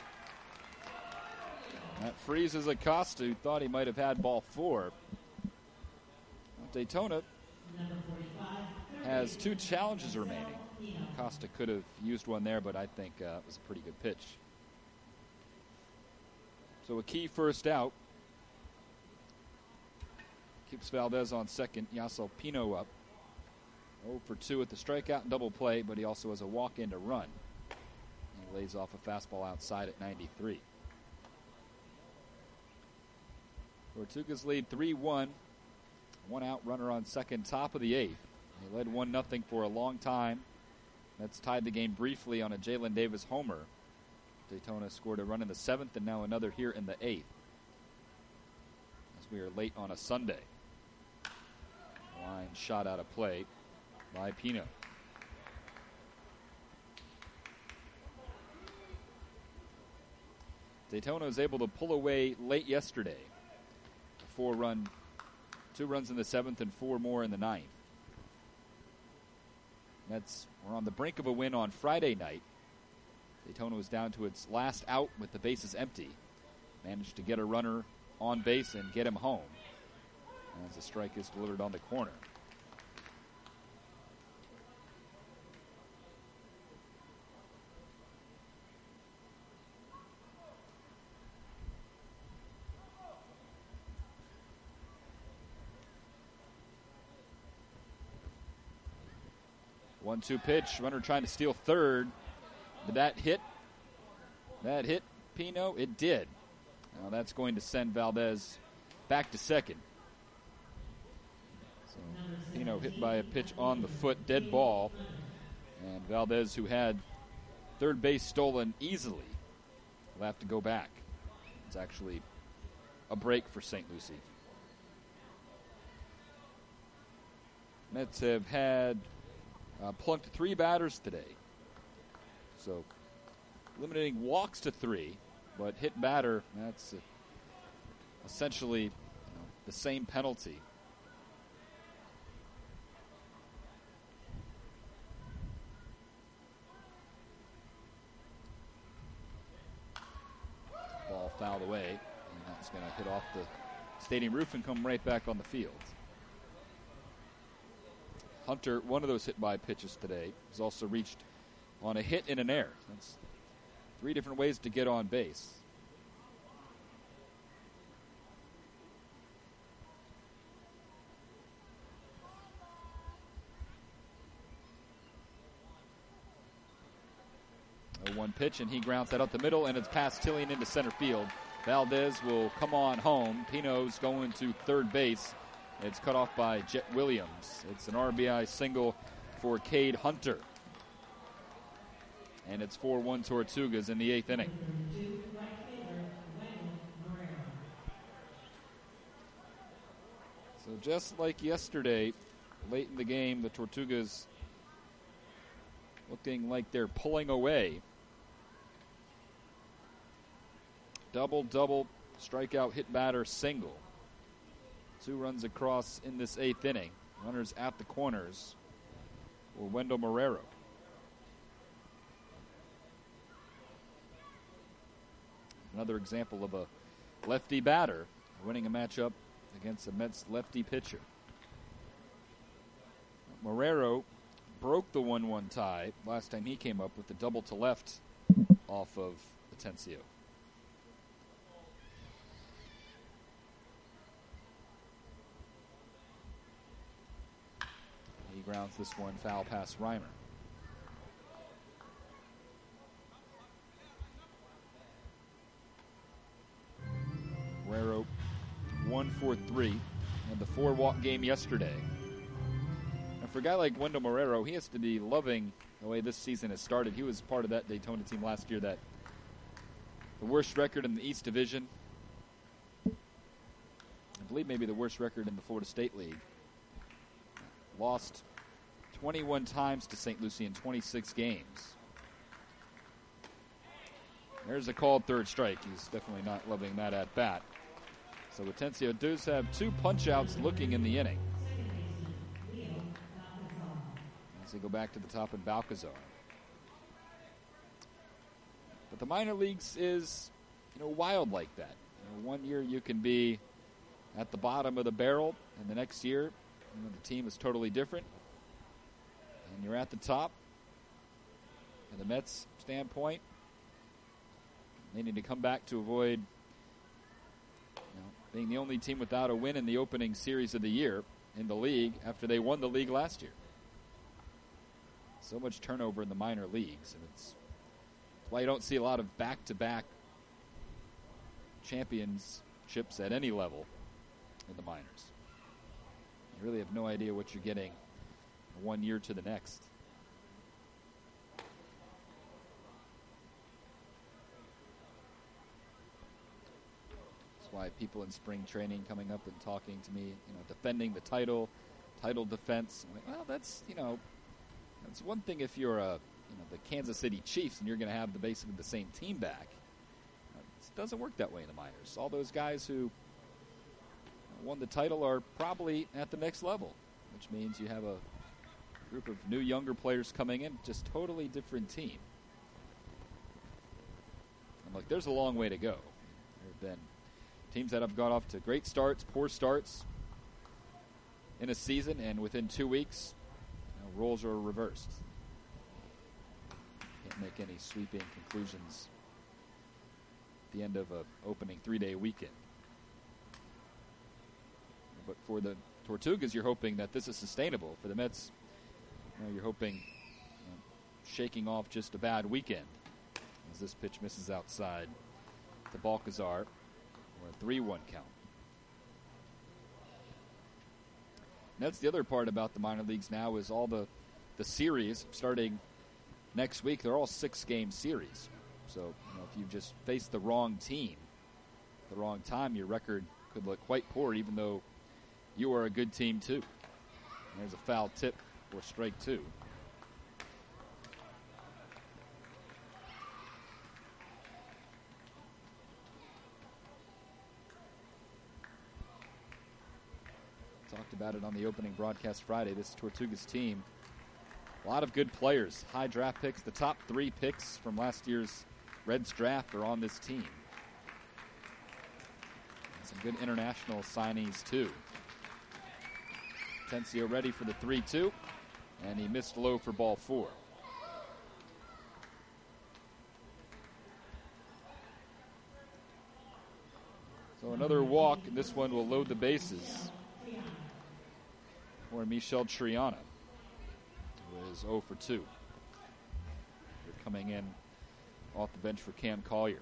That freezes Acosta, who thought he might have had ball four. Daytona has two challenges remaining. Acosta could have used one there, but I think uh, it was a pretty good pitch. So a key first out. Keeps Valdez on second. Yasel Pino up. oh for two at the strikeout and double play, but he also has a walk in to run. He lays off a fastball outside at ninety-three. Tortugas lead three one. One out runner on second, top of the eighth. They led one nothing for a long time. That's tied the game briefly on a Jalen Davis homer. Daytona scored a run in the seventh and now another here in the eighth. As we are late on a Sunday. Line shot out of play by Pino. Daytona was able to pull away late yesterday. Four run, two runs in the seventh and four more in the ninth. That's, we're on the brink of a win on Friday night. Daytona was down to its last out with the bases empty. Managed to get a runner on base and get him home as the strike is delivered on the corner. one two pitch, runner trying to steal third. Did that hit? That hit Pino? It did. Now that's going to send Valdez back to second. So Pino hit by a pitch on the foot, dead ball. And Valdez, who had third base stolen easily, will have to go back. It's actually a break for Saint Lucie. Mets have had Uh, plunked three batters today. So eliminating walks to three, but hit batter, that's uh, essentially you know, the same penalty. Ball fouled away, and that's going to hit off the stadium roof and come right back on the field. Hunter, one of those hit-by pitches today, has also reached on a hit in an air. That's three different ways to get on base. A one pitch, and he grounds that up the middle, and it's past Tillian into center field. Valdez will come on home. Pino's going to third base. It's cut off by Jet Williams. It's an R B I single for Cade Hunter. And it's four one Tortugas in the eighth inning. So just like yesterday, late in the game, the Tortugas looking like they're pulling away. Double, double, strikeout, hit batter, single. Two runs across in this eighth inning. Runners at the corners for Wendell Marrero. Another example of a lefty batter winning a matchup against a Mets lefty pitcher. Marrero broke the one one tie last time he came up with the double to left off of Atencio. He grounds this one foul past Reimer. Marrero one for three in the four-walk game yesterday. And for a guy like Wendell Marrero, he has to be loving the way this season has started. He was part of that Daytona team last year that the worst record in the East Division. I believe maybe the worst record in the Florida State League. Lost twenty-one times to Saint Lucie in twenty-six games. There's a called third strike. He's definitely not loving that at bat. So Atencio does have two punch-outs looking in the inning. As they go back to the top in Balcazar. But the minor leagues is, you know, wild like that. You know, one year you can be at the bottom of the barrel, and the next year, you know, the team is totally different. And you're at the top. From the Mets' standpoint, they need to come back to avoid, you know, being the only team without a win in the opening series of the year in the league after they won the league last year. So much turnover in the minor leagues, and it's, it's why you don't see a lot of back-to-back championships at any level in the minors. You really have no idea what you're getting one year to the next. That's why people in spring training coming up and talking to me, you know, defending the title, title defense. I'm like, well, that's, you know, it's one thing if you're a, you know, the Kansas City Chiefs and you're going to have the basically the same team back. It doesn't work that way in the minors. All those guys who won the title are probably at the next level, which means you have a group of new younger players coming in, just totally different team. And look, there's a long way to go. There have been teams that have got off to great starts, poor starts in a season, and within two weeks, you know, roles are reversed. Can't make any sweeping conclusions at the end of an opening three-day weekend. But for the Tortugas, you're hoping that this is sustainable. For the Mets, you know, you're hoping, you know, shaking off just a bad weekend as this pitch misses outside to Balcazar for a three one count. And that's the other part about the minor leagues now is all the, the series starting next week. They're all six-game series. So, you know, if you just face the wrong team at the wrong time, your record could look quite poor, even though you are a good team, too. And there's a foul tip for strike two. Talked about it on the opening broadcast Friday. This Tortugas team, a lot of good players, high draft picks. The top three picks from last year's Reds draft are on this team. And some good international signees, too. Atencio ready for the three two, and he missed low for ball four. So another walk, and this one will load the bases for Michel Triana, who is oh for two. They're coming in off the bench for Cam Collier.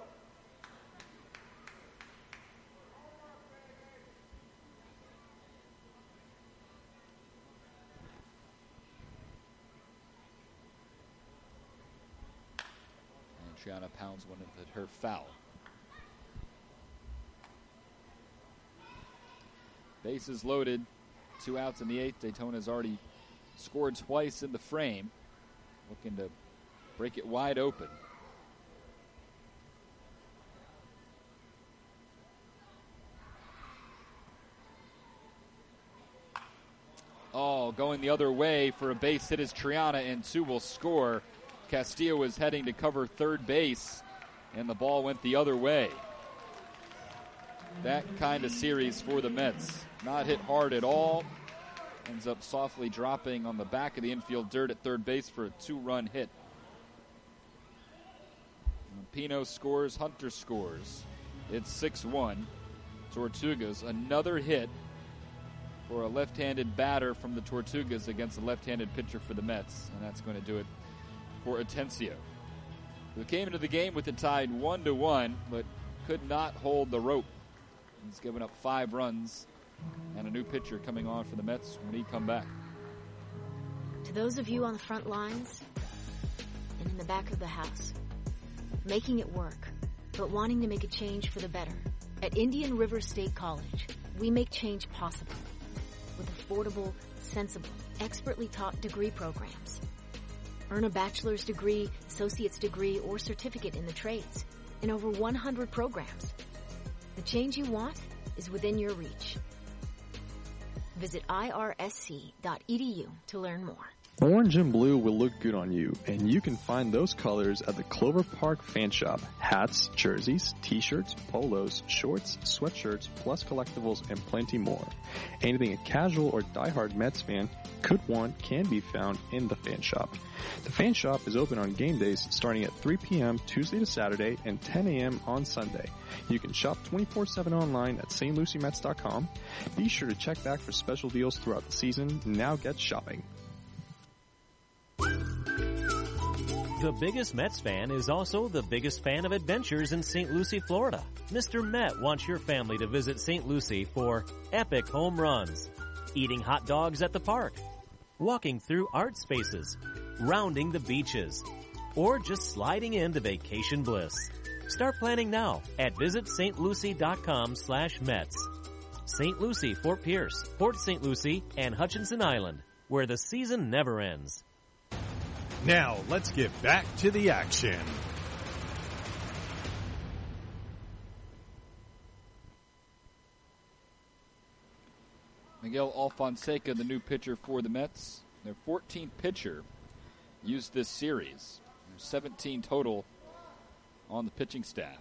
Triana pounds one into her foul. Bases loaded. Two outs in the eighth. Daytona's already scored twice in the frame. looking to break it wide open. Oh, going the other way for a base hit is Triana, and two will score. Castillo was heading to cover third base, and the ball went the other way. That kind of series for the Mets. Not hit hard at all. Ends up softly dropping on the back of the infield dirt at third base for a two-run hit. Pino scores, Hunter scores. It's six one. Tortugas, another hit for a left-handed batter from the Tortugas against a left-handed pitcher for the Mets, and that's going to do it for Atencio. Who came into the game with it tied one to one, but could not hold the rope. He's given up five runs, and a new pitcher coming on for the Mets when he come back. To those of you on the front lines and in the back of the house, making it work, but wanting to make a change for the better, at Indian River State College, we make change possible with affordable, sensible, expertly taught degree programs. Earn a bachelor's degree, associate's degree, or certificate in the trades in over one hundred programs. The change you want is within your reach. Visit I R S C dot E D U to learn more. Orange and blue will look good on you, and you can find those colors at the Clover Park Fan Shop. Hats, jerseys, t-shirts, polos, shorts, sweatshirts, plus collectibles, and plenty more. Anything a casual or diehard Mets fan could want can be found in the Fan Shop. The Fan Shop is open on game days starting at three p.m. Tuesday to Saturday and ten a.m. on Sunday. You can shop twenty-four seven online at St Lucie Mets dot com. Be sure to check back for special deals throughout the season. Now get shopping. The biggest Mets fan is also the biggest fan of adventures in Saint Lucie, Florida. Mister Met wants your family to visit Saint Lucie for epic home runs, eating hot dogs at the park, walking through art spaces, rounding the beaches, or just sliding into vacation bliss. Start planning now at visit st lucie dot com slash Mets. Saint Lucie, Fort Pierce, Port Saint Lucie, and Hutchinson Island, where the season never ends. Now, let's get back to the action. Miguel Alfonseca, the new pitcher for the Mets. Their fourteenth pitcher used this series. There's seventeen total on the pitching staff.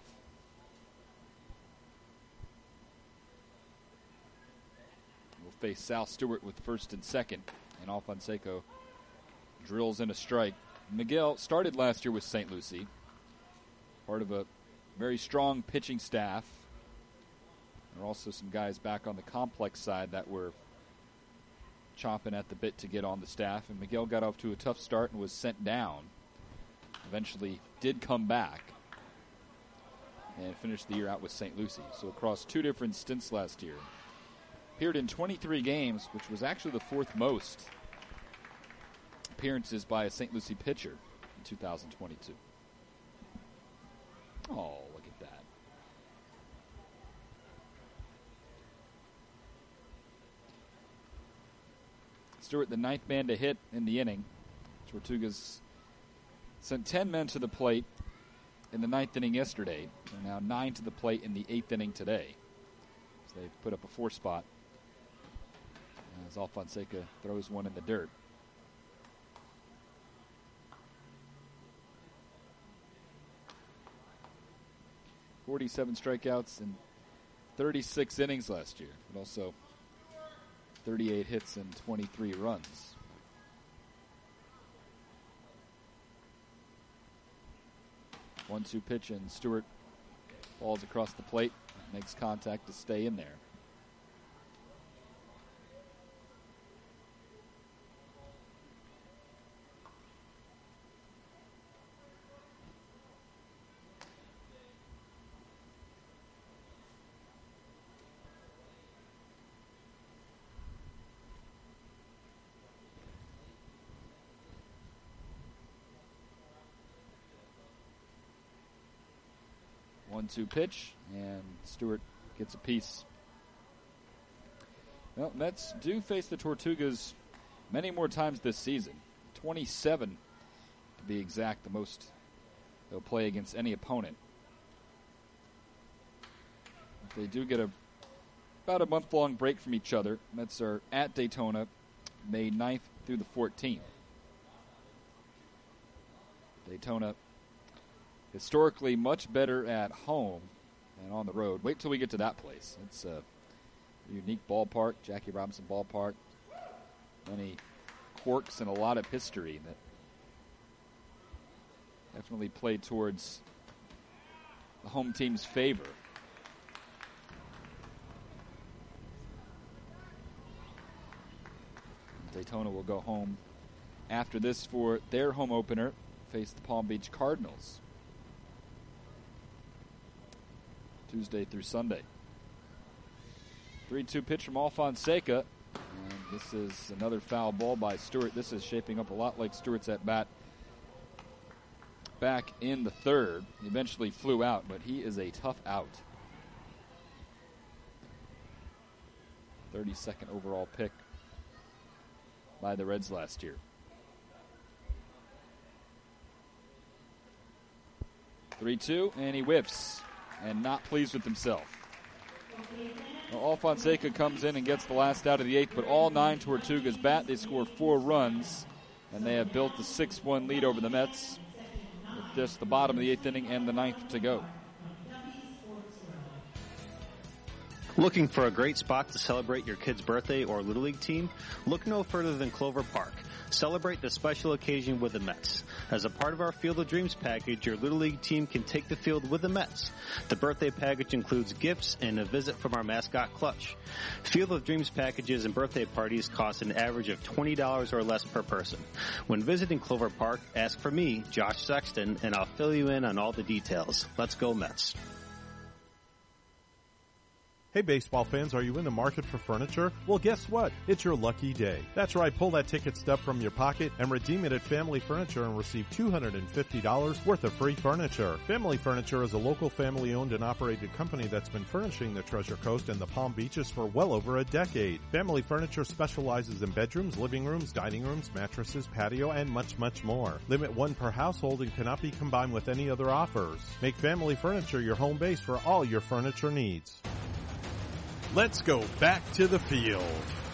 We'll face Sal Stewart with first and second, and Alfonseca drills in a strike. Miguel started last year with Saint Lucie, part of a very strong pitching staff. There are also some guys back on the complex side that were chomping at the bit to get on the staff, and Miguel got off to a tough start and was sent down. Eventually did come back and finished the year out with Saint Lucie. So across two different stints last year. Appeared in twenty-three games, which was actually the fourth most appearances by a Saint Lucie pitcher in two thousand twenty-two. Oh, look at that. Stewart, the ninth man to hit in the inning. Tortugas sent ten men to the plate in the ninth inning yesterday, and now nine to the plate in the eighth inning today. So they've put up a four spot as Alfonseca throws one in the dirt. forty-seven strikeouts and thirty-six innings last year, but also thirty-eight hits and twenty-three runs. one two pitch, and Stewart falls across the plate, makes contact to stay in there. one two pitch, and Stewart gets a piece. Well, Mets do face the Tortugas many more times this season. twenty-seven to be exact, the most they'll play against any opponent. They do get a about a month-long break from each other. Mets are at Daytona May ninth through the fourteenth. Daytona historically much better at home than on the road. Wait till we get to that place. It's a unique ballpark, Jackie Robinson Ballpark. Many quirks and a lot of history that definitely play towards the home team's favor. Daytona will go home after this for their home opener, face the Palm Beach Cardinals. Tuesday through Sunday. three two pitch from Alfonseca. And this is another foul ball by Stewart. This is shaping up a lot like Stewart's at bat back in the third. He eventually flew out, but he is a tough out. thirty-second overall pick by the Reds last year. three two, and he whiffs, and not pleased with himself. Well, Alfonseca comes in and gets the last out of the eighth, but all nine Tortugas bat. They score four runs, and they have built a six one lead over the Mets with just the bottom of the eighth inning and the ninth to go. Looking for a great spot to celebrate your kid's birthday or Little League team? Look no further than Clover Park. Celebrate the special occasion with the Mets. As a part of our Field of Dreams package, your Little League team can take the field with the Mets. The birthday package includes gifts and a visit from our mascot Clutch. Field of Dreams packages and birthday parties cost an average of twenty dollars or less per person. When visiting Clover Park, ask for me, Josh Sexton, and I'll fill you in on all the details. Let's go Mets. Hey baseball fans, are you in the market for furniture? Well, guess what? It's your lucky day. That's right, pull that ticket stub from your pocket and redeem it at Family Furniture and receive two hundred fifty dollars worth of free furniture. Family Furniture is a local family-owned and operated company that's been furnishing the Treasure Coast and the Palm Beaches for well over a decade. Family Furniture specializes in bedrooms, living rooms, dining rooms, mattresses, patio, and much, much more. Limit one per household and cannot be combined with any other offers. Make Family Furniture your home base for all your furniture needs. Let's go back to the field.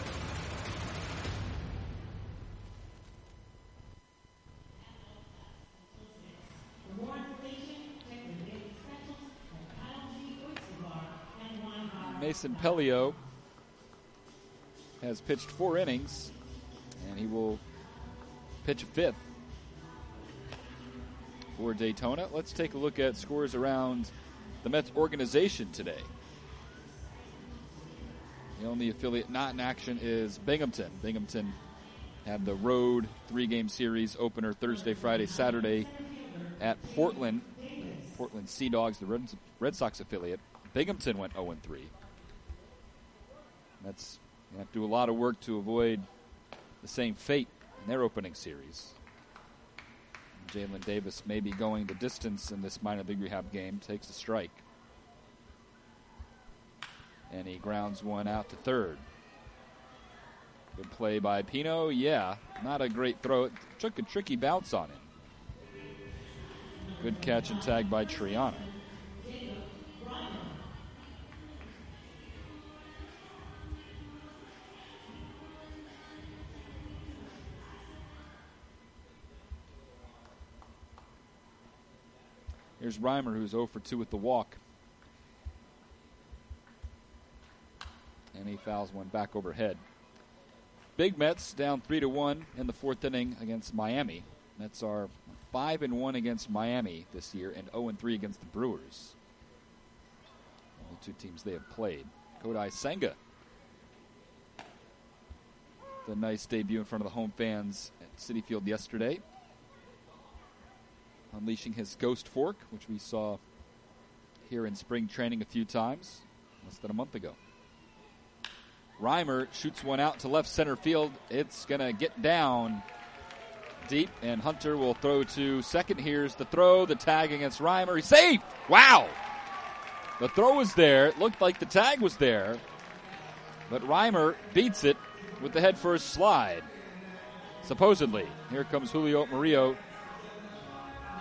Mason Pelio has pitched four innings, and he will pitch a fifth for Daytona. Let's take a look at scores around the Mets organization today. The only affiliate not in action is Binghamton. Binghamton had the road three-game series opener Thursday, Friday, Saturday at Portland. Portland Sea Dogs, the Red, Red Sox affiliate. Binghamton went oh and three. That's going to have to do a lot of work to avoid the same fate in their opening series. Jalen Davis may be going the distance in this minor league rehab game. Takes a strike. And he grounds one out to third. Good play by Pino. Yeah, not a great throw. It took a tricky bounce on him. Good catch and tag by Triana. Here's Reimer, who's oh for two with the walk. And he fouls one back overhead. Big Mets down three to one in the fourth inning against Miami. Mets are five and one against Miami this year and oh and three against the Brewers. Only two teams they have played. Kodai Senga. The nice debut in front of the home fans at Citi Field yesterday. Unleashing his ghost fork, which we saw here in spring training a few times less than a month ago. Reimer shoots one out to left center field. It's going to get down deep, and Hunter will throw to second. Here's the throw, the tag against Reimer. He's safe! Wow! The throw was there. It looked like the tag was there. But Reimer beats it with the head first slide. Supposedly. Here comes Julio Murillo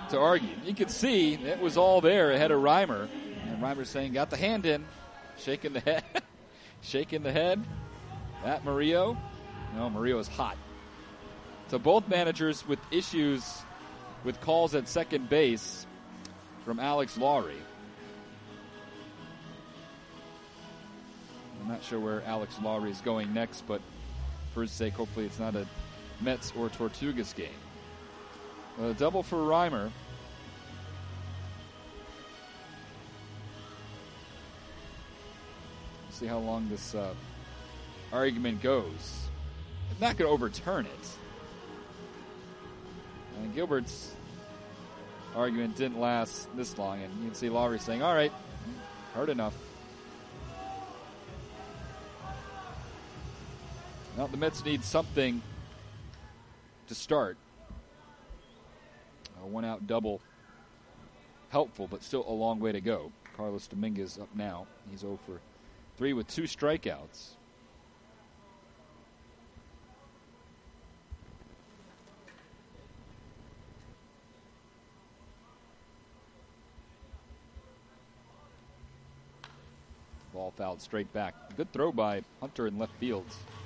to argue. You could see it was all there ahead of Reimer. And Reimer saying, got the hand in, shaking the head, shaking the head at Murillo. No, Murillo is hot. So both managers with issues with calls at second base from Alex Lowry. I'm not sure where Alex Lowry is going next, but for his sake, hopefully it's not a Mets or Tortugas game. A double for Reimer. See how long this uh, argument goes. I'm not going to overturn it. And Gilbert's argument didn't last this long, and you can see Lowry saying, all right, heard enough. Now the Mets need something to start. A one-out double, helpful, but still a long way to go. Carlos Dominguez up now. He's oh for three with two strikeouts. Ball fouled straight back. Good throw by Hunter in left field.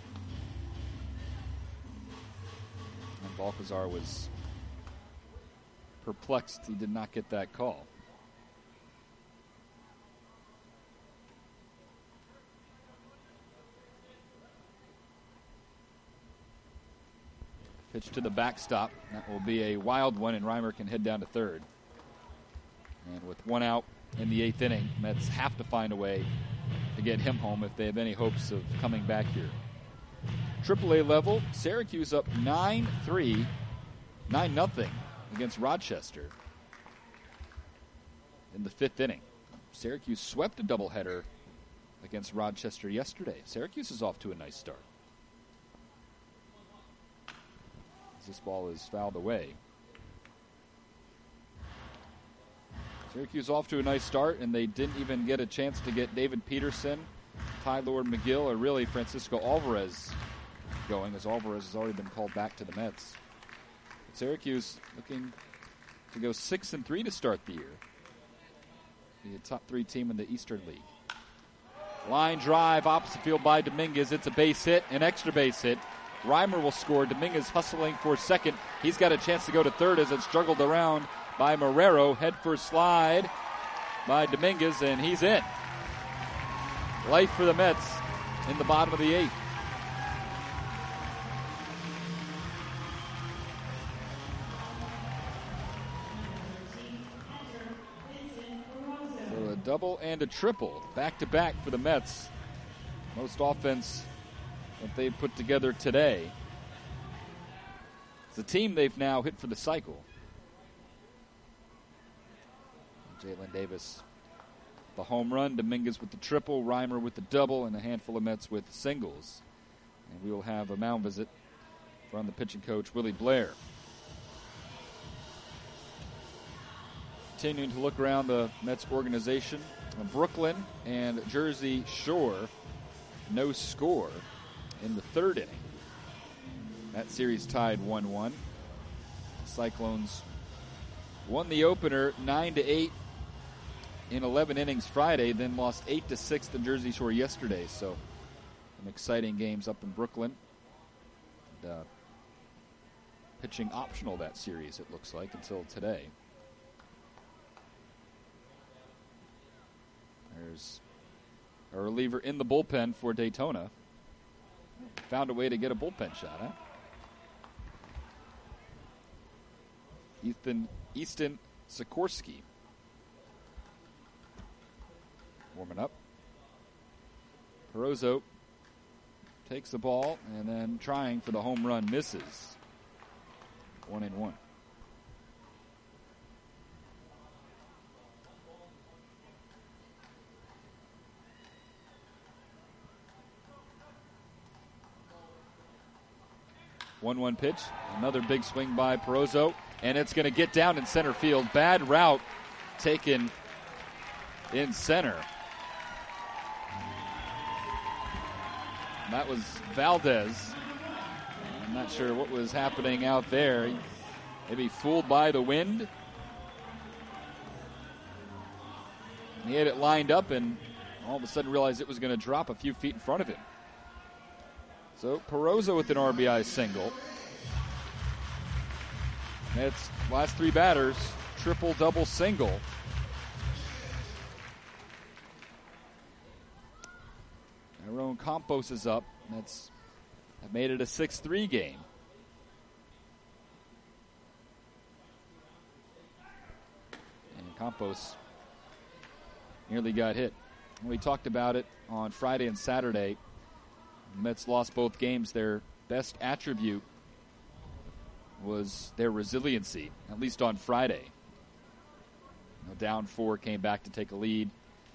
And Balcazar was perplexed. He did not get that call. Pitch to the backstop. That will be a wild one, and Reimer can head down to third. And with one out in the eighth inning, Mets have to find a way to get him home if they have any hopes of coming back here. triple A level, Syracuse up nine three, nine nothing against Rochester in the fifth inning. Syracuse swept a doubleheader against Rochester yesterday. Syracuse is off to a nice start. As this ball is fouled away. Syracuse off to a nice start, and they didn't even get a chance to get David Peterson, Tylor McGill, or really Francisco Alvarez going, as Alvarez has already been called back to the Mets. But Syracuse looking to go six and three to start the year. Be a top three team in the Eastern League. Line drive, opposite field by Dominguez. It's a base hit, an extra base hit. Reimer will score. Dominguez hustling for second. He's got a chance to go to third as it's juggled around by Marrero. Head first slide by Dominguez, and he's in. Life for the Mets in the bottom of the eighth. So a double and a triple back-to-back for the Mets. Most offense that they've put together today. It's a team they've now hit for the cycle. Jalen Davis, the home run, Dominguez with the triple, Reimer with the double, and a handful of Mets with singles. And we will have a mound visit from the pitching coach, Willie Blair. Continuing to look around the Mets organization, Brooklyn and Jersey Shore, no score in the third inning. That series tied one one. Cyclones won the opener nine to eight in eleven innings Friday, then lost eight to six to Jersey Shore yesterday. So some exciting games up in Brooklyn. And, uh, pitching optional that series, it looks like, until today. There's a reliever in the bullpen for Daytona. Found a way to get a bullpen shot, huh? Ethan Easton Sikorsky warming up. Perozzo takes the ball and then trying for the home run, misses. One and one. one one pitch. Another big swing by Perozzo. And it's going to get down in center field. Bad route taken in center. And that was Valdez. I'm not sure what was happening out there. Maybe fooled by the wind. He had it lined up and all of a sudden realized it was going to drop a few feet in front of him. So Perozo with an R B I single. Mets last three batters, triple, double, single. Aaron Campos is up. Mets have made it a six three game. And Campos nearly got hit. We talked about it on Friday and Saturday. The Mets lost both games. Their best attribute was their resiliency, at least on Friday. Now down four, came back to take a lead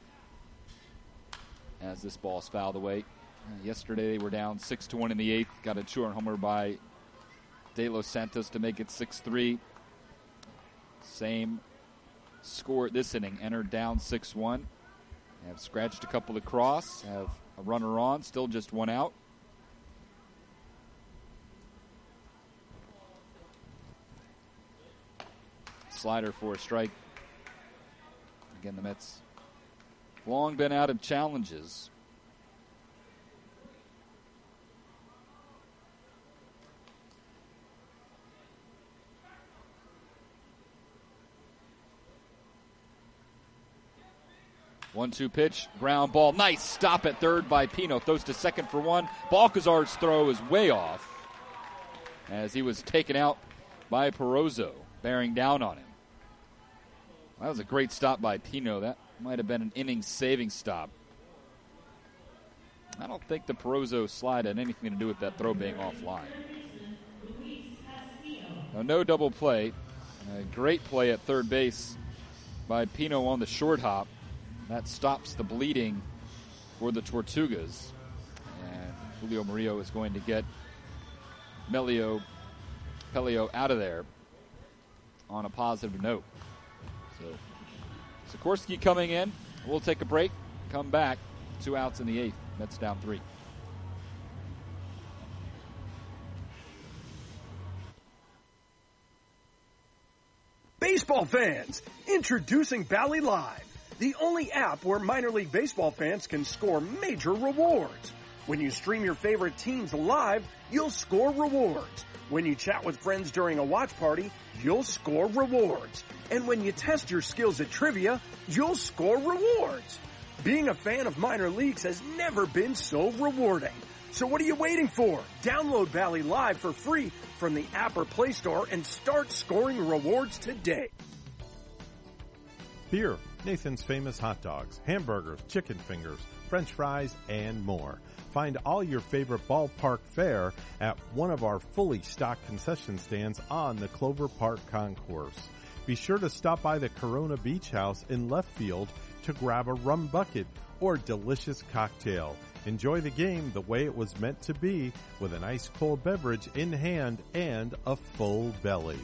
as this ball is fouled away. Uh, yesterday they were down six to one in the eighth. Got a two-run homer by De Los Santos to make it six three. Same score at this inning. Entered down six one. Have scratched a couple across. Have a runner on. Still just one out. Slider for a strike. Again, the Mets long been out of challenges. one two pitch, ground ball. Nice stop at third by Pino. Throws to second for one. Balcazar's throw is way off as he was taken out by Perozo, bearing down on him. That was a great stop by Pino. That might have been an inning-saving stop. I don't think the Perozo slide had anything to do with that throw being offline. Now, no double play. A great play at third base by Pino on the short hop. That stops the bleeding for the Tortugas. And Julio Murillo is going to get Melio Pelio out of there on a positive note. So Sikorsky coming in. We'll take a break, come back. Two outs in the eighth. Mets down three. Baseball fans, introducing Bally Live, the only app where minor league baseball fans can score major rewards. When you stream your favorite teams live, you'll score rewards. When you chat with friends during a watch party, you'll score rewards. And when you test your skills at trivia, you'll score rewards. Being a fan of minor leagues has never been so rewarding. So what are you waiting for? Download Bally Live for free from the app or Play Store and start scoring rewards today. Beer, Nathan's Famous Hot Dogs, hamburgers, chicken fingers, French fries, and more. Find all your favorite ballpark fare at one of our fully stocked concession stands on the Clover Park Concourse. Be sure to stop by the Corona Beach House in left field to grab a rum bucket or delicious cocktail. Enjoy the game the way it was meant to be with an ice cold beverage in hand and a full belly.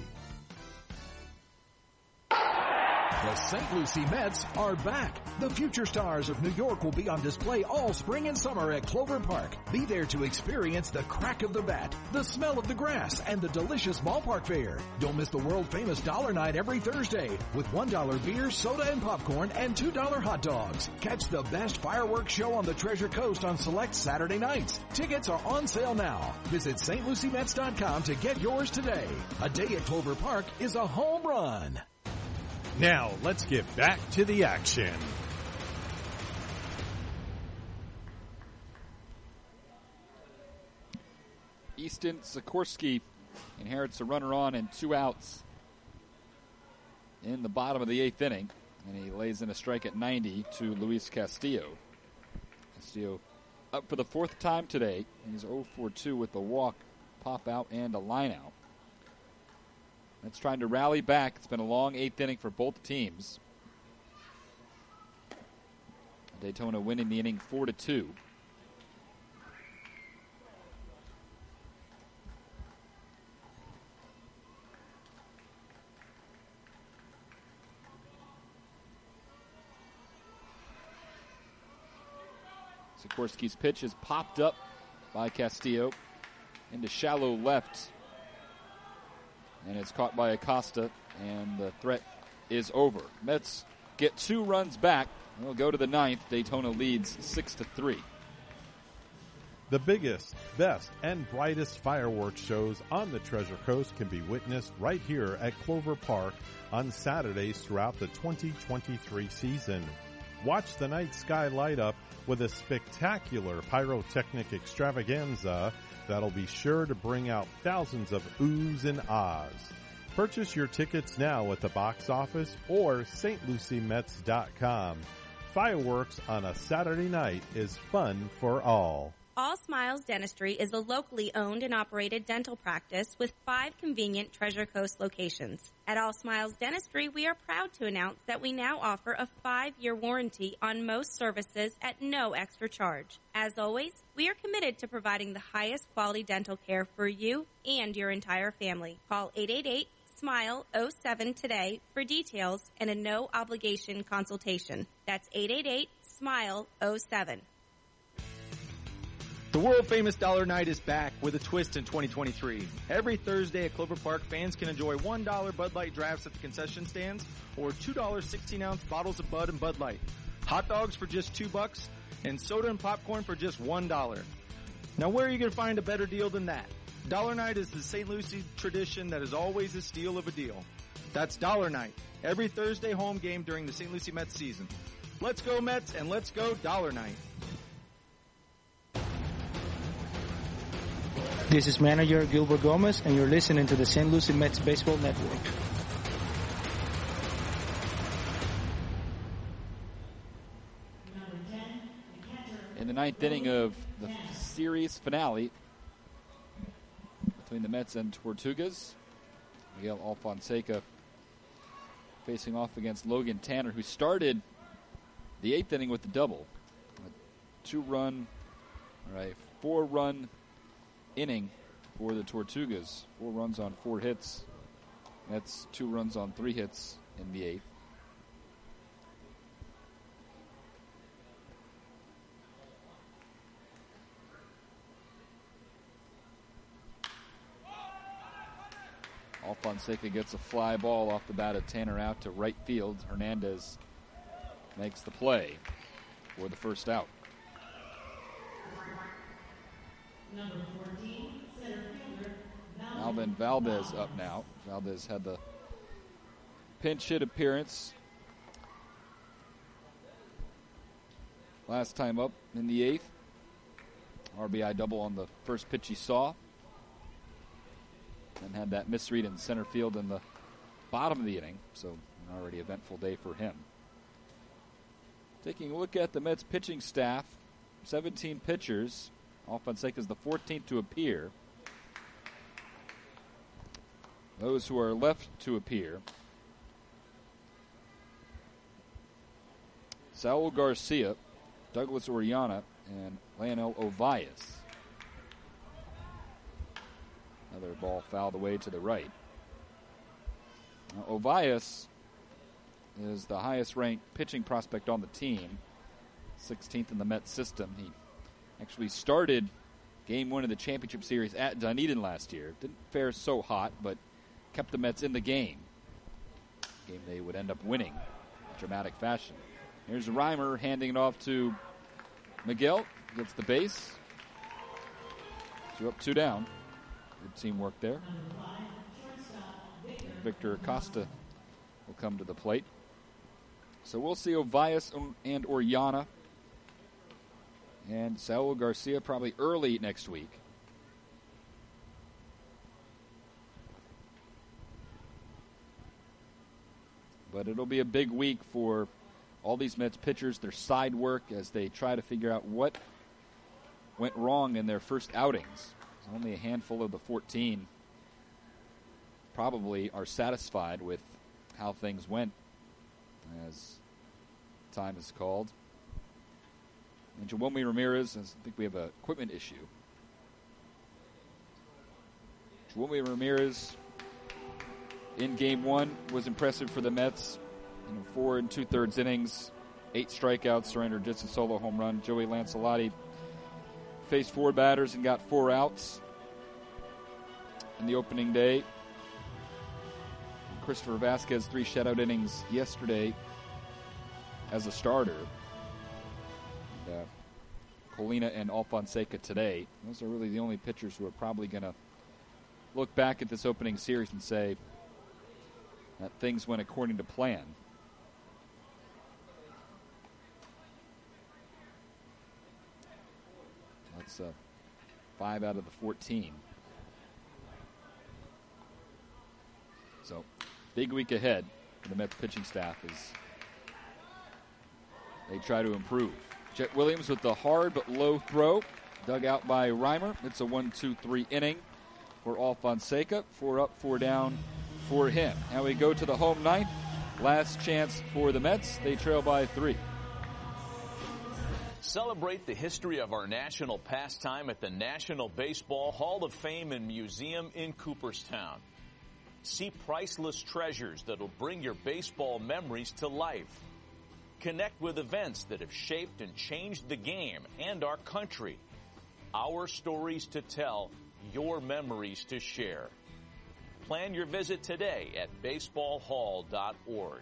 The Saint Lucie Mets are back. The future stars of New York will be on display all spring and summer at Clover Park. Be there to experience the crack of the bat, the smell of the grass, and the delicious ballpark fare. Don't miss the world-famous Dollar Night every Thursday with one dollar beer, soda, and popcorn, and two dollar hot dogs. Catch the best fireworks show on the Treasure Coast on select Saturday nights. Tickets are on sale now. Visit St Lucie Mets dot com to get yours today. A day at Clover Park is a home run. Now, let's get back to the action. Easton Sikorsky inherits a runner on and two outs in the bottom of the eighth inning. And he lays in a strike at ninety to Luis Castillo. Castillo up for the fourth time today. He's oh for two with a walk, pop out, and a line out. That's trying to rally back. It's been a long eighth inning for both teams. Daytona winning the inning four to two. Sikorsky's pitch is popped up by Castillo into shallow left. And it's caught by Acosta, and the threat is over. Mets get two runs back We'll go to the ninth. Daytona leads six to three. The biggest, best, and brightest fireworks shows on the Treasure Coast can be witnessed right here at Clover Park on Saturdays throughout the twenty twenty-three season. Watch the night sky light up with a spectacular pyrotechnic extravaganza that'll be sure to bring out thousands of oohs and ahs. Purchase your tickets now at the box office or S T Lucie Mets dot com. Fireworks on a Saturday night is fun for all. All Smiles Dentistry is a locally owned and operated dental practice with five convenient Treasure Coast locations. At All Smiles Dentistry, we are proud to announce that we now offer a five-year warranty on most services at no extra charge. As always, we are committed to providing the highest quality dental care for you and your entire family. Call eight eight eight, S M I L E, oh seven today for details and a no-obligation consultation. That's eight eight eight, S M I L E, oh seven. The world-famous Dollar Night is back with a twist in twenty twenty-three. Every Thursday at Clover Park, fans can enjoy one dollar Bud Light drafts at the concession stands or two dollars sixteen-ounce bottles of Bud and Bud Light. Hot dogs for just two bucks and soda and popcorn for just one dollar. Now, where are you going to find a better deal than that? Dollar Night is the Saint Lucie tradition that is always a steal of a deal. That's Dollar Night, every Thursday home game during the Saint Lucie Mets season. Let's go Mets and let's go Dollar Night. This is manager Gilbert Gomez, and you're listening to the Saint Lucie Mets Baseball Network. In the ninth inning of the series finale between the Mets and Tortugas, Miguel Alfonseca facing off against Logan Tanner, who started the eighth inning with the double. A two-run, or a four-run inning for the Tortugas. Four runs on four hits. That's two runs on three hits in the eighth. Alfonseca gets a fly ball off the bat of Tanner out to right field. Hernandez makes the play for the first out. Number fourteen, center fielder, Alvin Valdez up now. Valdez had the pinch hit appearance last time up in the eighth. R B I double on the first pitch he saw. And had that misread in center field in the bottom of the inning. So an already eventful day for him. Taking a look at the Mets pitching staff, seventeen pitchers. Alfonseca is the fourteenth to appear. Those who are left to appear: Saul Garcia, Douglas Oriana, and Leonel Ovias. Another ball fouled away to the right. Now, Ovias is the highest ranked pitching prospect on the team, sixteenth in the Mets system. He actually started game one of the championship series at Dunedin last year. Didn't fare so hot, but kept the Mets in the game. Game they would end up winning in dramatic fashion. Here's Reimer handing it off to Miguel. Gets the base. Two up, two down. Good teamwork there. And Victor Acosta will come to the plate. So we'll see Ovias and Oriana and Saul Garcia probably early next week. But it'll be a big week for all these Mets pitchers, their side work as they try to figure out what went wrong in their first outings. Only a handful of the fourteen probably are satisfied with how things went as time is called. And Jawome Ramirez, I think we have an equipment issue. Jawome Ramirez in game one was impressive for the Mets. You know, four and two-thirds innings, eight strikeouts, surrendered just a solo home run. Joey Lancelotti faced four batters and got four outs in the opening day. Christopher Vasquez, three shutout innings yesterday as a starter. And, uh, Colina and Alfonseca today. Those are really the only pitchers who are probably going to look back at this opening series and say that things went according to plan. That's uh, five out of the fourteen. So, big week ahead for the Mets pitching staff as they try to improve. Chet Williams with the hard but low throw, dug out by Reimer. It's a one two three inning for Alfonseca. Four up, four down for him. Now we go to the home ninth. Last chance for the Mets. They trail by three. Celebrate the history of our national pastime at the National Baseball Hall of Fame and Museum in Cooperstown. See priceless treasures that'll bring your baseball memories to life. Connect with events that have shaped and changed the game and our country. Our stories to tell, your memories to share. Plan your visit today at baseball hall dot org.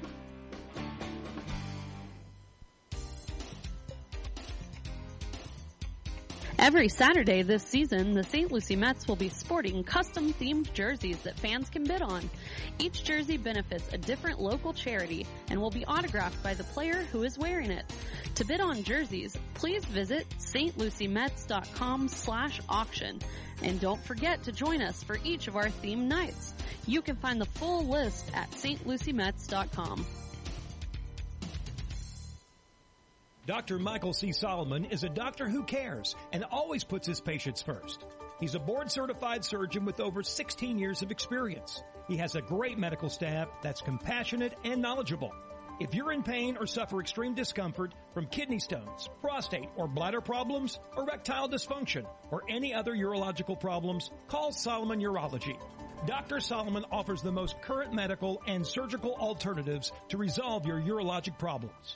Every Saturday this season, the Saint Lucie Mets will be sporting custom-themed jerseys that fans can bid on. Each jersey benefits a different local charity and will be autographed by the player who is wearing it. To bid on jerseys, please visit st lucie mets dot com slash auction. And don't forget to join us for each of our themed nights. You can find the full list at st lucie mets dot com. Doctor Michael C. Solomon is a doctor who cares and always puts his patients first. He's a board-certified surgeon with over sixteen years of experience. He has a great medical staff that's compassionate and knowledgeable. If you're in pain or suffer extreme discomfort from kidney stones, prostate or bladder problems, erectile dysfunction, or any other urological problems, call Solomon Urology. Doctor Solomon offers the most current medical and surgical alternatives to resolve your urologic problems.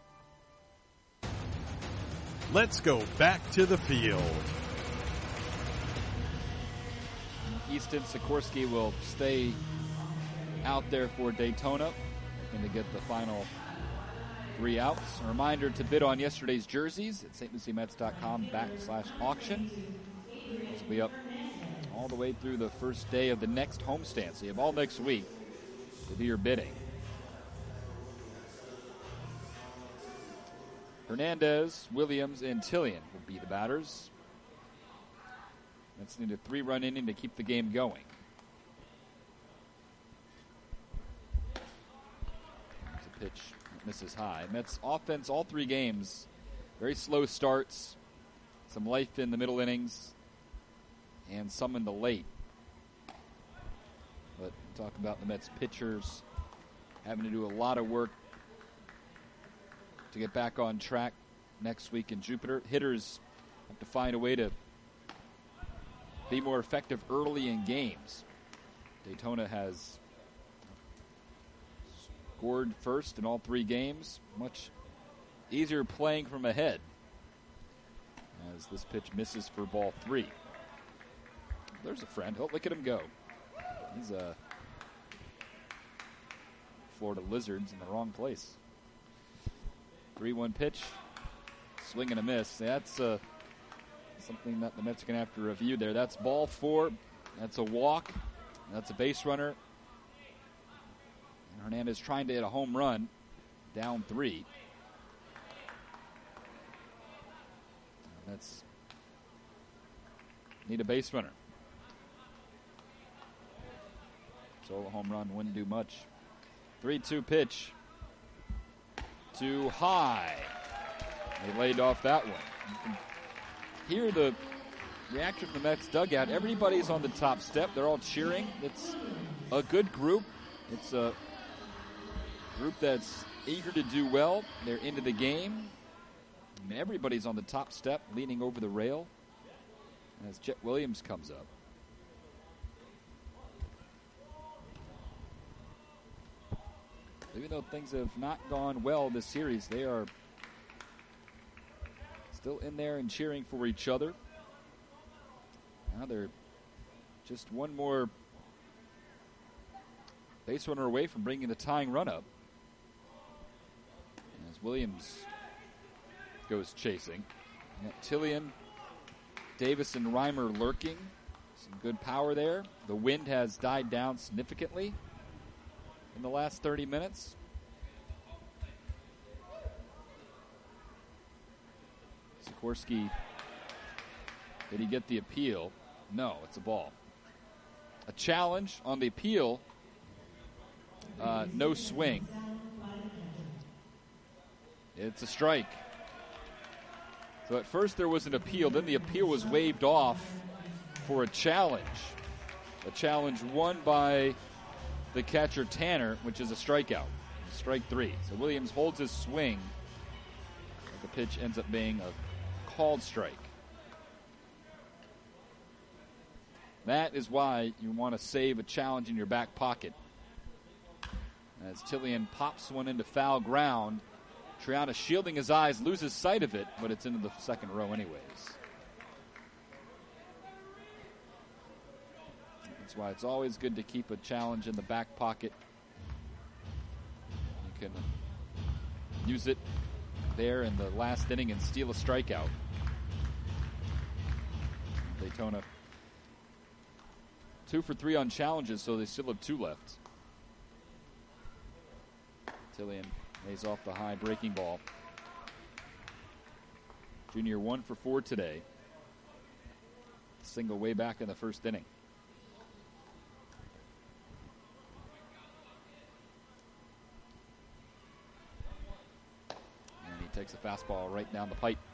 Let's go back to the field. Easton Sikorsky will stay out there for Daytona, looking to get the final three outs. A reminder to bid on yesterday's jerseys at st lucie mets dot com backslash auction. This will be up all the way through the first day of the next homestand, so you have all next week to do your bidding. Hernandez, Williams, and Tillian will be the batters. Mets need a three-run inning to keep the game going. There's a pitch that misses high. Mets offense all three games, very slow starts, some life in the middle innings, and some in the late. But talk about the Mets pitchers having to do a lot of work to get back on track next week in Jupiter. Hitters have to find a way to be more effective early in games. Daytona has scored first in all three games. Much easier playing from ahead as this pitch misses for ball three. There's a friend. Oh, look at him go. He's a Florida Lizards in the wrong place. three one pitch, swing and a miss. That's uh, something that the Mets are going to have to review there. That's ball four. That's a walk. That's a base runner. And Hernandez trying to hit a home run, down three. That's need a base runner. So a home run wouldn't do much. three two pitch. Too high. They laid off that one. You can hear the reaction from the Mets dugout. Everybody's on the top step. They're all cheering. It's a good group. It's a group that's eager to do well. They're into the game. I mean, everybody's on the top step, leaning over the rail as Chet Williams comes up. Even though things have not gone well this series, they are still in there and cheering for each other. Now they're just one more base runner away from bringing the tying run up. Williams goes chasing. Tillian, Davis, and Reimer lurking. Some good power there. The wind has died down significantly in the last thirty minutes. Sikorsky, did he get the appeal? No, it's a ball. A challenge on the appeal. Uh, no swing. It's a strike. So at first there was an appeal. Then the appeal was waved off for a challenge. A challenge won by the catcher Tanner, which is a strikeout. Strike three. So Williams holds his swing. But the pitch ends up being a called strike. That is why you want to save a challenge in your back pocket. As Tillian pops one into foul ground, Triana shielding his eyes, loses sight of it, but it's into the second row anyways. That's why it's always good to keep a challenge in the back pocket. You can use it there in the last inning and steal a strikeout. Daytona two for three on challenges, so they still have two left. Tillian lays off the high breaking ball. Junior one for four today. Single way back in the first inning. And he takes a fastball right down the pipe.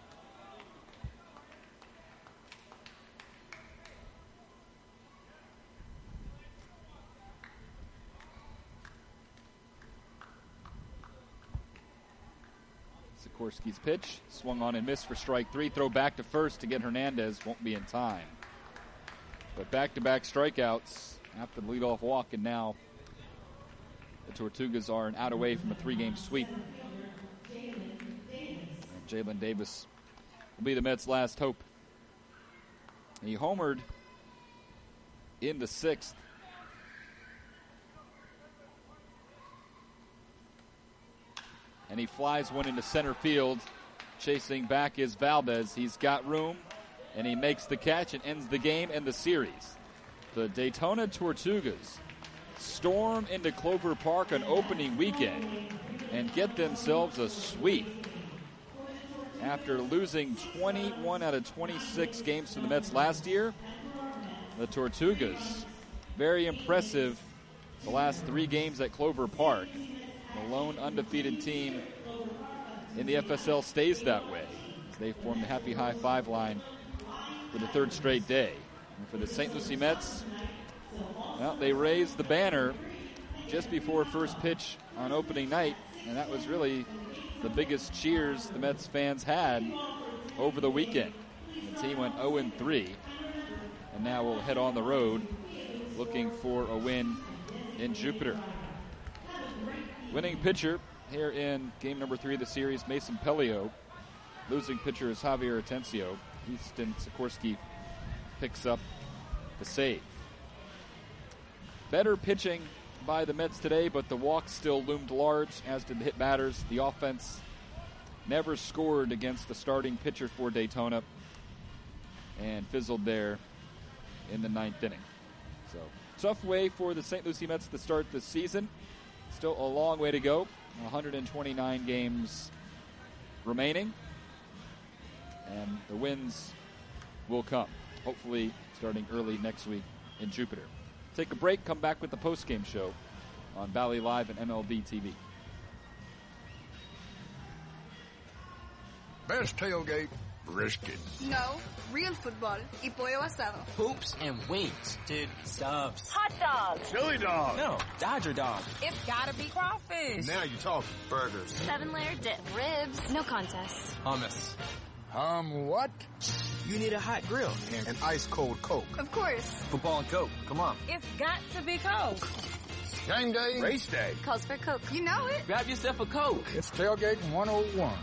Sikorsky's pitch, swung on and missed for strike three. Throw back to first to get Hernandez, won't be in time. But back-to-back strikeouts after the leadoff walk, and now the Tortugas are an out away from a three-game sweep. And Jalen Davis will be the Mets' last hope. He homered in the sixth. And he flies one into center field. Chasing back is Valdez. He's got room, and he makes the catch and ends the game and the series. The Daytona Tortugas storm into Clover Park on opening weekend and get themselves a sweep. After losing twenty-one out of twenty-six games to the Mets last year, the Tortugas, very impressive the last three games at Clover Park. The lone undefeated team in the F S L stays that way. They form the happy high five line for the third straight day. And for the Saint Lucie Mets, well, they raised the banner just before first pitch on opening night, and that was really the biggest cheers the Mets fans had over the weekend. The team went oh and three, and now will head on the road looking for a win in Jupiter. Winning pitcher here in game number three of the series, Mason Pelio. Losing pitcher is Javier Atencio. Easton Sikorsky picks up the save. Better pitching by the Mets today, but the walks still loomed large, as did the hit batters. The offense never scored against the starting pitcher for Daytona and fizzled there in the ninth inning. So, tough way for the Saint Lucie Mets to start the season. Still a long way to go. one hundred twenty-nine games remaining. And the wins will come, hopefully starting early next week in Jupiter. Take a break, come back with the post-game show on Valley Live and M L B T V. Best tailgate, brisket. No, real football y pollo asado. Hoops and wings. Dude, subs. Hot dogs. Chili dog. No, Dodger dog. It's gotta be crawfish. Now you're talking. Burgers. Seven-layer dip. Ribs. No contest. Hummus. Um, what? You need a hot grill. And an ice-cold Coke. Of course. Football and Coke. Come on. It's got to be Coke. Game day. Race day. Calls for Coke. You know it. Grab yourself a Coke. It's Tailgate one oh one.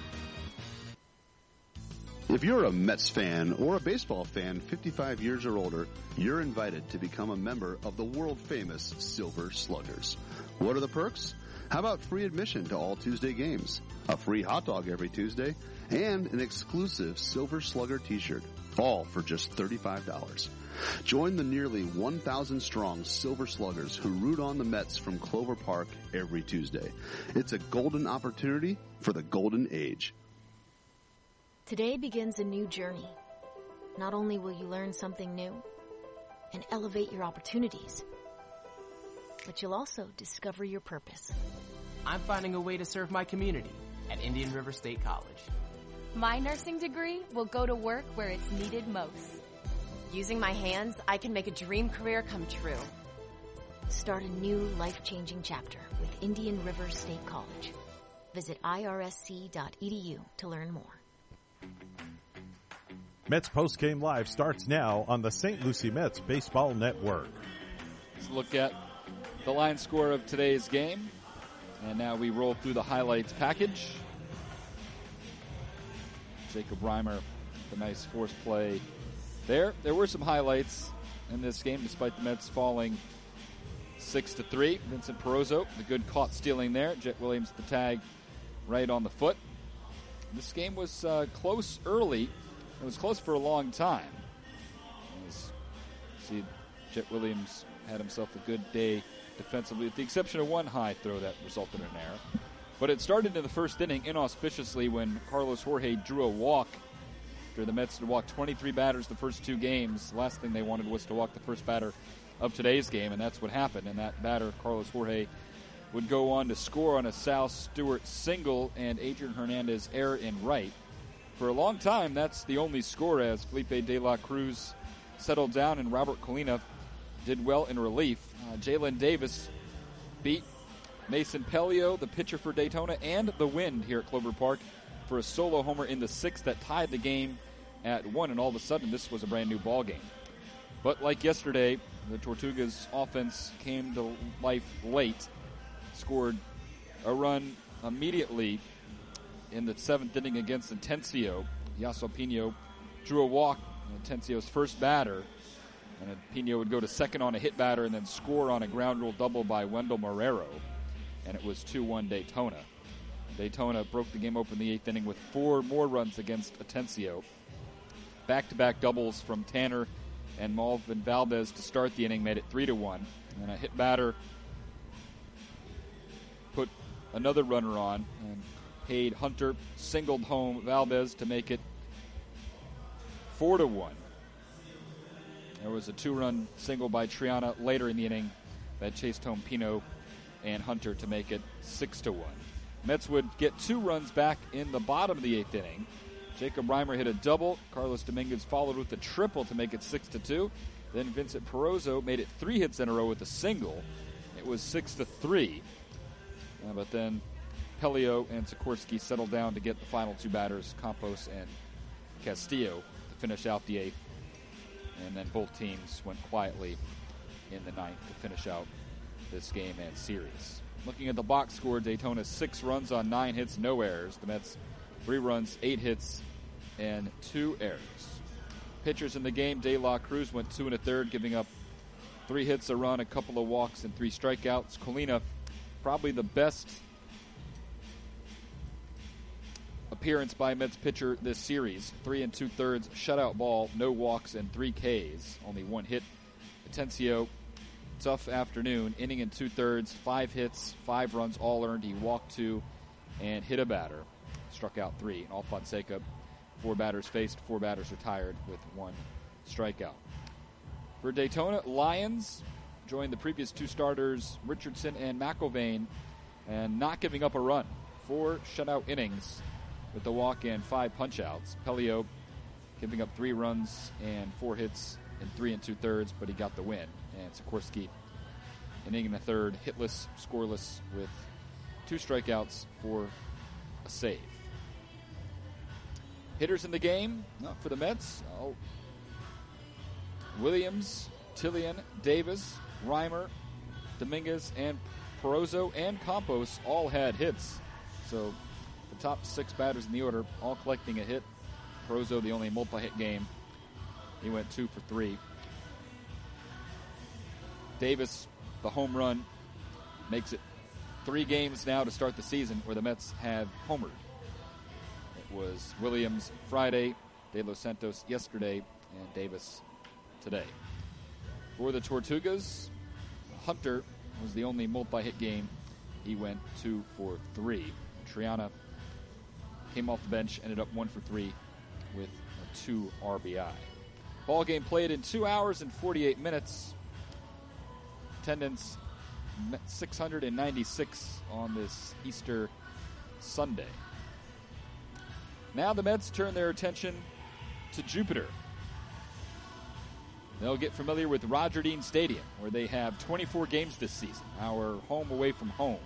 If you're a Mets fan or a baseball fan fifty-five years or older, you're invited to become a member of the world-famous Silver Sluggers. What are the perks? How about free admission to all Tuesday games, a free hot dog every Tuesday, and an exclusive Silver Slugger t-shirt, all for just thirty-five dollars. Join the nearly one thousand strong Silver Sluggers who root on the Mets from Clover Park every Tuesday. It's a golden opportunity for the golden age. Today begins a new journey. Not only will you learn something new and elevate your opportunities, but you'll also discover your purpose. I'm finding a way to serve my community at Indian River State College. My nursing degree will go to work where it's needed most. Using my hands, I can make a dream career come true. Start a new life-changing chapter with Indian River State College. Visit I R S C dot E D U to learn more. Mets Postgame Live starts now on the Saint Lucie Mets Baseball Network. Let's look at the line score of today's game. And now we roll through the highlights package. Jacob Reimer, the nice force play there. There were some highlights in this game, despite the Mets falling six to three. Vincent Perozo, the good caught stealing there. Jet Williams, the tag right on the foot. This game was uh, close early. It was close for a long time. As, see, Jet Williams had himself a good day defensively, with the exception of one high throw that resulted in an error. But it started in the first inning inauspiciously when Carlos Jorge drew a walk. After the Mets had walked twenty-three batters the first two games, the last thing they wanted was to walk the first batter of today's game, and that's what happened. And that batter, Carlos Jorge, would go on to score on a Sal Stewart single and Adrian Hernandez error in right. For a long time, that's the only score as Felipe De La Cruz settled down and Robert Colina did well in relief. Uh, Jalen Davis beat Mason Pelio, the pitcher for Daytona, and the Wind here at Clover Park for a solo homer in the sixth that tied the game at one, and all of a sudden this was a brand new ball game. But like yesterday, the Tortugas offense came to life late, scored a run immediately in the seventh inning against Intencio. Yasso Pino drew a walk, Intencio's first batter, and Pino would go to second on a hit batter and then score on a ground rule double by Wendell Marrero, and it was two one Daytona. Daytona broke the game open in the eighth inning with four more runs against Atencio. Back-to-back doubles from Tanner and Malvin Valdez to start the inning made it three to one. And a hit batter put another runner on, and Cade Hunter singled home Valdez to make it four to one. There was a two-run single by Triana later in the inning that chased home Pino and Hunter to make it six to one. Mets would get two runs back in the bottom of the eighth inning. Jacob Reimer hit a double. Carlos Dominguez followed with a triple to make it six to two. Then Vincent Perozo made it three hits in a row with a single. It was six to three. Uh, but then Pelio and Sikorsky settled down to get the final two batters, Campos and Castillo, to finish out the eighth. And then both teams went quietly in the ninth to finish out this game and series. Looking at the box score, Daytona six runs on nine hits, no errors. The Mets three runs, eight hits, and two errors. Pitchers in the game, De La Cruz went two and a third, giving up three hits, a run, a couple of walks, and three strikeouts. Colina, probably the best appearance by a Mets pitcher this series. Three and two-thirds, shutout ball, no walks, and three Ks. Only one hit. Atencio, tough afternoon, inning and two-thirds, five hits, five runs, all earned. He walked two and hit a batter. Struck out three. And Alfonseca, four batters faced, four batters retired with one strikeout. For Daytona, Lions joined the previous two starters, Richardson and McIlvain, and not giving up a run. Four shutout innings with the walk and five punch-outs. Pelio giving up three runs and four hits in three and two-thirds, but he got the win. And Sikorsky, inning in the third, hitless, scoreless, with two strikeouts for a save. Hitters in the game, not for the Mets. Oh. Williams, Tillian, Davis, Reimer, Dominguez, and Perozo and Campos all had hits. So the top six batters in the order all collecting a hit. Perozo, the only multi-hit game. He went two for three. Davis, the home run, makes it three games now to start the season where the Mets have homered. It was Williams Friday, De Los Santos yesterday, and Davis today. For the Tortugas, Hunter was the only multi-hit game. He went two for three. Triana came off the bench, ended up one for three with a two R B I. Ball game played in two hours and forty-eight minutes. Attendance six hundred ninety-six on this Easter Sunday. Now the Mets turn their attention to Jupiter. They'll get familiar with Roger Dean Stadium, where they have twenty-four games this season, our home away from home.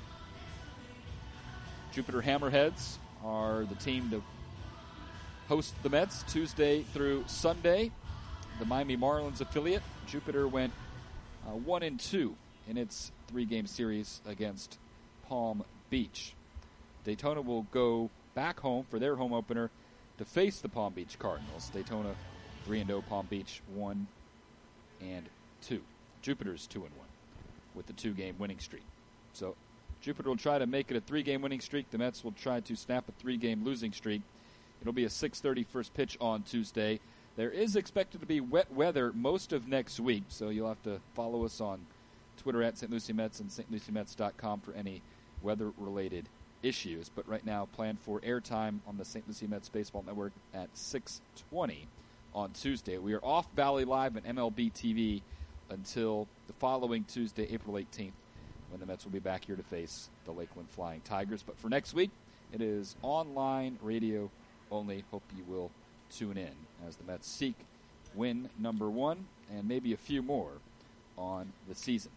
Jupiter Hammerheads are the team to host the Mets Tuesday through Sunday. The Miami Marlins affiliate, Jupiter, went uh, one and two in its three-game series against Palm Beach. Daytona will go back home for their home opener to face the Palm Beach Cardinals. Daytona three and oh, Palm Beach one and two. Jupiter's two and one with the two-game winning streak. So Jupiter will try to make it a three-game winning streak. The Mets will try to snap a three-game losing streak. It'll be a six thirty first pitch on Tuesday. There is expected to be wet weather most of next week, so you'll have to follow us on Twitter at Saint Lucie Mets and S T Lucie Mets dot com for any weather-related issues. But right now, planned for airtime on the Saint Lucie Mets Baseball Network at six twenty on Tuesday. We are off Valley Live and M L B T V until the following Tuesday, April eighteenth, when the Mets will be back here to face the Lakeland Flying Tigers. But for next week, it is online radio only. Hope you will tune in as the Mets seek win number one and maybe a few more on the season.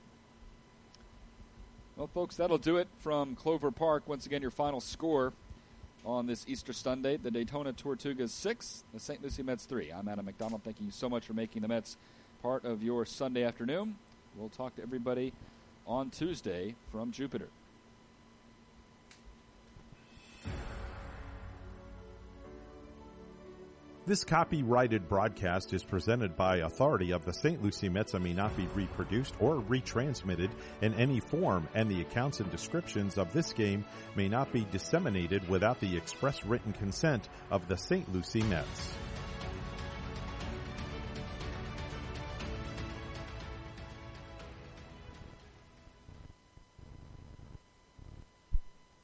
Well, folks, that'll do it from Clover Park. Once again, your final score on this Easter Sunday: the Daytona Tortugas six, the Saint Lucie Mets three. I'm Adam McDonald. Thank you so much for making the Mets part of your Sunday afternoon. We'll talk to everybody on Tuesday from Jupiter. This copyrighted broadcast is presented by authority of the Saint Lucie Mets and may not be reproduced or retransmitted in any form, and the accounts and descriptions of this game may not be disseminated without the express written consent of the Saint Lucie Mets.